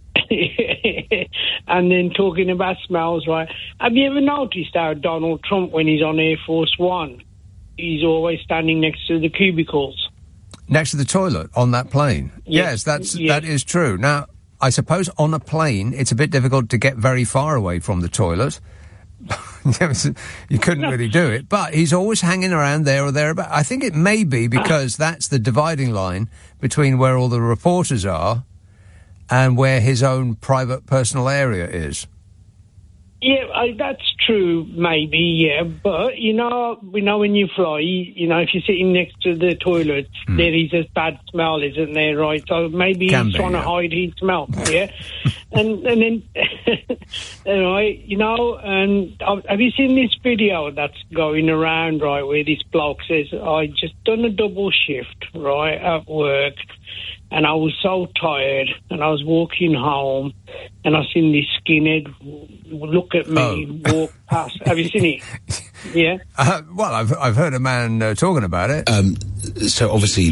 And then talking about smells, right? Have you ever noticed how Donald Trump, when he's on Air Force One, he's always standing next to the cubicles?
Next to the toilet on that plane? Yes, that is true. Now, I suppose on a plane, it's a bit difficult to get very far away from the toilet. You couldn't really do it. But he's always hanging around there or thereabout. I think it may be because that's the dividing line between where all the reporters are and where his own private personal area is.
Yeah, that's true, maybe, yeah. But, we know when you fly, if you're sitting next to the toilet, there is a bad smell, isn't there, right? So maybe he's trying to hide his smell, yeah? and then, right, and have you seen this video that's going around, right, where this bloke says, I just done a double shift, right, at work, and I was so tired, and I was walking home, and I seen this skinhead look at me, walk past. Have you seen it? Yeah?
Well, I've heard a man talking about it.
So obviously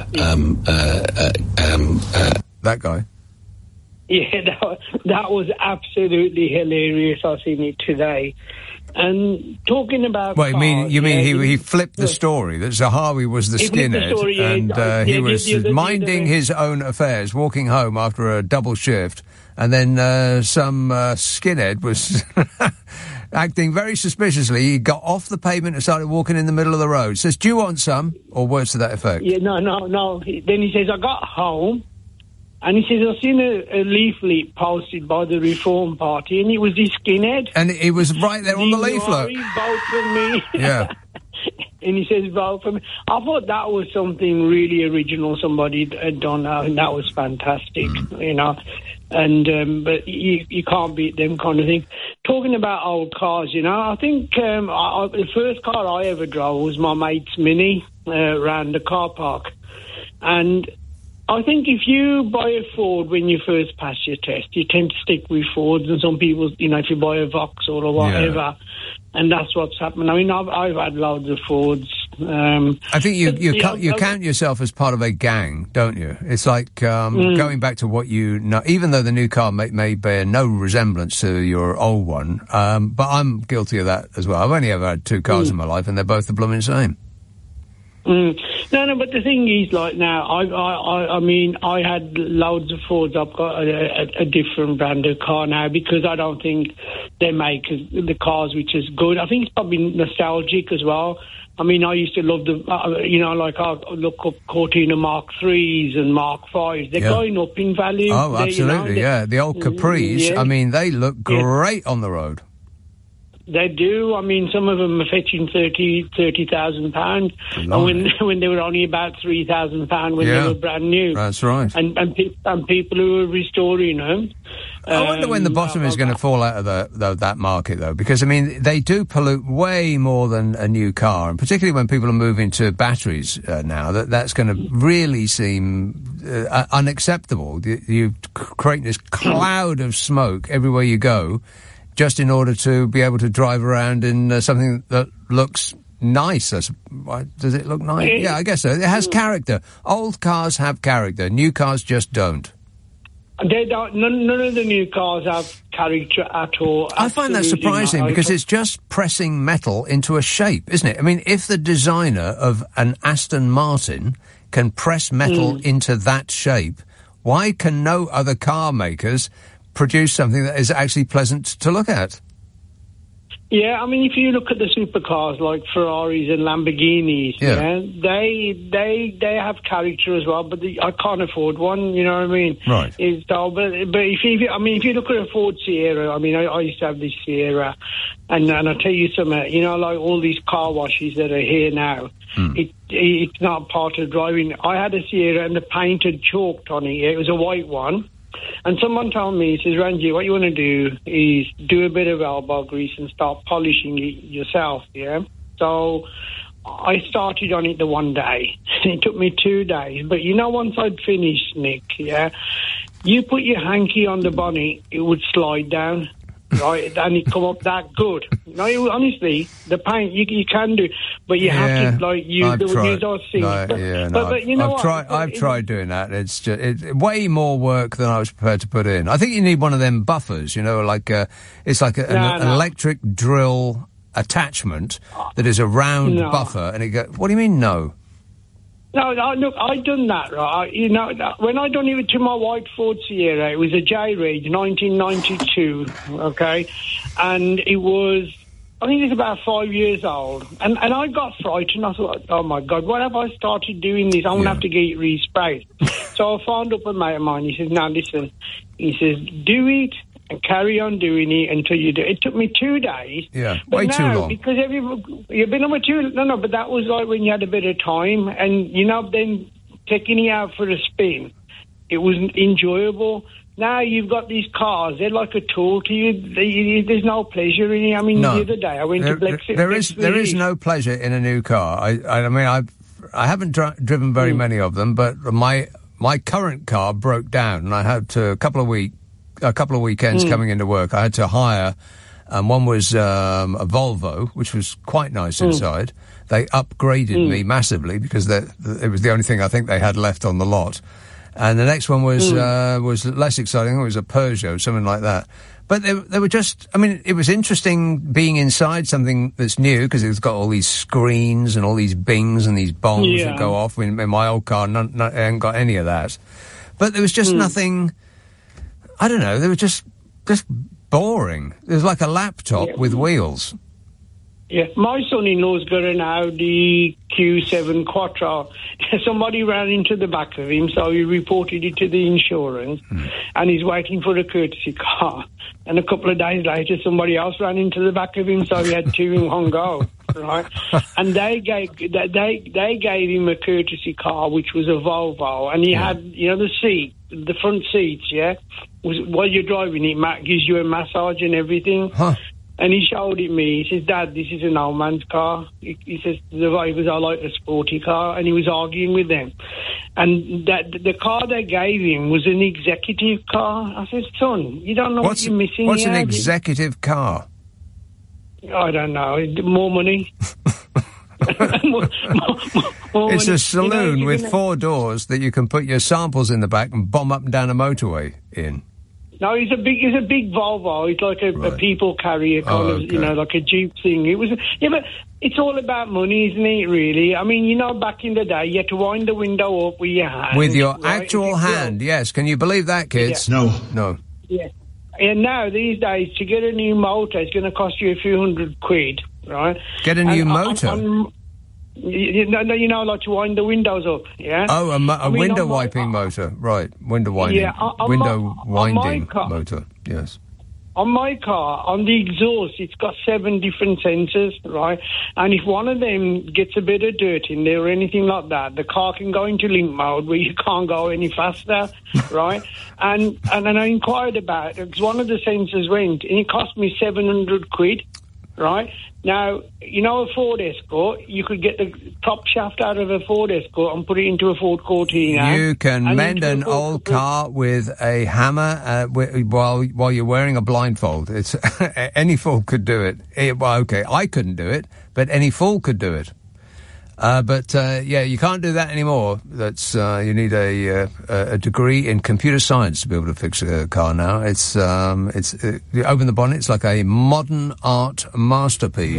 that guy.
Yeah, that was absolutely hilarious. I seen it today. And talking about
well, you mean he flipped the story that Zahawi was the skinhead and he was minding his own affairs, walking home after a double shift, and then some skinhead was acting very suspiciously. He got off the pavement and started walking in the middle of the road. Says, "Do you want some?" Or words to that effect.
Yeah, no. Then he says, "I got home." And he says, I've seen a leaflet posted by the Reform Party, and it was this skinhead.
And it was right there on the leaflet.
He voted for me.
Yeah.
And he says, vote for me. I thought that was something really original somebody had done. I think that was fantastic, you know. And but you can't beat them kind of thing. Talking about old cars, you know, I think the first car I ever drove was my mate's Mini around the car park. And I think if you buy a Ford when you first pass your test, you tend to stick with Fords. And some people, you know, if you buy a Vauxhall or whatever, and that's what's happened. I mean, I've had loads of Fords.
I think you count yourself as part of a gang, don't you? It's like going back to what you know, even though the new car may bear no resemblance to your old one, but I'm guilty of that as well. I've only ever had two cars in my life, and they're both the blooming same.
No, but the thing is, like now, I mean, I had loads of Fords. I've got a different brand of car now because I don't think they make the cars which is good. I think it's probably nostalgic as well. I mean, I used to love the, you know, like I look up Cortina Mark 3s and Mark 5s. They're going up in value.
Oh, absolutely, you know, the old Capris, I mean, they look great on the road.
They do. I mean, some of them are fetching £30,000, and when they were only about £3,000 when they were brand new.
That's right.
And people who are restoring them.
I wonder when the bottom is going to fall out of that market, though, because I mean they do pollute way more than a new car, and particularly when people are moving to batteries now, that's going to really seem unacceptable. You create this cloud of smoke everywhere you go, just in order to be able to drive around in something that looks nice. Does it look nice? Yeah, I guess so. It has character. Old cars have character. New cars just don't.
They don't. None of the new cars have character at all.
I find that surprising because it's just pressing metal into a shape, isn't it? I mean, if the designer of an Aston Martin can press metal into that shape, why can no other car makers produce something that is actually pleasant to look at?
Yeah, I mean, if you look at the supercars like Ferraris and Lamborghinis, they have character as well. But I can't afford one. You know what I mean?
Right.
But if you look at a Ford Sierra, I mean, I used to have this Sierra, and I tell you something, you know, like all these car washes that are here now, it's not part of driving. I had a Sierra and the paint had chalked on it. It was a white one. And someone told me, he says, Ranji, what you want to do is do a bit of elbow grease and start polishing it yourself, yeah? So I started on it the one day. It took me 2 days. But, you know, once I'd finished, Nick, yeah, you put your hanky on the bonnet, it would slide down, right? And it come up that good. No, honestly, the paint, you can do, but you have to, like, use those things. But you know
I've tried doing that. It's just way more work than I was prepared to put in. I think you need one of them buffers, you know, like it's like an electric drill attachment that is a round buffer, and it goes, what do you mean, no?
No, look, I done that, right? You know, when I done it to my white Ford Sierra, it was a J-Ridge, 1992, okay? And it was, I think it was about 5 years old. And I got frightened. I thought, oh, my God, what have I started doing this? I'm going to have to get it resprayed. So I found up a mate of mine. He says, now, listen. He says, do it and carry on doing it until you do. It took me 2 days.
Yeah, way too long.
Because you've been on but that was like when you had a bit of time, and, you know, then taking it out for a spin, it was enjoyable. Now you've got these cars, they're like a tool to you. There's no pleasure in it. I mean, the other day I went to Blexit.
There is no pleasure in a new car. I mean, I haven't driven very many of them, but my current car broke down, and I had to, a couple of weekends coming into work, I had to hire, one was a Volvo, which was quite nice inside. They upgraded me massively because it was the only thing I think they had left on the lot. And the next one was less exciting. It was a Peugeot, something like that. But they were just, I mean, it was interesting being inside something that's new because it's got all these screens and all these bings and these bongs that go off. In my old car, I hadn't got any of that. But there was just nothing, I don't know, they were just boring. It was like a laptop with wheels.
Yeah, my son-in-law's got an Audi Q7 Quattro. Somebody ran into the back of him, so he reported it to the insurance, and he's waiting for a courtesy car. And a couple of days later, somebody else ran into the back of him, so he had two in one go. right? And they gave him a courtesy car, which was a Volvo, and he had, the front seats, while you're driving it, gives you a massage and everything.
Huh.
And he showed it me. He says, "Dad, this is an old man's car." He says, "I like a sporty car," and he was arguing with them. And the car they gave him was an executive car. I said, "Son, you don't know what you're missing
What's
here."
an executive car?
I don't know. More money. more
It's
money.
a saloon with 4 doors that you can put your samples in the back and bomb up and down a motorway in.
No, it's a big Volvo. It's like a people carrier kind of, like a Jeep thing. It was, but it's all about money, isn't it? Really. I mean, back in the day, you had to wind the window up with your hand.
With your actual hand, yes. Can you believe that, kids?
Yeah.
No.
Yeah. And now these days, to get a new motor, it's going to cost you a few £100, right?
Get a new motor.
Like to wind the windows up, yeah?
Oh, a window wiping motor, right. Window winding.
Yeah,
window winding
on my car,
motor, yes.
On my car, on the exhaust, it's got 7 different sensors, right? And if one of them gets a bit of dirt in there or anything like that, the car can go into limp mode where you can't go any faster, right? And then I inquired about it because one of the sensors went and it cost me £700, right? Now, a Ford Escort, you could get the top shaft out of a Ford Escort and put it into a Ford Cortina.
You can mend an old car with a hammer while you're wearing a blindfold. It's any fool could do it. Well, okay, I couldn't do it, but any fool could do it. But you can't do that anymore. That's you need a degree in computer science to be able to fix a car now. It's you open the bonnet, it's like a modern art masterpiece.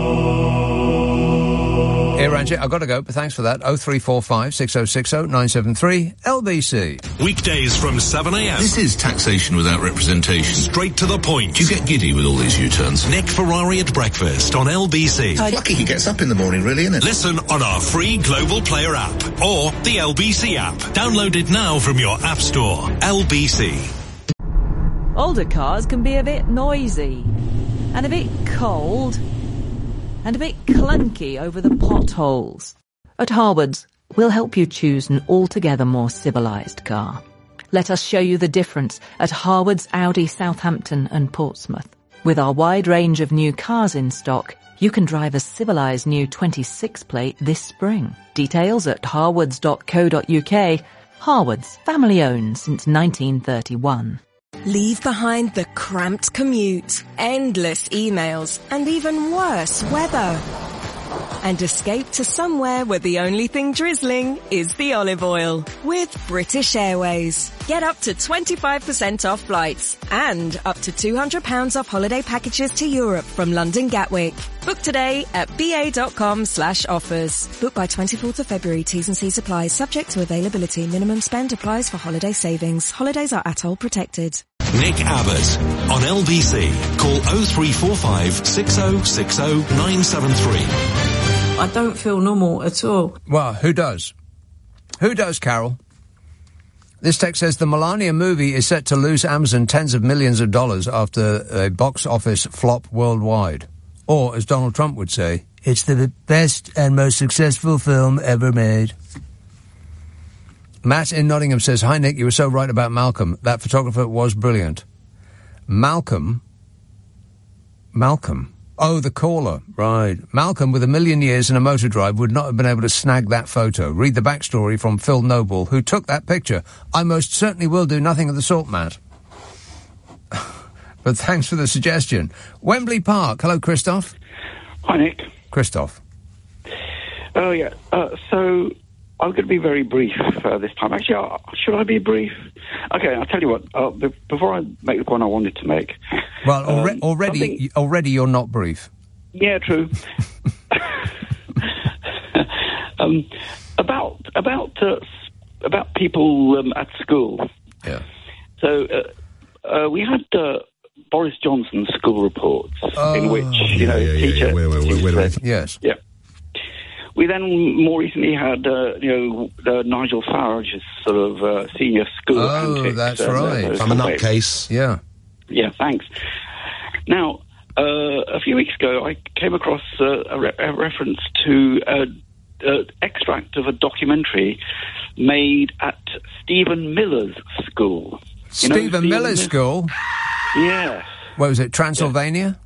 Here, Ranjit, I've got to go, but thanks for that. 0345 6060 973 LBC.
Weekdays from 7am.
This is taxation without representation.
Straight to the point.
Do you get giddy with all these U-turns?
Nick Ferrari at breakfast on LBC.
Lucky he gets up in the morning, really, isn't it?
Listen on our free Global Player app or the LBC app. Download it now from your app store. LBC.
Older cars can be a bit noisy and a bit cold and a bit clunky over the potholes. At Harwood's, we'll help you choose an altogether more civilised car. Let us show you the difference at Harwood's Audi Southampton and Portsmouth. With our wide range of new cars in stock, you can drive a civilised new 26 plate this spring. Details at harwoods.co.uk. Harwood's, family owned since 1931.
Leave behind the cramped commute, endless emails, and even worse weather. And escape to somewhere where the only thing drizzling is the olive oil with British Airways. Get up to 25% off flights and up to £200 off holiday packages to Europe from London Gatwick. Book today at ba.com/offers. Book by 24th of February. T's and C's apply. Subject to availability. Minimum spend applies for holiday savings. Holidays are ATOL protected.
Nick Abbott on LBC. Call 0345 6060 973.
I don't feel normal at all.
Well, who does? Who does, Carol? This text says the Melania movie is set to lose Amazon tens of millions of dollars after a box office flop worldwide. Or, as Donald Trump would say, it's the best and most successful film ever made. Matt in Nottingham says, hi, Nick, you were so right about Malcolm. That photographer was brilliant. Malcolm? Oh, the caller, right. Malcolm, with 1 million years and a motor drive, would not have been able to snag that photo. Read the backstory from Phil Noble, who took that picture. I most certainly will do nothing of the sort, Matt. But thanks for the suggestion. Wembley Park. Hello, Christoph.
Hi, Nick.
Christoph.
Oh, yeah. So I'm going to be very brief this time. Actually, should I be brief? Okay, I'll tell you what. Before I make the point I wanted to make...
Well, already you're not brief.
Yeah, true. About people at school.
Yeah.
So we had Boris Johnson's school reports in which teacher.
Yes.
Yeah. We then more recently had Nigel Farage's sort of senior school.
Oh,
antics,
that's right.
I'm
a nutcase.
Yeah.
Yeah, thanks. Now, a few weeks ago, I came across a reference to an extract of a documentary made at Stephen Miller's school.
Stephen Miller's school?
Yes.
What was it, Transylvania?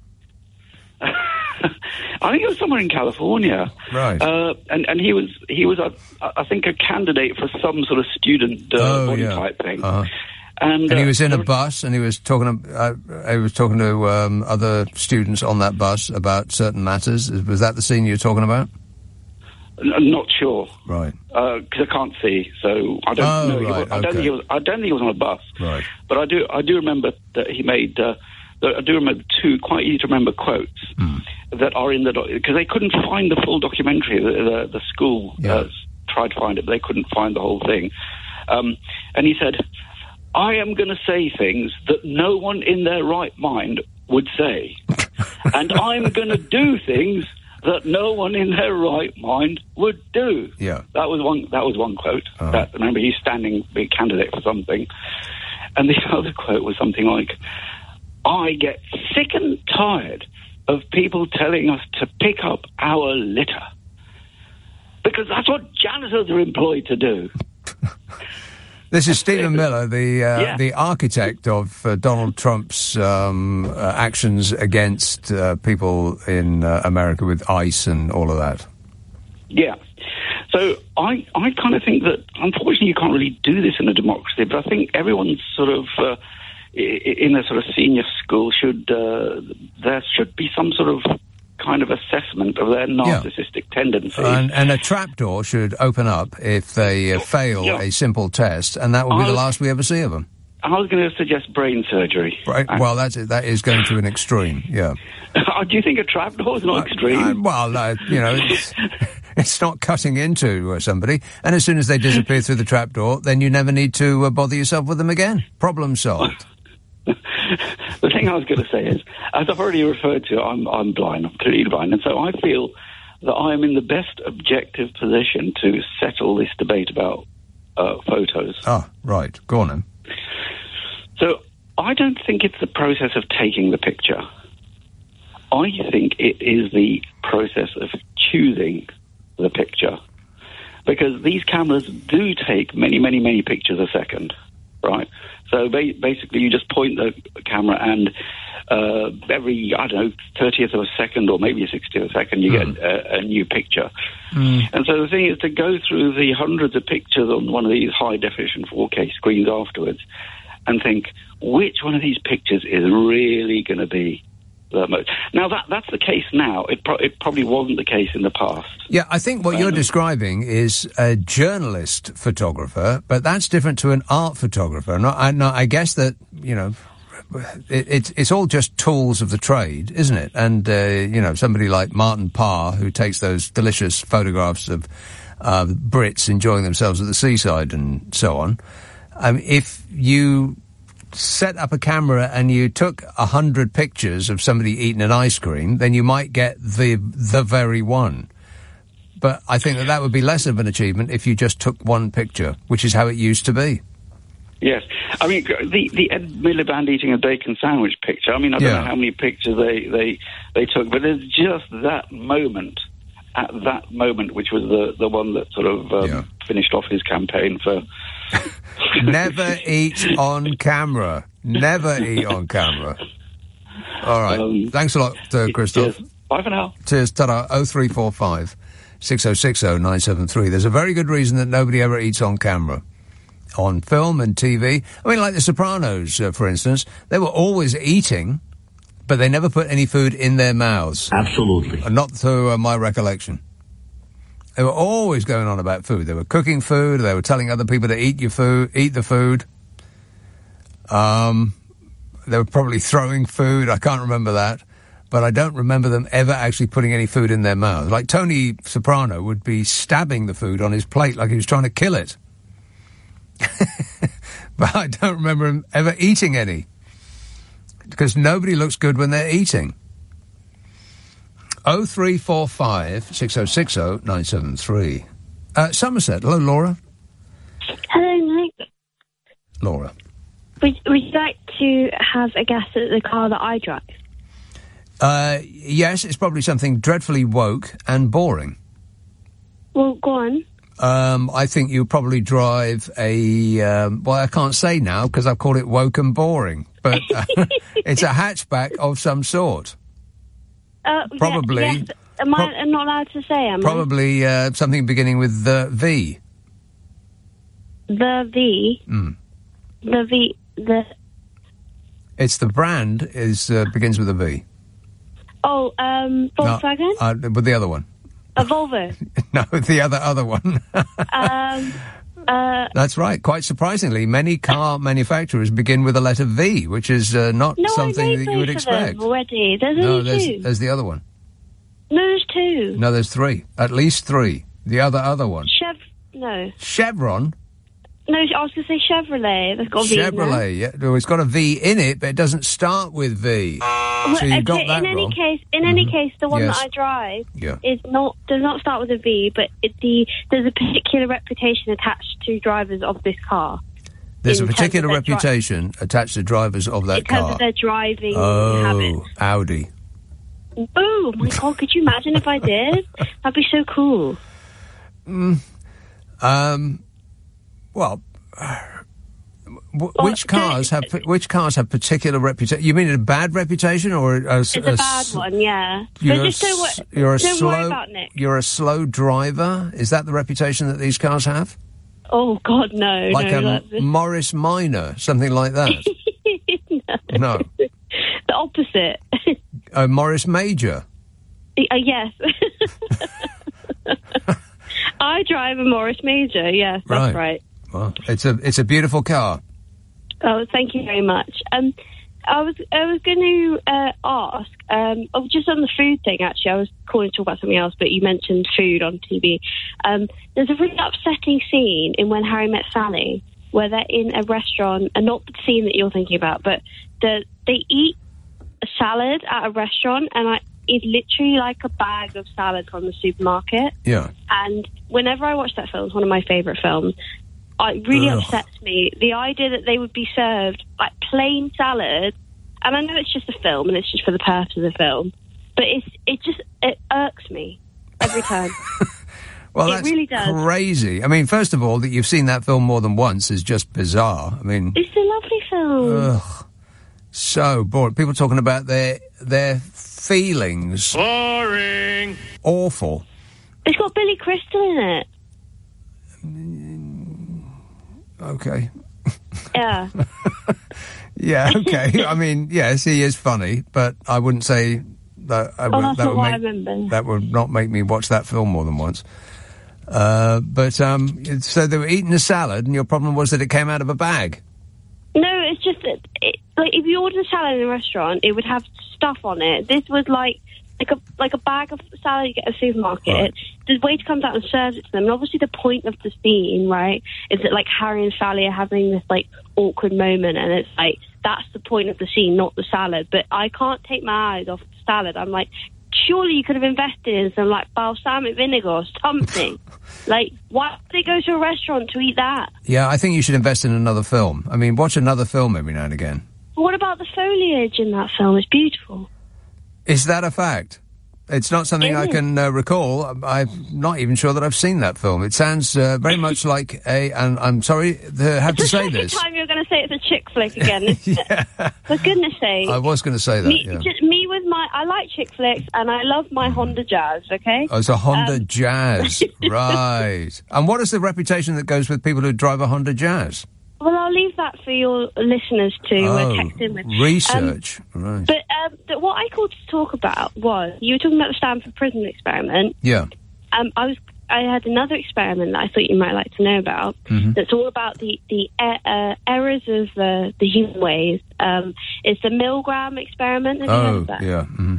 I think it was somewhere in California.
Right.
And he was I think, a candidate for some sort of student body type thing.
Uh-huh.
And
he was in a bus, and he was talking to other students on that bus about certain matters. Was that the scene you were talking about?
I'm not sure.
Right.
Because I can't see, so I don't know.
Right.
I don't think he was on a bus.
Right.
But I do remember that he made. I do remember two quite easy to remember quotes that are in the because they couldn't find the full documentary. The school tried to find it, but they couldn't find the whole thing. And he said, "I am going to say things that no one in their right mind would say, and I'm going to do things that no one in their right mind would do."
Yeah,
that was one quote. That, remember, he's standing being candidate for something, and the other quote was something like, "I get sick and tired of people telling us to pick up our litter because that's what janitors are employed to do."
This is Stephen Miller, the architect of Donald Trump's actions against people in America with ICE and all of that.
Yeah. So I kind of think that, unfortunately, you can't really do this in a democracy, but I think everyone's sort of, in a sort of senior school, there should be some sort of kind of assessment of their narcissistic tendencies.
And a trapdoor should open up if they fail a simple test, and that will be the last we ever see of them.
I was going to suggest brain surgery.
Right. Well, that is going to an extreme, yeah.
Do you think a trapdoor is not extreme?
It's not cutting into somebody, and as soon as they disappear through the trapdoor, then you never need to bother yourself with them again. Problem solved.
The thing I was going to say is, as I've already referred to, I'm blind, I'm clearly blind, and so I feel that I am in the best objective position to settle this debate about photos.
Ah, right. Go on then.
So I don't think it's the process of taking the picture. I think it is the process of choosing the picture, because these cameras do take many, many, many pictures a second, right? So basically you just point the camera and every, 30th of a second or maybe a 60th of a second you get a new picture. And so the thing is to go through the hundreds of pictures on one of these high-definition 4K screens afterwards and think, which one of these pictures is really going to be the most? Now, that's the case now. It probably wasn't the case in the past.
Yeah, I think what you're describing is a journalist photographer, but that's different to an art photographer. I guess that, it's all just tools of the trade, isn't it? And, somebody like Martin Parr, who takes those delicious photographs of Brits enjoying themselves at the seaside and so on, if you set up a camera and you took 100 pictures of somebody eating an ice cream, then you might get the very one. But I think that would be less of an achievement if you just took one picture, which is how it used to be.
Yes. I mean, the Ed Miliband eating a bacon sandwich picture, I mean, I don't know how many pictures they took, but there's just that moment, which was the one that sort of finished off his campaign for...
Never eat on camera. Never eat on camera. All right. Thanks a lot, Christoph.
Cheers. Bye for now.
Cheers. Ta-da. 0345 6060 973. There's a very good reason that nobody ever eats on camera. On film and TV. I mean, like The Sopranos, for instance. They were always eating, but they never put any food in their mouths.
Absolutely.
Not to my recollection. They were always going on about food. They were cooking food. They were telling other people to eat the food. They were probably throwing food. I can't remember that. But I don't remember them ever actually putting any food in their mouths. Like Tony Soprano would be stabbing the food on his plate like he was trying to kill it. But I don't remember him ever eating any. Because nobody looks good when they're eating. 0345 6060 973. Somerset. Hello, Laura.
Hello, Nick.
Laura.
Would you like to have a guess at the car that I drive?
Yes, it's probably something dreadfully woke and boring.
Well, go on.
I think you probably drive a, well, I can't say now because I've called it woke and boring, but it's a hatchback of some sort. Probably.
Yes. Am I not allowed to say, am I?
Probably something beginning with the V.
The V? The V,
It's the brand begins with a V.
Oh, Volkswagen?
No, with the other one.
A Volvo?
No, the other one. That's right. Quite surprisingly, many car manufacturers begin with the letter V, which is not something that you would expect.
Already. There's only two.
There's the other one.
No, there's two.
No, there's three. At least three. The other one.
No.
Chevron?
No, I was going to say Chevrolet. That's got a V in there.
Chevrolet, yeah. Well, it's got a V in it, but it doesn't start with V. So you got that wrong.
In any case, the one that I drive does not start with a V, but there's a particular reputation attached to drivers of this car.
There's a particular reputation attached to drivers of that car.
In terms of their driving habits.
Audi.
Oh, my God, could you imagine if I did? That'd be so cool.
Well, which cars have particular reputation? You mean a bad reputation or
it's a bad one? Yeah. But just don't worry about Nick.
You're a slow driver. Is that the reputation that these cars have?
Oh God, no.
Like a Morris Minor, something like that. No.
The opposite.
A Morris Major.
Yes. I drive a Morris Major. Yes, that's right.
Well, it's a beautiful car.
Oh, thank you very much. I was going to ask, just on the food thing. Actually, I was calling to talk about something else, but you mentioned food on TV. There's a really upsetting scene in When Harry Met Sally, where they're in a restaurant, and not the scene that you're thinking about, but they eat a salad at a restaurant, and it's literally like a bag of salad from the supermarket.
Yeah.
And whenever I watch that film, it's one of my favourite films. It really upsets me. The idea that they would be served like plain salad, and I know it's just a film and it's just for the purpose of the film, but it irks me every time.
Well,
it really does.
Crazy. I mean, first of all, that you've seen that film more than once is just bizarre. I mean,
it's a lovely film.
So boring. People talking about their feelings.
Boring.
Awful.
It's got Billy Crystal in it.
Okay.
Yeah.
Yeah, okay. I mean, yes, he is funny, but I wouldn't say that. That would not make me watch that film more than once. So they were eating a salad, and your problem was that it came out of a bag.
No, it's just that, if you ordered a salad in a restaurant, it would have stuff on it. This was like a bag of salad you get at a supermarket. Right. The waiter comes out and serves it to them. And obviously the point of the scene, right, is that like Harry and Sally are having this like awkward moment, and it's like that's the point of the scene, not the salad. But I can't take my eyes off the salad. I'm like, surely you could have invested in some like balsamic vinegar or something. Like, why did they go to a restaurant to eat that?
Yeah, I think you should invest in another film. I mean, watch another film every now and again.
But what about the foliage in that film? It's beautiful.
Is that a fact? It's not something I can recall. I'm not even sure that I've seen that film. It sounds very much like and I'm sorry to have to say this.
It's the second time you're going to say it's a chick flick again, isn't it? For goodness sake.
I was going to say that,
I like chick flicks, and I love my Honda Jazz, okay?
Oh, it's a Honda Jazz. Right. And what is the reputation that goes with people who drive a Honda Jazz?
Well, I'll leave that for your listeners to text in with.
Research, right.
But what I called to talk about was, you were talking about the Stanford Prison experiment.
Yeah.
I had another experiment that I thought you might like to know about. Mm-hmm. That's all about the errors of the human ways. It's the Milgram experiment. Have you heard of that?
Yeah. Mm-hmm.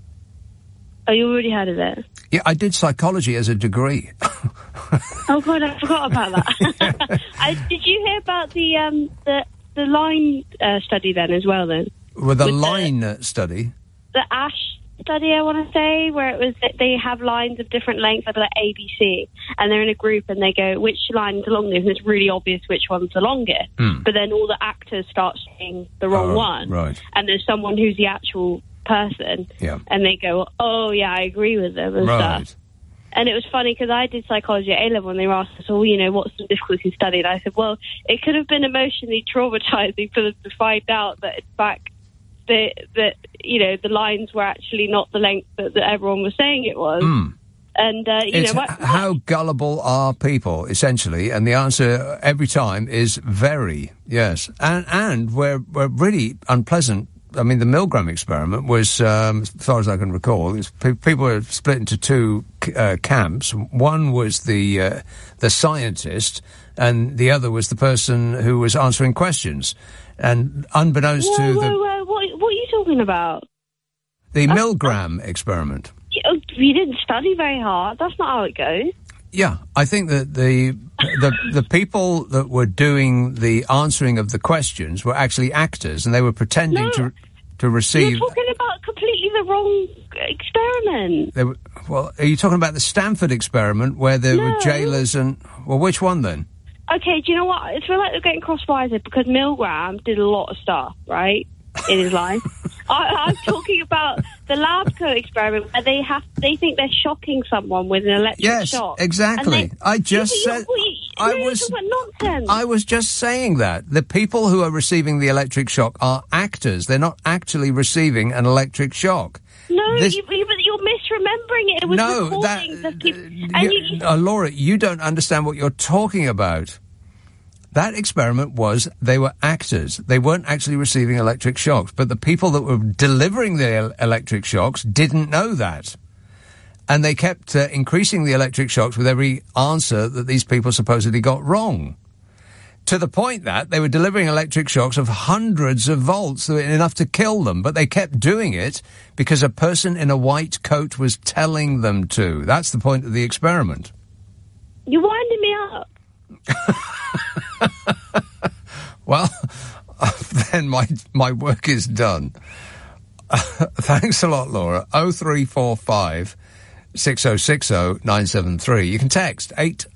Oh, you already heard of it?
Yeah, I did psychology as a degree.
Oh God, I forgot about that. Did you hear about the line study then as well? Then
with the line study,
the ASH study, I want to say, where it was that they have lines of different lengths, like ABC, and they're in a group and they go, which line is the longest? And it's really obvious which one's the longest. But then all the actors start saying the wrong one,
right?
And there's someone who's the actual person,
Yeah.
and they go, oh, yeah, I agree with them and stuff. And it was funny because I did psychology at A-level and they were asking us, oh, you know, what's the difficulty in studying? I said, well, it could have been emotionally traumatizing for them to find out that, in fact, that you know, the lines were actually not the length that everyone was saying it was. And, you know...
How gullible are people, essentially? And the answer every time is very, yes. And we're really unpleasant. I mean, the Milgram experiment was, as far as I can recall, people were split into two camps. One was the scientist, and the other was the person who was answering questions. And unbeknownst to the...
What are you talking about?
The Milgram experiment.
You didn't study very hard. That's not how it goes.
Yeah, I think that the people that were doing the answering of the questions were actually actors, and they were pretending to receive...
You're talking about completely the wrong experiment.
Well, are you talking about the Stanford experiment where there were jailers and... Well, which one then?
Okay, do you know what? I feel like they're getting cross-wise because Milgram did a lot of stuff, right, in his life. I'm talking about the lab coat experiment where they think they're shocking someone with an electric shock.
Yes, exactly. I just said...
nonsense.
I was just saying that. The people who are receiving the electric shock are actors. They're not actually receiving an electric shock.
No, but you're misremembering it. It was recordings of people...
Laura, you don't understand what you're talking about. That experiment was, they were actors. They weren't actually receiving electric shocks, but the people that were delivering the electric shocks didn't know that. And they kept increasing the electric shocks with every answer that these people supposedly got wrong. To the point that they were delivering electric shocks of hundreds of volts, enough to kill them, but they kept doing it because a person in a white coat was telling them to. That's the point of the experiment.
You're winding me up.
Well, then my work is done. Thanks a lot, Laura. 0345 6060 973. You can text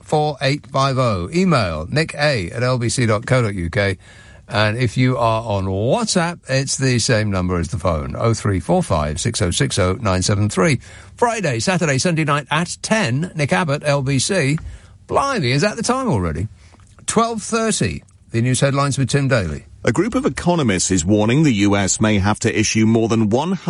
84850. Email nick@lbc.co.uk. And if you are on WhatsApp, it's the same number as the phone. 0345 6060 973. Friday, Saturday, Sunday night at 10. Nick Abbott, LBC. Blimey, is that the time already? 12:30. The news headlines with Tim Daly.
A group of economists is warning the US may have to issue more than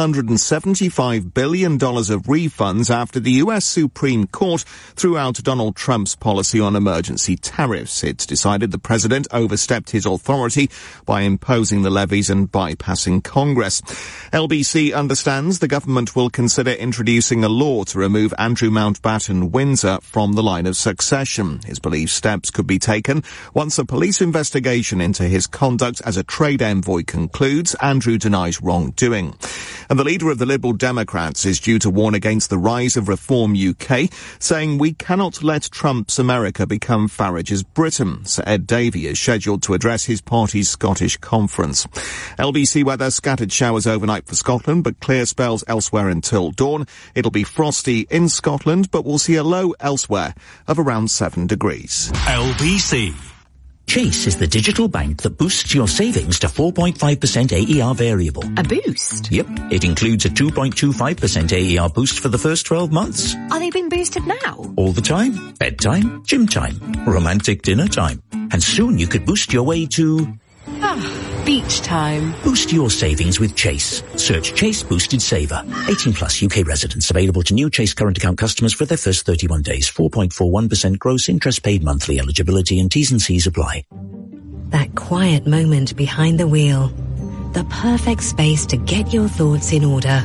$175 billion of refunds after the US Supreme Court threw out Donald Trump's policy on emergency tariffs. It's decided the president overstepped his authority by imposing the levies and bypassing Congress. LBC understands the government will consider introducing a law to remove Andrew Mountbatten Windsor from the line of succession. His believes steps could be taken once a police investigation into his conduct as a trade envoy concludes. Andrew denies wrongdoing. And the leader of the Liberal Democrats is due to warn against the rise of Reform UK, saying we cannot let Trump's America become Farage's Britain. Sir Ed Davey is scheduled to address his party's Scottish conference. LBC weather, scattered showers overnight for Scotland, but clear spells elsewhere until dawn. It'll be frosty in Scotland, but we'll see a low elsewhere of around 7 degrees.
LBC.
Chase is the digital bank that boosts your savings to 4.5% AER variable.
A boost?
Yep. It includes a 2.25% AER boost for the first 12 months.
Are they being boosted now?
All the time. Bedtime, gym time, romantic dinner time. And soon you could boost your way to...
beach time.
Boost your savings with Chase. Search Chase Boosted Saver. 18 plus UK residents. Available to new Chase current account customers for their first 31 days. 4.41% gross interest paid monthly. Eligibility and T's and C's apply.
That quiet moment behind the wheel. The perfect space to get your thoughts in order.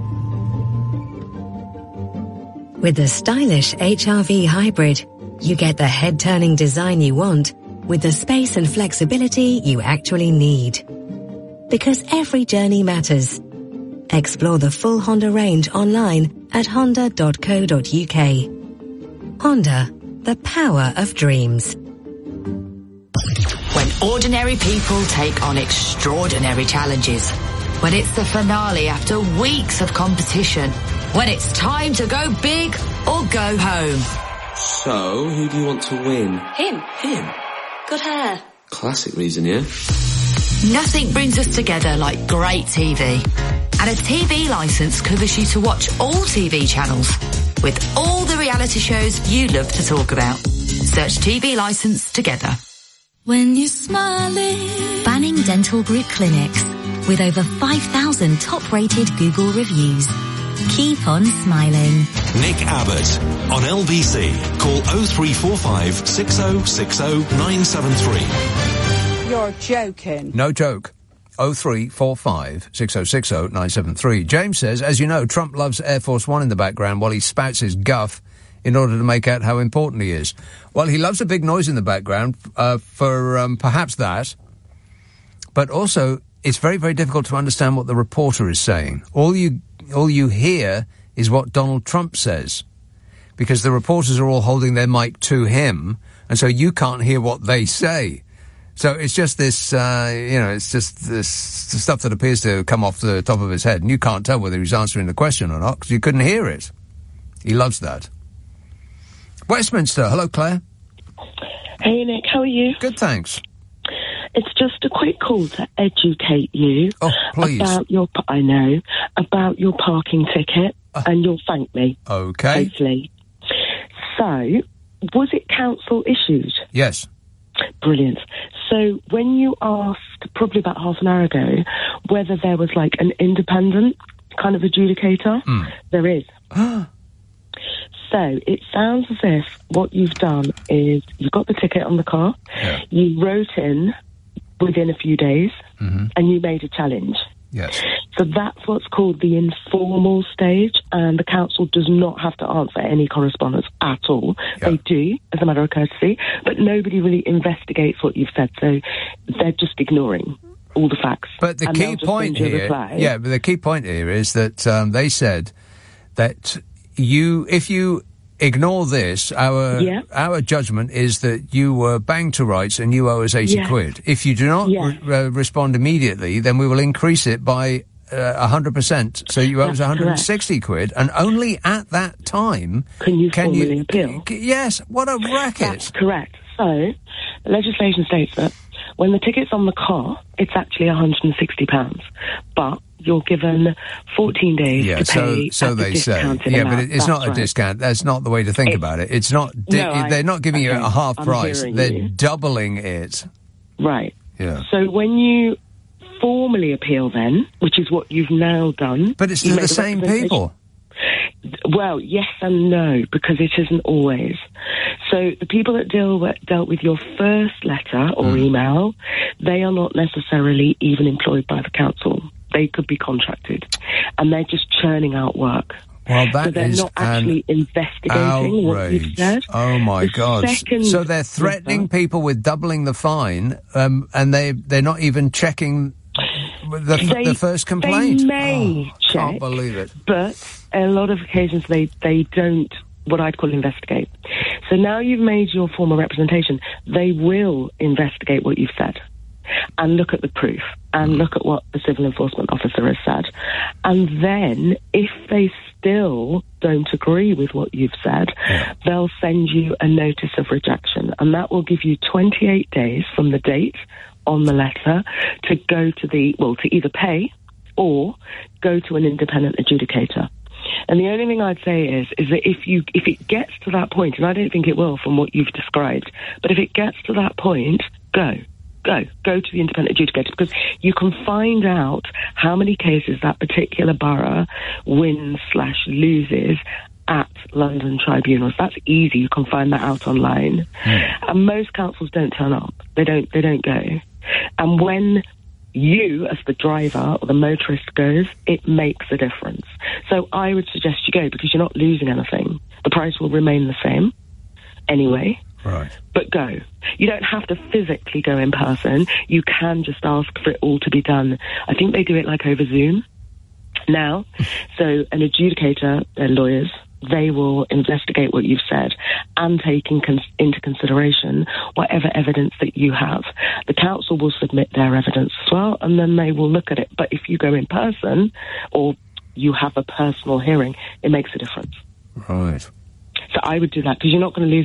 With the stylish HR-V Hybrid, you get the head-turning design you want with the space and flexibility you actually need. Because every journey matters. Explore the full Honda range online at honda.co.uk. Honda, the power of dreams.
When ordinary people take on extraordinary challenges. When it's the finale after weeks of competition. When it's time to go big or go home.
So, who do you want to win?
Him. Good hair.
Classic reason, yeah?
Nothing brings us together like great TV. And a TV licence covers you to watch all TV channels, with all the reality shows you love to talk about. Search TV licence together.
When you're smiling. Banning Dental Group Clinics, with over 5,000 top-rated Google reviews. Keep on smiling.
Nick Abbott on LBC. Call 0345 6060 973.
You're joking.
No joke. 0345 6060 973. James says, as you know, Trump loves Air Force One in the background while he spouts his guff in order to make out how important he is. Well, he loves a big noise in the background for perhaps that, but also it's very, very difficult to understand what the reporter is saying. All you hear is what Donald Trump says, because the reporters are all holding their mic to him, and so you can't hear what they say. So it's just this, it's just this stuff that appears to come off the top of his head, and you can't tell whether he's answering the question or not, because you couldn't hear it. He loves that. Westminster, hello, Claire.
Hey, Nick, how are you?
Good, thanks.
It's just a quick call to educate you about your parking ticket, and you'll thank me.
Okay.
Hopefully. So, was it council issued?
Yes.
Brilliant. So, when you asked, probably about half an hour ago, whether there was like an independent kind of adjudicator, there is. So, it sounds as if what you've done is you've got the ticket on the car, you wrote in within a few days, and you made a challenge.
Yes.
So that's what's called the informal stage, and the council does not have to answer any correspondence at all. Yeah. They do, as a matter of courtesy, but nobody really investigates what you've said, so they're just ignoring all the facts.
But the key point here, but the key point here is that they said that if you ignore this, our judgment is that you were banged to rights and you owe us 80 quid. If you do not respond immediately, then we will increase it by 100%. So you owe us 160 quid, and only at that time
can you appeal.
Yes, what a racket.
That's correct. So, the legislation states that when the ticket's on the car, it's actually £160, but you're given 14 days to pay.
So they say. Yeah, but it's not a discount. That's not the way to think about it. It's not. They're not giving you a half price. They're doubling it.
Right.
Yeah.
So when you formally appeal, then, which is what you've now done,
but it's to the same people.
Well, yes and no, because it isn't always. So the people that dealt with your first letter or email, they are not necessarily even employed by the council. They could be contracted, and they're just churning out work.
Well, that
so they're not actually investigating what you've said.
Oh my God! So they're threatening people with doubling the fine, and they're not even checking the first complaint.
They may check.
Can't believe it.
But a lot of occasions they don't, what I'd call, investigate. So now you've made your formal representation, they will investigate what you've said and look at the proof and look at what the civil enforcement officer has said. And then if they still don't agree with what you've said, they'll send you a notice of rejection, and that will give you 28 days from the date on the letter to go to to either pay or go to an independent adjudicator. And the only thing I'd say is that if it gets to that point, and I don't think it will from what you've described, but if it gets to that point, go to the independent adjudicator, because you can find out how many cases that particular borough wins/loses at London tribunals. That's easy. You can find that out online. And most councils don't turn up. They don't go. And when you, as the driver or the motorist, goes, it makes a difference. So I would suggest you go, because you're not losing anything. The price will remain the same anyway.
Right.
But go. You don't have to physically go in person. You can just ask for it all to be done. I think they do it like over Zoom now. So an adjudicator, they're lawyers, they will investigate what you've said and take into consideration whatever evidence that you have. The council will submit their evidence as well, and then they will look at it. But if you go in person or you have a personal hearing, it makes a difference.
Right.
So I would do that, because you're not going to lose out.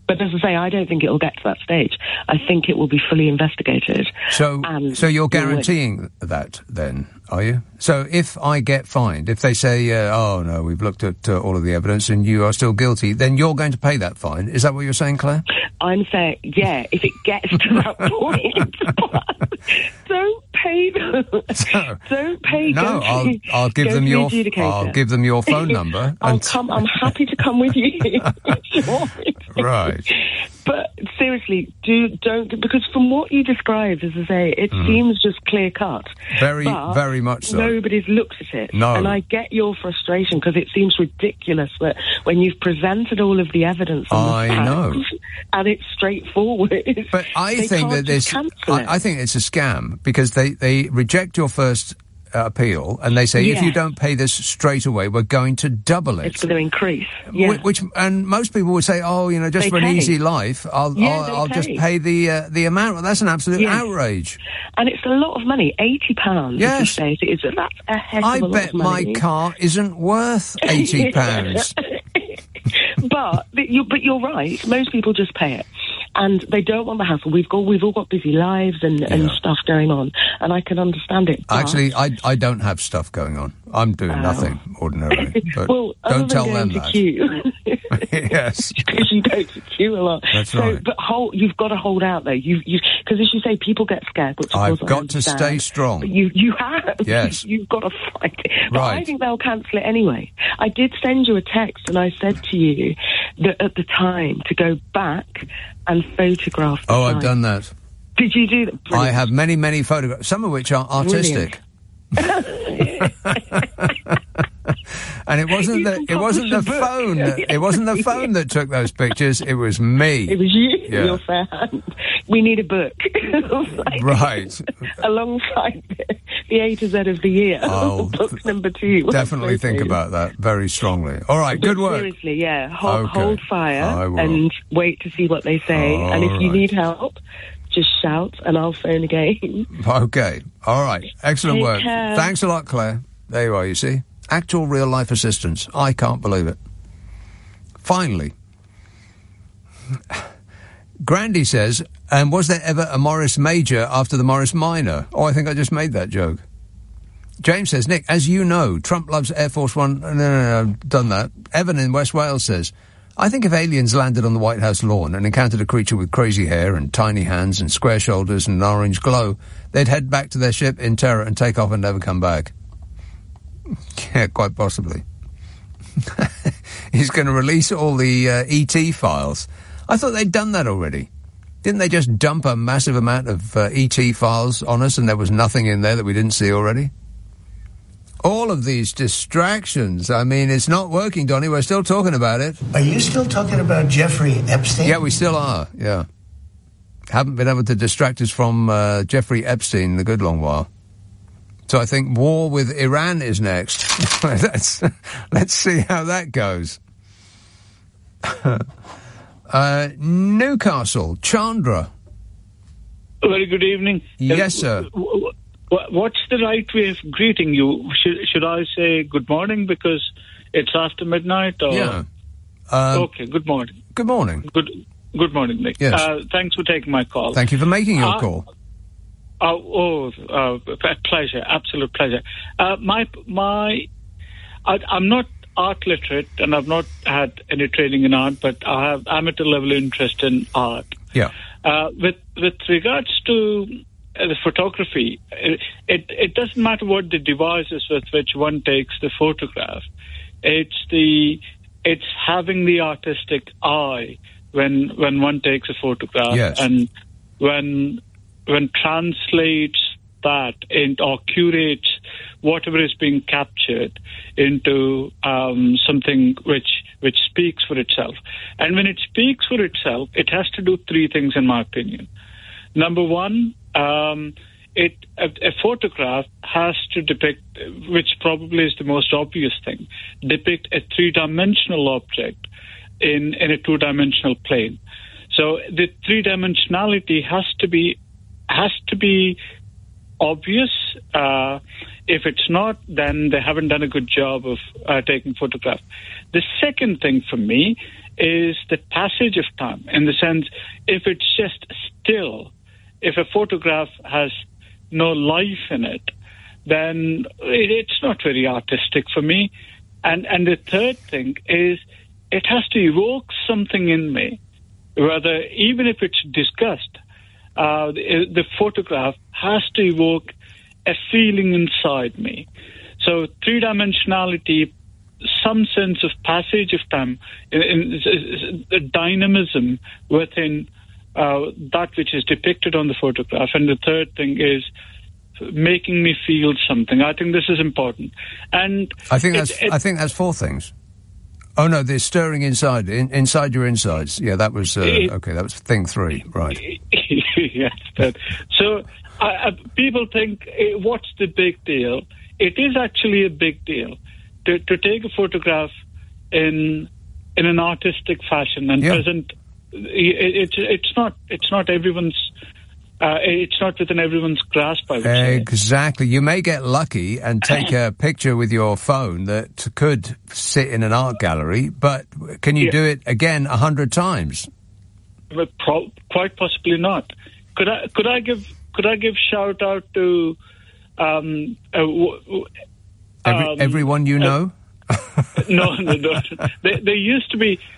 But as I say, I don't think it will get to that stage. I think it will be fully investigated.
So you're guaranteeing that, then, are you? So if I get fined, if they say, oh, no, we've looked at all of the evidence and you are still guilty, then you're going to pay that fine. Is that what you're saying, Claire?
I'm saying, yeah, if it gets to that point. Don't pay them. Don't pay.
No, I'll give them your phone number.
I'm happy to come with you.
Right.
But seriously, don't because from what you described, as I say, it seems just clear cut.
Very much so.
Nobody's looked at it.
No.
And I get your frustration because it seems ridiculous that when you've presented all of the evidence and the facts, and it's straightforward.
But I think that I think it's a scam because they reject your first appeal and they say if you don't pay this straight away, we're going to double it.
It's going to increase. Yeah.
And most people would say, oh, just for an easy life, I'll just pay the amount. Well, that's an absolute outrage.
And it's a lot of money, £80.
Yes,
that's a heck of a lot of money.
I bet my car isn't worth £80.
But you're right. Most people just pay it. And they don't want the hassle. We've all got busy lives and stuff going on, and I can understand it.
Actually, I don't have stuff going on. I'm doing nothing ordinarily. But
well,
don't tell them
that. Queue.
Yes,
because you go to queue a lot.
That's right.
But you've got to hold out though. Because as you say, people get scared. Which
I've got to stay strong.
But you have.
Yes,
you've got to fight it. But
right.
I think they'll cancel it anyway. I did send you a text, and I said to you that at the time to go back and photograph the
I've done that.
Did you do that? Brilliant.
I have many, many photographs, some of which are artistic. And it wasn't the phone. It wasn't the phone that took those pictures. It was me.
It was you. Your fair hand. We need a book.
Right.
Alongside the A to Z of the year. Book number 2.
Definitely think about that very strongly. All right, good work.
Seriously, yeah. Hold fire and wait to see what they say. And if you need help, just shout and I'll phone again.
Okay. All right. Excellent work.
Care.
Thanks a lot, Claire. There you are, you see. Actual real-life assistance. I can't believe it. Finally. Grandy says, and was there ever a Morris Major after the Morris Minor? Oh, I think I just made that joke. James says, Nick, as you know, Trump loves Air Force One. No, I've done that. Evan in West Wales says, I think if aliens landed on the White House lawn and encountered a creature with crazy hair and tiny hands and square shoulders and an orange glow, they'd head back to their ship in terror and take off and never come back. Yeah, quite possibly. He's going to release all the ET files. I thought they'd done that already. Didn't they just dump a massive amount of ET files on us and there was nothing in there that we didn't see already? All of these distractions. I mean, it's not working, Donnie. We're still talking about it.
Are you still talking about Jeffrey Epstein?
Yeah, we still are, yeah. Haven't been able to distract us from Jeffrey Epstein in a good long while. So I think war with Iran is next. Let's see how that goes. Newcastle, Chandra.
Very good evening.
Yes, sir.
What's the right way of greeting you? Should I say good morning because it's after midnight? Or?
Yeah.
Okay, good morning.
Good morning.
Good morning, Nick.
Yes.
Thanks for taking my call.
Thank you for making your call.
Pleasure, absolute pleasure. I'm not art literate and I've not had any training in art, but I have amateur level interest in art.
Yeah.
With regards to the photography, it doesn't matter what the device is with which one takes the photograph. It's having the artistic eye when one takes a photograph,
yes.
And when translates that or curates whatever is being captured into something which speaks for itself. And when it speaks for itself, it has to do 3 things, in my opinion. Number one, a photograph has to depict, which probably is the most obvious thing, depict a 3-dimensional object in a 2-dimensional plane. So the 3-dimensionality has to be obvious. If it's not, then they haven't done a good job of taking photographs. The second thing for me is the passage of time, in the sense, if it's just still, if a photograph has no life in it, then it's not very artistic for me. And the third thing is, it has to evoke something in me, whether, even if it's disgust, the photograph has to evoke a feeling inside me. So three-dimensionality, some sense of passage of time, dynamism within that which is depicted on the photograph. And the third thing is making me feel something. I think this is important. And
I think that's four things. Oh no, they're stirring inside your insides. Yeah, that was okay. That was thing 3, right?
Yes. So people think, what's the big deal? It is actually a big deal to take a photograph in an artistic fashion and present. It's not everyone's. It's not within everyone's grasp, I would say.
Exactly. You may get lucky and take a picture with your phone that could sit in an art gallery, but can you do it again 100 times?
Quite possibly not. Could I give shout out to
everyone you know?
No. There used to be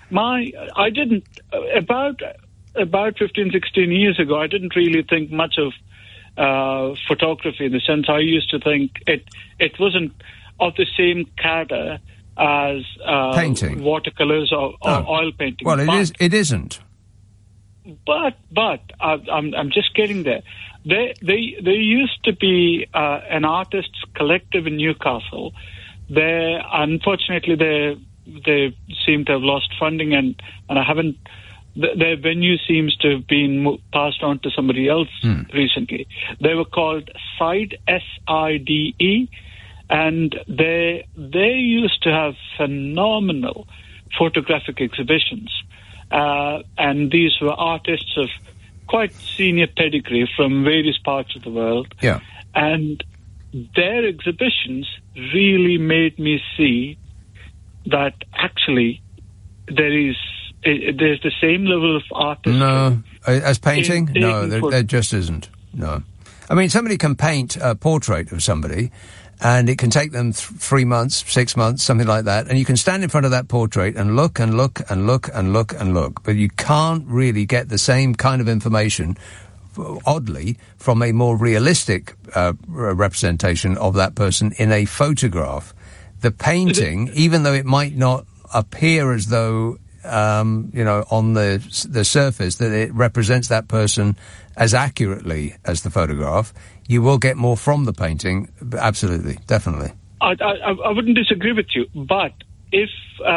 about 15, 16 years ago, I didn't really think much of photography, in the sense I used to think it wasn't of the same caliber as
painting,
watercolors or oil painting.
Well, it isn't.
But I'm just getting there. There used to be an artists collective in Newcastle. Unfortunately, they seem to have lost funding, and I haven't. Their venue seems to have been passed on to somebody else recently. They were called SIDE, SIDE, and they used to have phenomenal photographic exhibitions. And these were artists of quite senior pedigree from various parts of the world.
Yeah.
And their exhibitions really made me see that actually there's the same level of artistry.
No, as painting? No, there just isn't. No. I mean, somebody can paint a portrait of somebody, and it can take them 3 months, 6 months, something like that, and you can stand in front of that portrait and look and look and look and look and look, but you can't really get the same kind of information, oddly, from a more realistic representation of that person in a photograph. The painting, even though it might not appear as though on the surface that it represents that person as accurately as the photograph, you will get more from the painting. Absolutely, definitely.
I wouldn't disagree with you, but if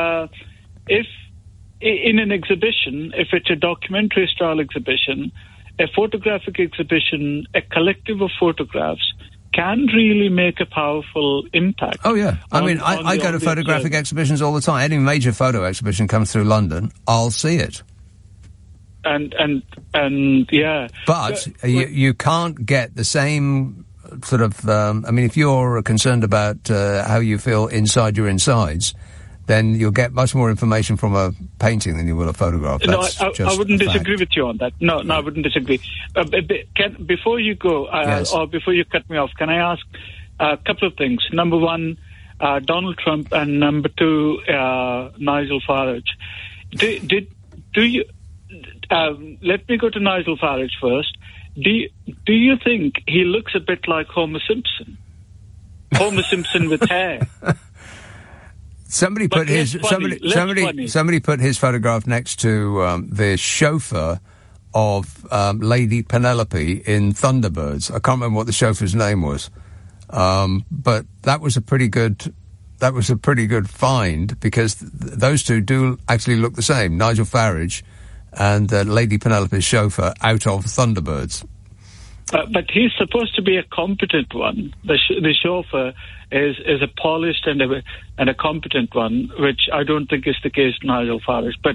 in an exhibition, if it's a documentary style exhibition, a photographic exhibition, a collective of photographs can really make a powerful impact.
Oh, yeah. I go to photographic exhibitions all the time. Any major photo exhibition comes through London, I'll see it.
And yeah.
But you can't get the same sort of... if you're concerned about how you feel inside your insides, then you'll get much more information from a painting than you will a photograph. That's
I wouldn't disagree with you on that. No, I wouldn't disagree. Before you go,
yes.
Or before you cut me off, can I ask a couple of things? Number one, Donald Trump, and number two, Nigel Farage. Do you... let me go to Nigel Farage first. Do you think he looks a bit like Homer Simpson? Homer Simpson with hair.
Somebody put his photograph next to the chauffeur of Lady Penelope in Thunderbirds. I can't remember what the chauffeur's name was, but that was a pretty good find, because those two do actually look the same. Nigel Farage and Lady Penelope's chauffeur out of Thunderbirds.
But he's supposed to be a competent one. The chauffeur is a polished and a competent one, which I don't think is the case with Nigel Farage. But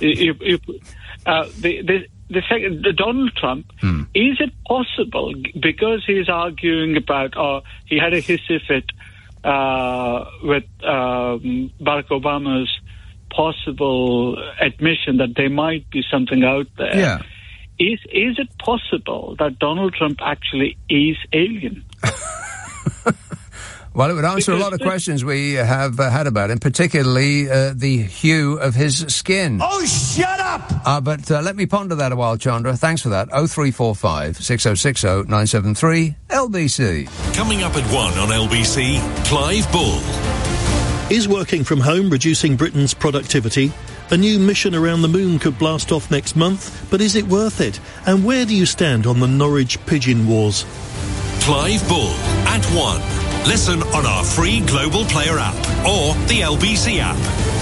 the second, Donald Trump, is it possible, because he's arguing about, or he had a hissy fit with Barack Obama's possible admission that there might be something out there.
Yeah.
Is it possible that Donald Trump actually is alien?
Well, it would answer a lot of questions we have had about him, particularly the hue of his skin.
Oh, shut up!
But let me ponder that a while, Chandra. Thanks for that. 0345 6060 973 LBC.
Coming up at 1 on LBC, Clive Bull.
Is working from home reducing Britain's productivity? A new mission around the moon could blast off next month, but is it worth it? And where do you stand on the Norwich pigeon wars?
Clive Bull at 1. Listen on our free Global Player app or the LBC app.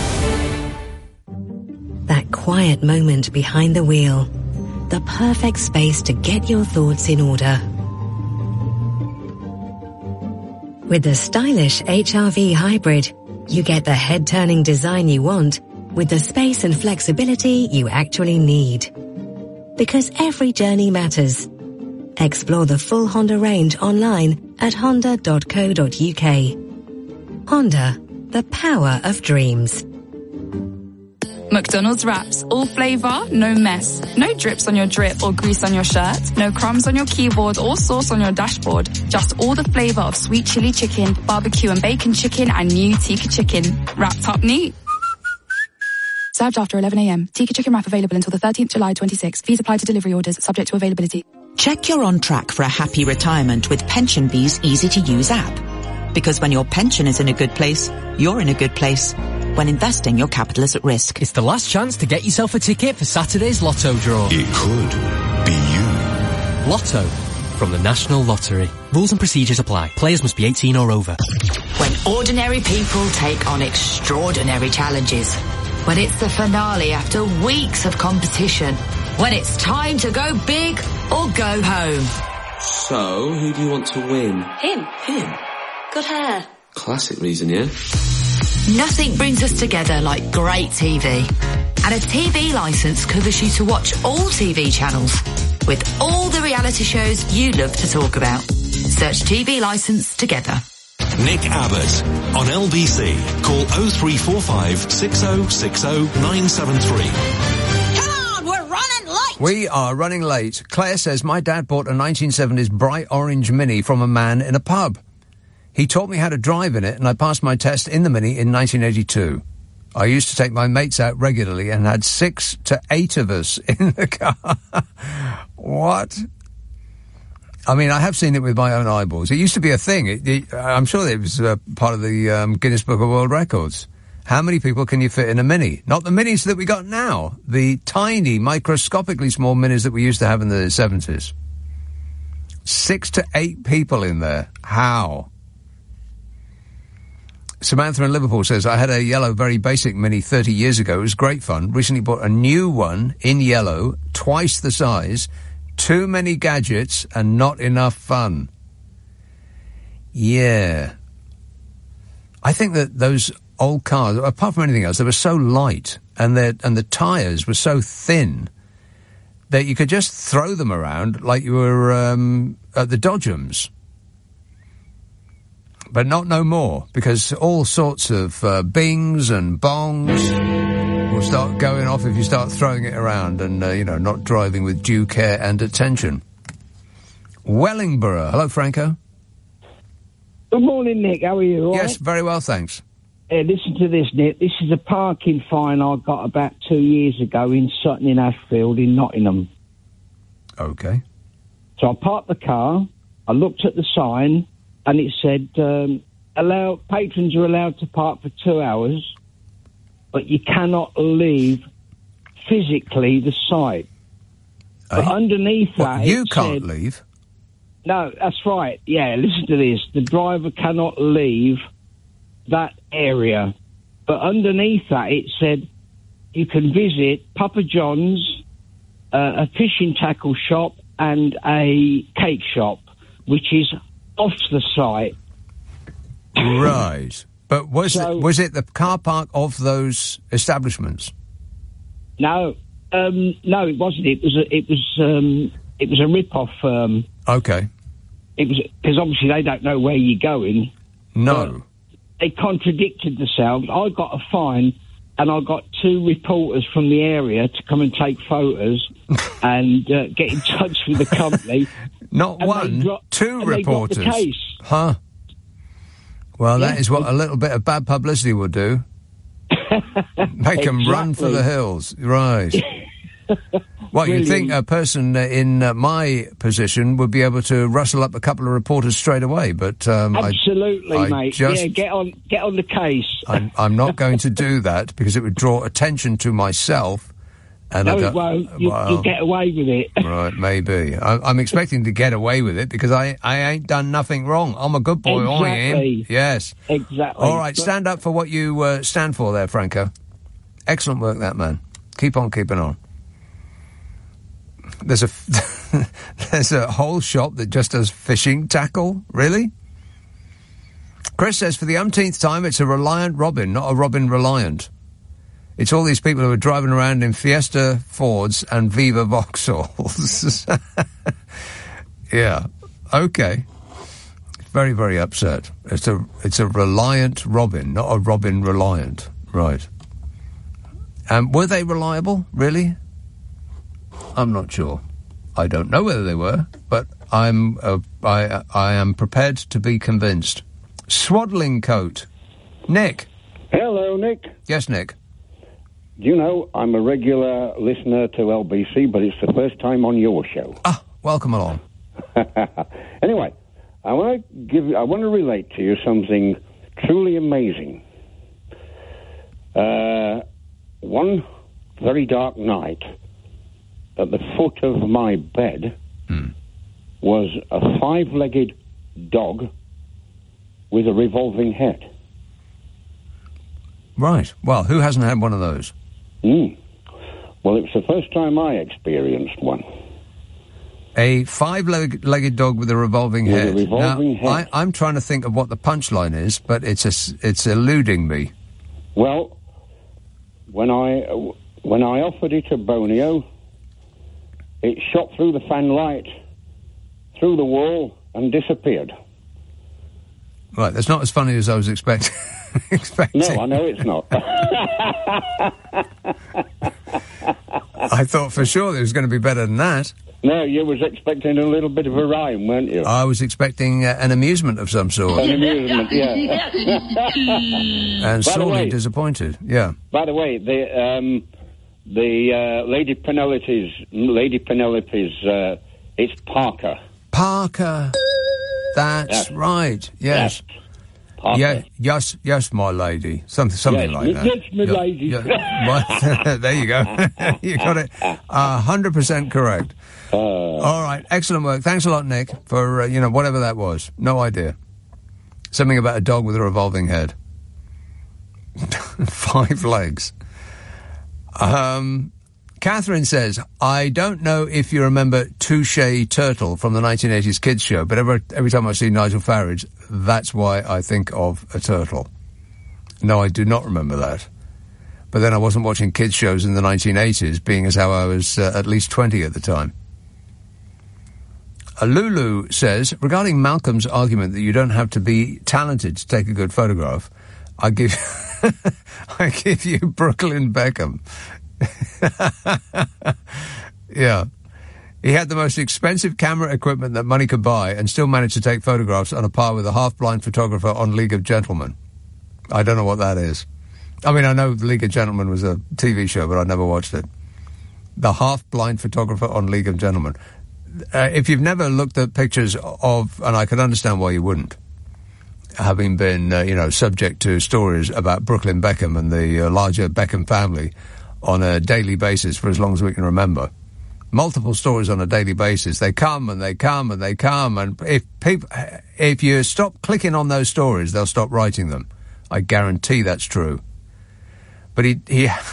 That quiet moment behind the wheel. The perfect space to get your thoughts in order. With the stylish HR-V Hybrid, you get the head-turning design you want with the space and flexibility you actually need. Because every journey matters. Explore the full Honda range online at honda.co.uk. Honda, the power of dreams.
McDonald's wraps, all flavour, no mess. No drips on your drip or grease on your shirt. No crumbs on your keyboard or sauce on your dashboard. Just all the flavour of sweet chili chicken, barbecue and bacon chicken and new tikka chicken. Wrapped up neat. Served after 11 a.m. Tikka chicken wrap available until the 13th July 26. Fees apply to delivery orders, subject to availability.
Check you're on track for a happy retirement with PensionBee's easy-to-use app. Because when your pension is in a good place, you're in a good place. When investing, your capital is at risk.
It's the last chance to get yourself a ticket for Saturday's Lotto draw.
It could be you.
Lotto from the National Lottery. Rules and procedures apply. Players must be 18 or over.
When ordinary people take on extraordinary challenges. When it's the finale after weeks of competition. When it's time to go big or go home.
So, who do you want to win?
Him. Good hair.
Classic reason, yeah?
Nothing brings us together like great TV. And a TV licence covers you to watch all TV channels with all the reality shows you love to talk about. Search TV licence together.
Nick Abbott on LBC. Call 0345 6060 973.
We are running late. Claire says, my dad bought a 1970s bright orange Mini from a man in a pub. He taught me how to drive in it, and I passed my test in the Mini in 1982. I used to take my mates out regularly and had 6 to 8 of us in the car. What? I mean, I have seen it with my own eyeballs. It used to be a thing. I'm sure it was part of the Guinness Book of World Records. How many people can you fit in a Mini? Not the Minis that we got now. The tiny, microscopically small Minis that we used to have in the 70s. 6 to 8 people in there. How? Samantha in Liverpool says, I had a yellow, very basic Mini 30 years ago. It was great fun. Recently bought a new one in yellow, twice the size. Too many gadgets and not enough fun. Yeah. I think that those old cars, apart from anything else, they were so light and the tyres were so thin that you could just throw them around like you were at the Dodgems. But not no more, because all sorts of bings and bongs will start going off if you start throwing it around and, not driving with due care and attention. Wellingborough. Hello, Franco.
Good morning, Nick. How are you? All
yes,
right?
Very well, thanks.
Listen to this, Nick. This is a parking fine I got about 2 years ago in Sutton in Ashfield in Nottingham.
Okay.
So I parked the car, I looked at the sign, and it said, patrons are allowed to park for 2 hours, but you cannot leave physically the site. But underneath that,
you can't leave?
No, that's right. Yeah, listen to this. The driver cannot leave that area. But underneath that, it said you can visit Papa John's, a fishing tackle shop, and a cake shop, which is off the site.
Right. But was it the car park of those establishments?
No, it wasn't. It was a rip-off.
Okay.
It was because obviously they don't know where you're going.
No.
They contradicted themselves. I got a fine, and I got 2 reporters from the area to come and take photos and get in touch with the company.
Not one, 2 reporters.
They dropped the case.
Huh. Well, that is what a little bit of bad publicity would do. Make them run for the hills. Right. Well, you'd think a person in my position would be able to rustle up a couple of reporters straight away, but
absolutely, mate.
Just,
get on the case.
I'm not going to do that because it would draw attention to myself. And
no, it won't. You'll get away with it.
Right, maybe. I'm expecting to get away with it because I ain't done nothing wrong. I'm a good boy,
exactly.
I am. Yes.
Exactly.
All right, stand up for what you stand for there, Franco. Excellent work, that man. Keep on keeping on. There's a whole shop that just does fishing tackle? Really? Chris says, for the umpteenth time, it's a Reliant Robin, not a Robin Reliant. It's all these people who are driving around in Fiesta Fords and Viva Vauxhalls. Yeah. Okay. Very, very upset. It's a Reliant Robin, not a Robin Reliant. Right. Were they reliable? Really? I'm not sure. I don't know whether they were, but I am prepared to be convinced. Swaddling coat. Nick.
Hello, Nick.
Yes, Nick.
You know, I'm a regular listener to LBC, but it's the first time on your show.
Ah, welcome along.
Anyway, I want to relate to you something truly amazing. One very dark night, at the foot of my bed was a 5-legged dog with a revolving head.
Right. Well, who hasn't had one of those?
Well, it was the first time I experienced one.
A 5-legged dog with a revolving head.
With a revolving head.
I'm trying to think of what the punchline is, but it's eluding me.
Well, when I offered it a bonio, it shot through the fan light, through the wall, and disappeared.
Right, that's not as funny as I was expecting.
No, I know it's not.
I thought for sure it was going to be better than that.
No, you was expecting a little bit of a rhyme, weren't you?
I was expecting an amusement of some sort.
An amusement, yeah.
And sorely disappointed, yeah.
By the way, the Lady Penelope's, it's Parker.
Parker. That's right, yes.
Parker.
Yeah, yes, my lady. Something like that.
Yes, my lady.
Well, there you go. You got it 100% correct. All right, excellent work. Thanks a lot, Nick, for, whatever that was. No idea. Something about a dog with a revolving head. 5 legs. Catherine says, I don't know if you remember Touche Turtle from the 1980s kids show, but every time I see Nigel Farage, that's why I think of a turtle. No, I do not remember that. But then I wasn't watching kids shows in the 1980s, being as how I was at least 20 at the time. Lulu says, regarding Malcolm's argument that you don't have to be talented to take a good photograph, I give you Brooklyn Beckham. Yeah. He had the most expensive camera equipment that money could buy and still managed to take photographs on a par with a half-blind photographer on League of Gentlemen. I don't know what that is. I mean, I know League of Gentlemen was a TV show, but I never watched it. The half-blind photographer on League of Gentlemen. If you've never looked at pictures of, and I can understand why you wouldn't, having been, subject to stories about Brooklyn Beckham and the larger Beckham family on a daily basis for as long as we can remember. Multiple stories on a daily basis. They come and they come and they come, and if you stop clicking on those stories, they'll stop writing them. I guarantee that's true. But he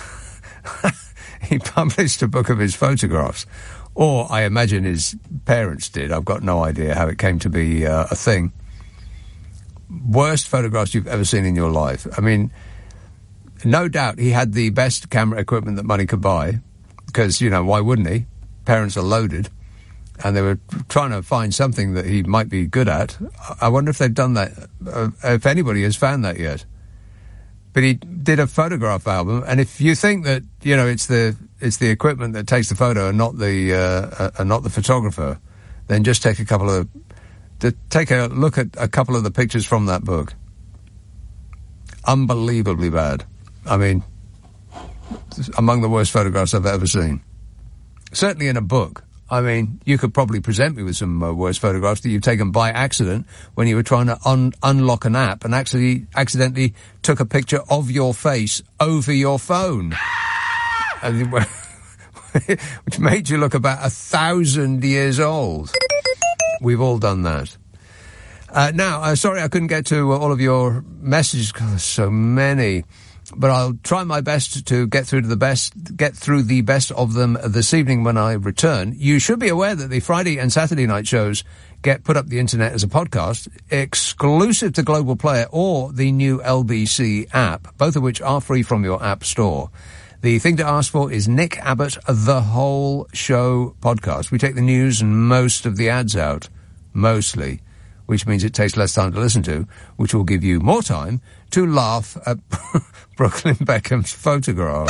he published a book of his photographs, or I imagine his parents did. I've got no idea how it came to be a thing. Worst photographs you've ever seen in your life. I mean, no doubt he had the best camera equipment that money could buy, because, why wouldn't he? Parents are loaded, and they were trying to find something that he might be good at. I wonder if they've done that, if anybody has found that yet. But he did a photograph album, and if you think that, you know, it's the equipment that takes the photo and not the photographer, then just take take a look at a couple of the pictures from that book. Unbelievably bad. I mean, among the worst photographs I've ever seen. Certainly in a book. I mean, you could probably present me with some worse photographs that you've taken by accident when you were trying to unlock an app and accidentally took a picture of your face over your phone. And, which made you look about 1,000 years old. We've all done that. Now, sorry I couldn't get to all of your messages because there's so many. But I'll try my best to get through the best of them this evening when I return. You should be aware that the Friday and Saturday night shows get put up the internet as a podcast, exclusive to Global Player or the new LBC app, both of which are free from your app store. The thing to ask for is Nick Abbott, The Whole Show podcast. We take the news and most of the ads out, mostly, which means it takes less time to listen to, which will give you more time to laugh at Brooklyn Beckham's photographs.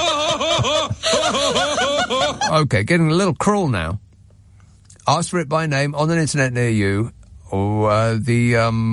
Okay, getting a little cruel now. Ask for it by name on an internet near you, or Nick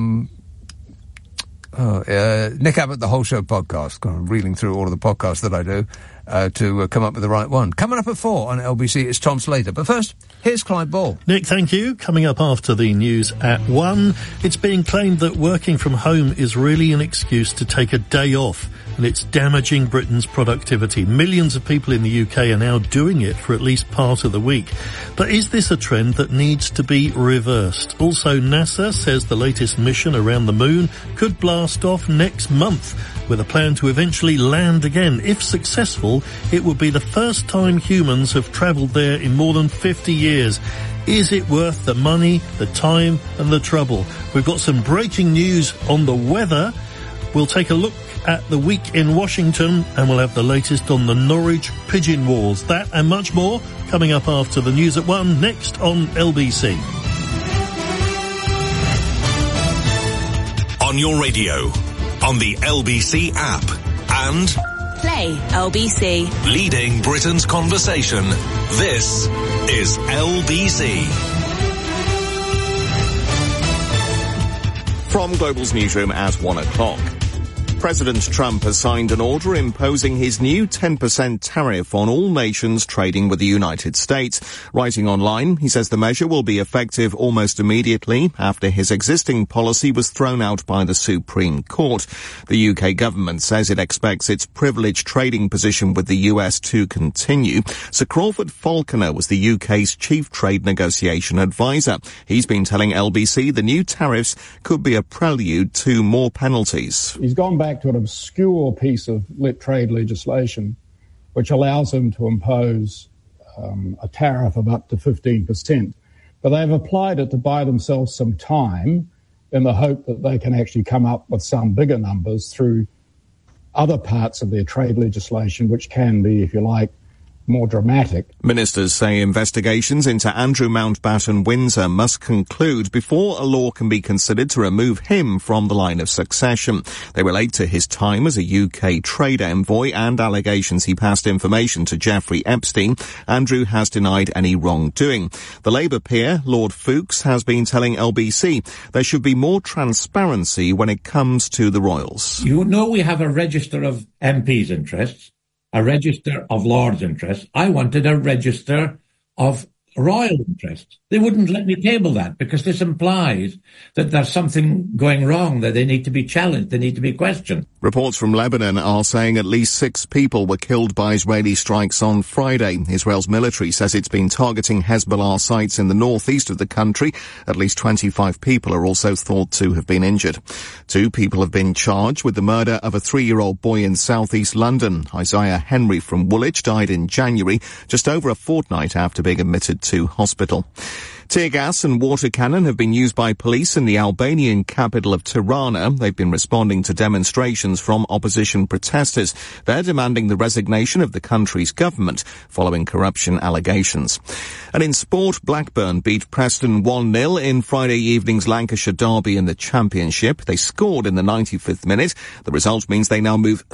Abbott, The Whole Show podcast. I'm reeling through all of the podcasts that I do to come up with the right one. Coming up at 4 on LBC, it's Tom Slater. But first, here's Clive Ball.
Nick, thank you. Coming up after the news at 1, it's being claimed that working from home is really an excuse to take a day off, and it's damaging Britain's productivity. Millions of people in the UK are now doing it for at least part of the week. But is this a trend that needs to be reversed? Also, NASA says the latest mission around the moon could blast off next month, with a plan to eventually land again. If successful, it would be the first time humans have travelled there in more than 50 years. Is it worth the money, the time and the trouble? We've got some breaking news on the weather. We'll take a look at the week in Washington, and we'll have the latest on the Norwich Pigeon Wars. That and much more coming up after the news at 1, next on LBC.
On your radio, on the LBC app, and
Play LBC.
Leading Britain's conversation. This is LBC.
From Global's newsroom at 1 o'clock. President Trump has signed an order imposing his new 10% tariff on all nations trading with the United States. Writing online, he says the measure will be effective almost immediately after his existing policy was thrown out by the Supreme Court. The UK government says it expects its privileged trading position with the US to continue. Sir Crawford Falconer was the UK's chief trade negotiation advisor. He's been telling LBC the new tariffs could be a prelude to more penalties.
He's gone back to an obscure piece of trade legislation which allows him to impose a tariff of up to 15%. But they've applied it to buy themselves some time in the hope that they can actually come up with some bigger numbers through other parts of their trade legislation, which can be, if you like, more dramatic.
Ministers say investigations into Andrew Mountbatten Windsor must conclude before a law can be considered to remove him from the line of succession. They relate to his time as a UK trade envoy and allegations he passed information to Jeffrey Epstein. Andrew has denied any wrongdoing. The Labour peer, Lord Foulkes, has been telling LBC there should be more transparency when it comes to the Royals.
You know we have a register of MPs' interests, a register of Lords' interests. I wanted a register of royal interests. They wouldn't let me table that because this implies that there's something going wrong, that they need to be challenged, they need to be questioned.
Reports from Lebanon are saying at least 6 people were killed by Israeli strikes on Friday. Israel's military says it's been targeting Hezbollah sites in the northeast of the country. At least 25 people are also thought to have been injured. 2 people have been charged with the murder of a 3-year-old boy in southeast London. Isaiah Henry from Woolwich died in January, just over a fortnight after being admitted to hospital. Tear gas and water cannon have been used by police in the Albanian capital of Tirana. They've been responding to demonstrations from opposition protesters. They're demanding the resignation of the country's government following corruption allegations. And in sport, Blackburn beat Preston 1-0 in Friday evening's Lancashire derby in the Championship. They scored in the 95th minute. The result means they now move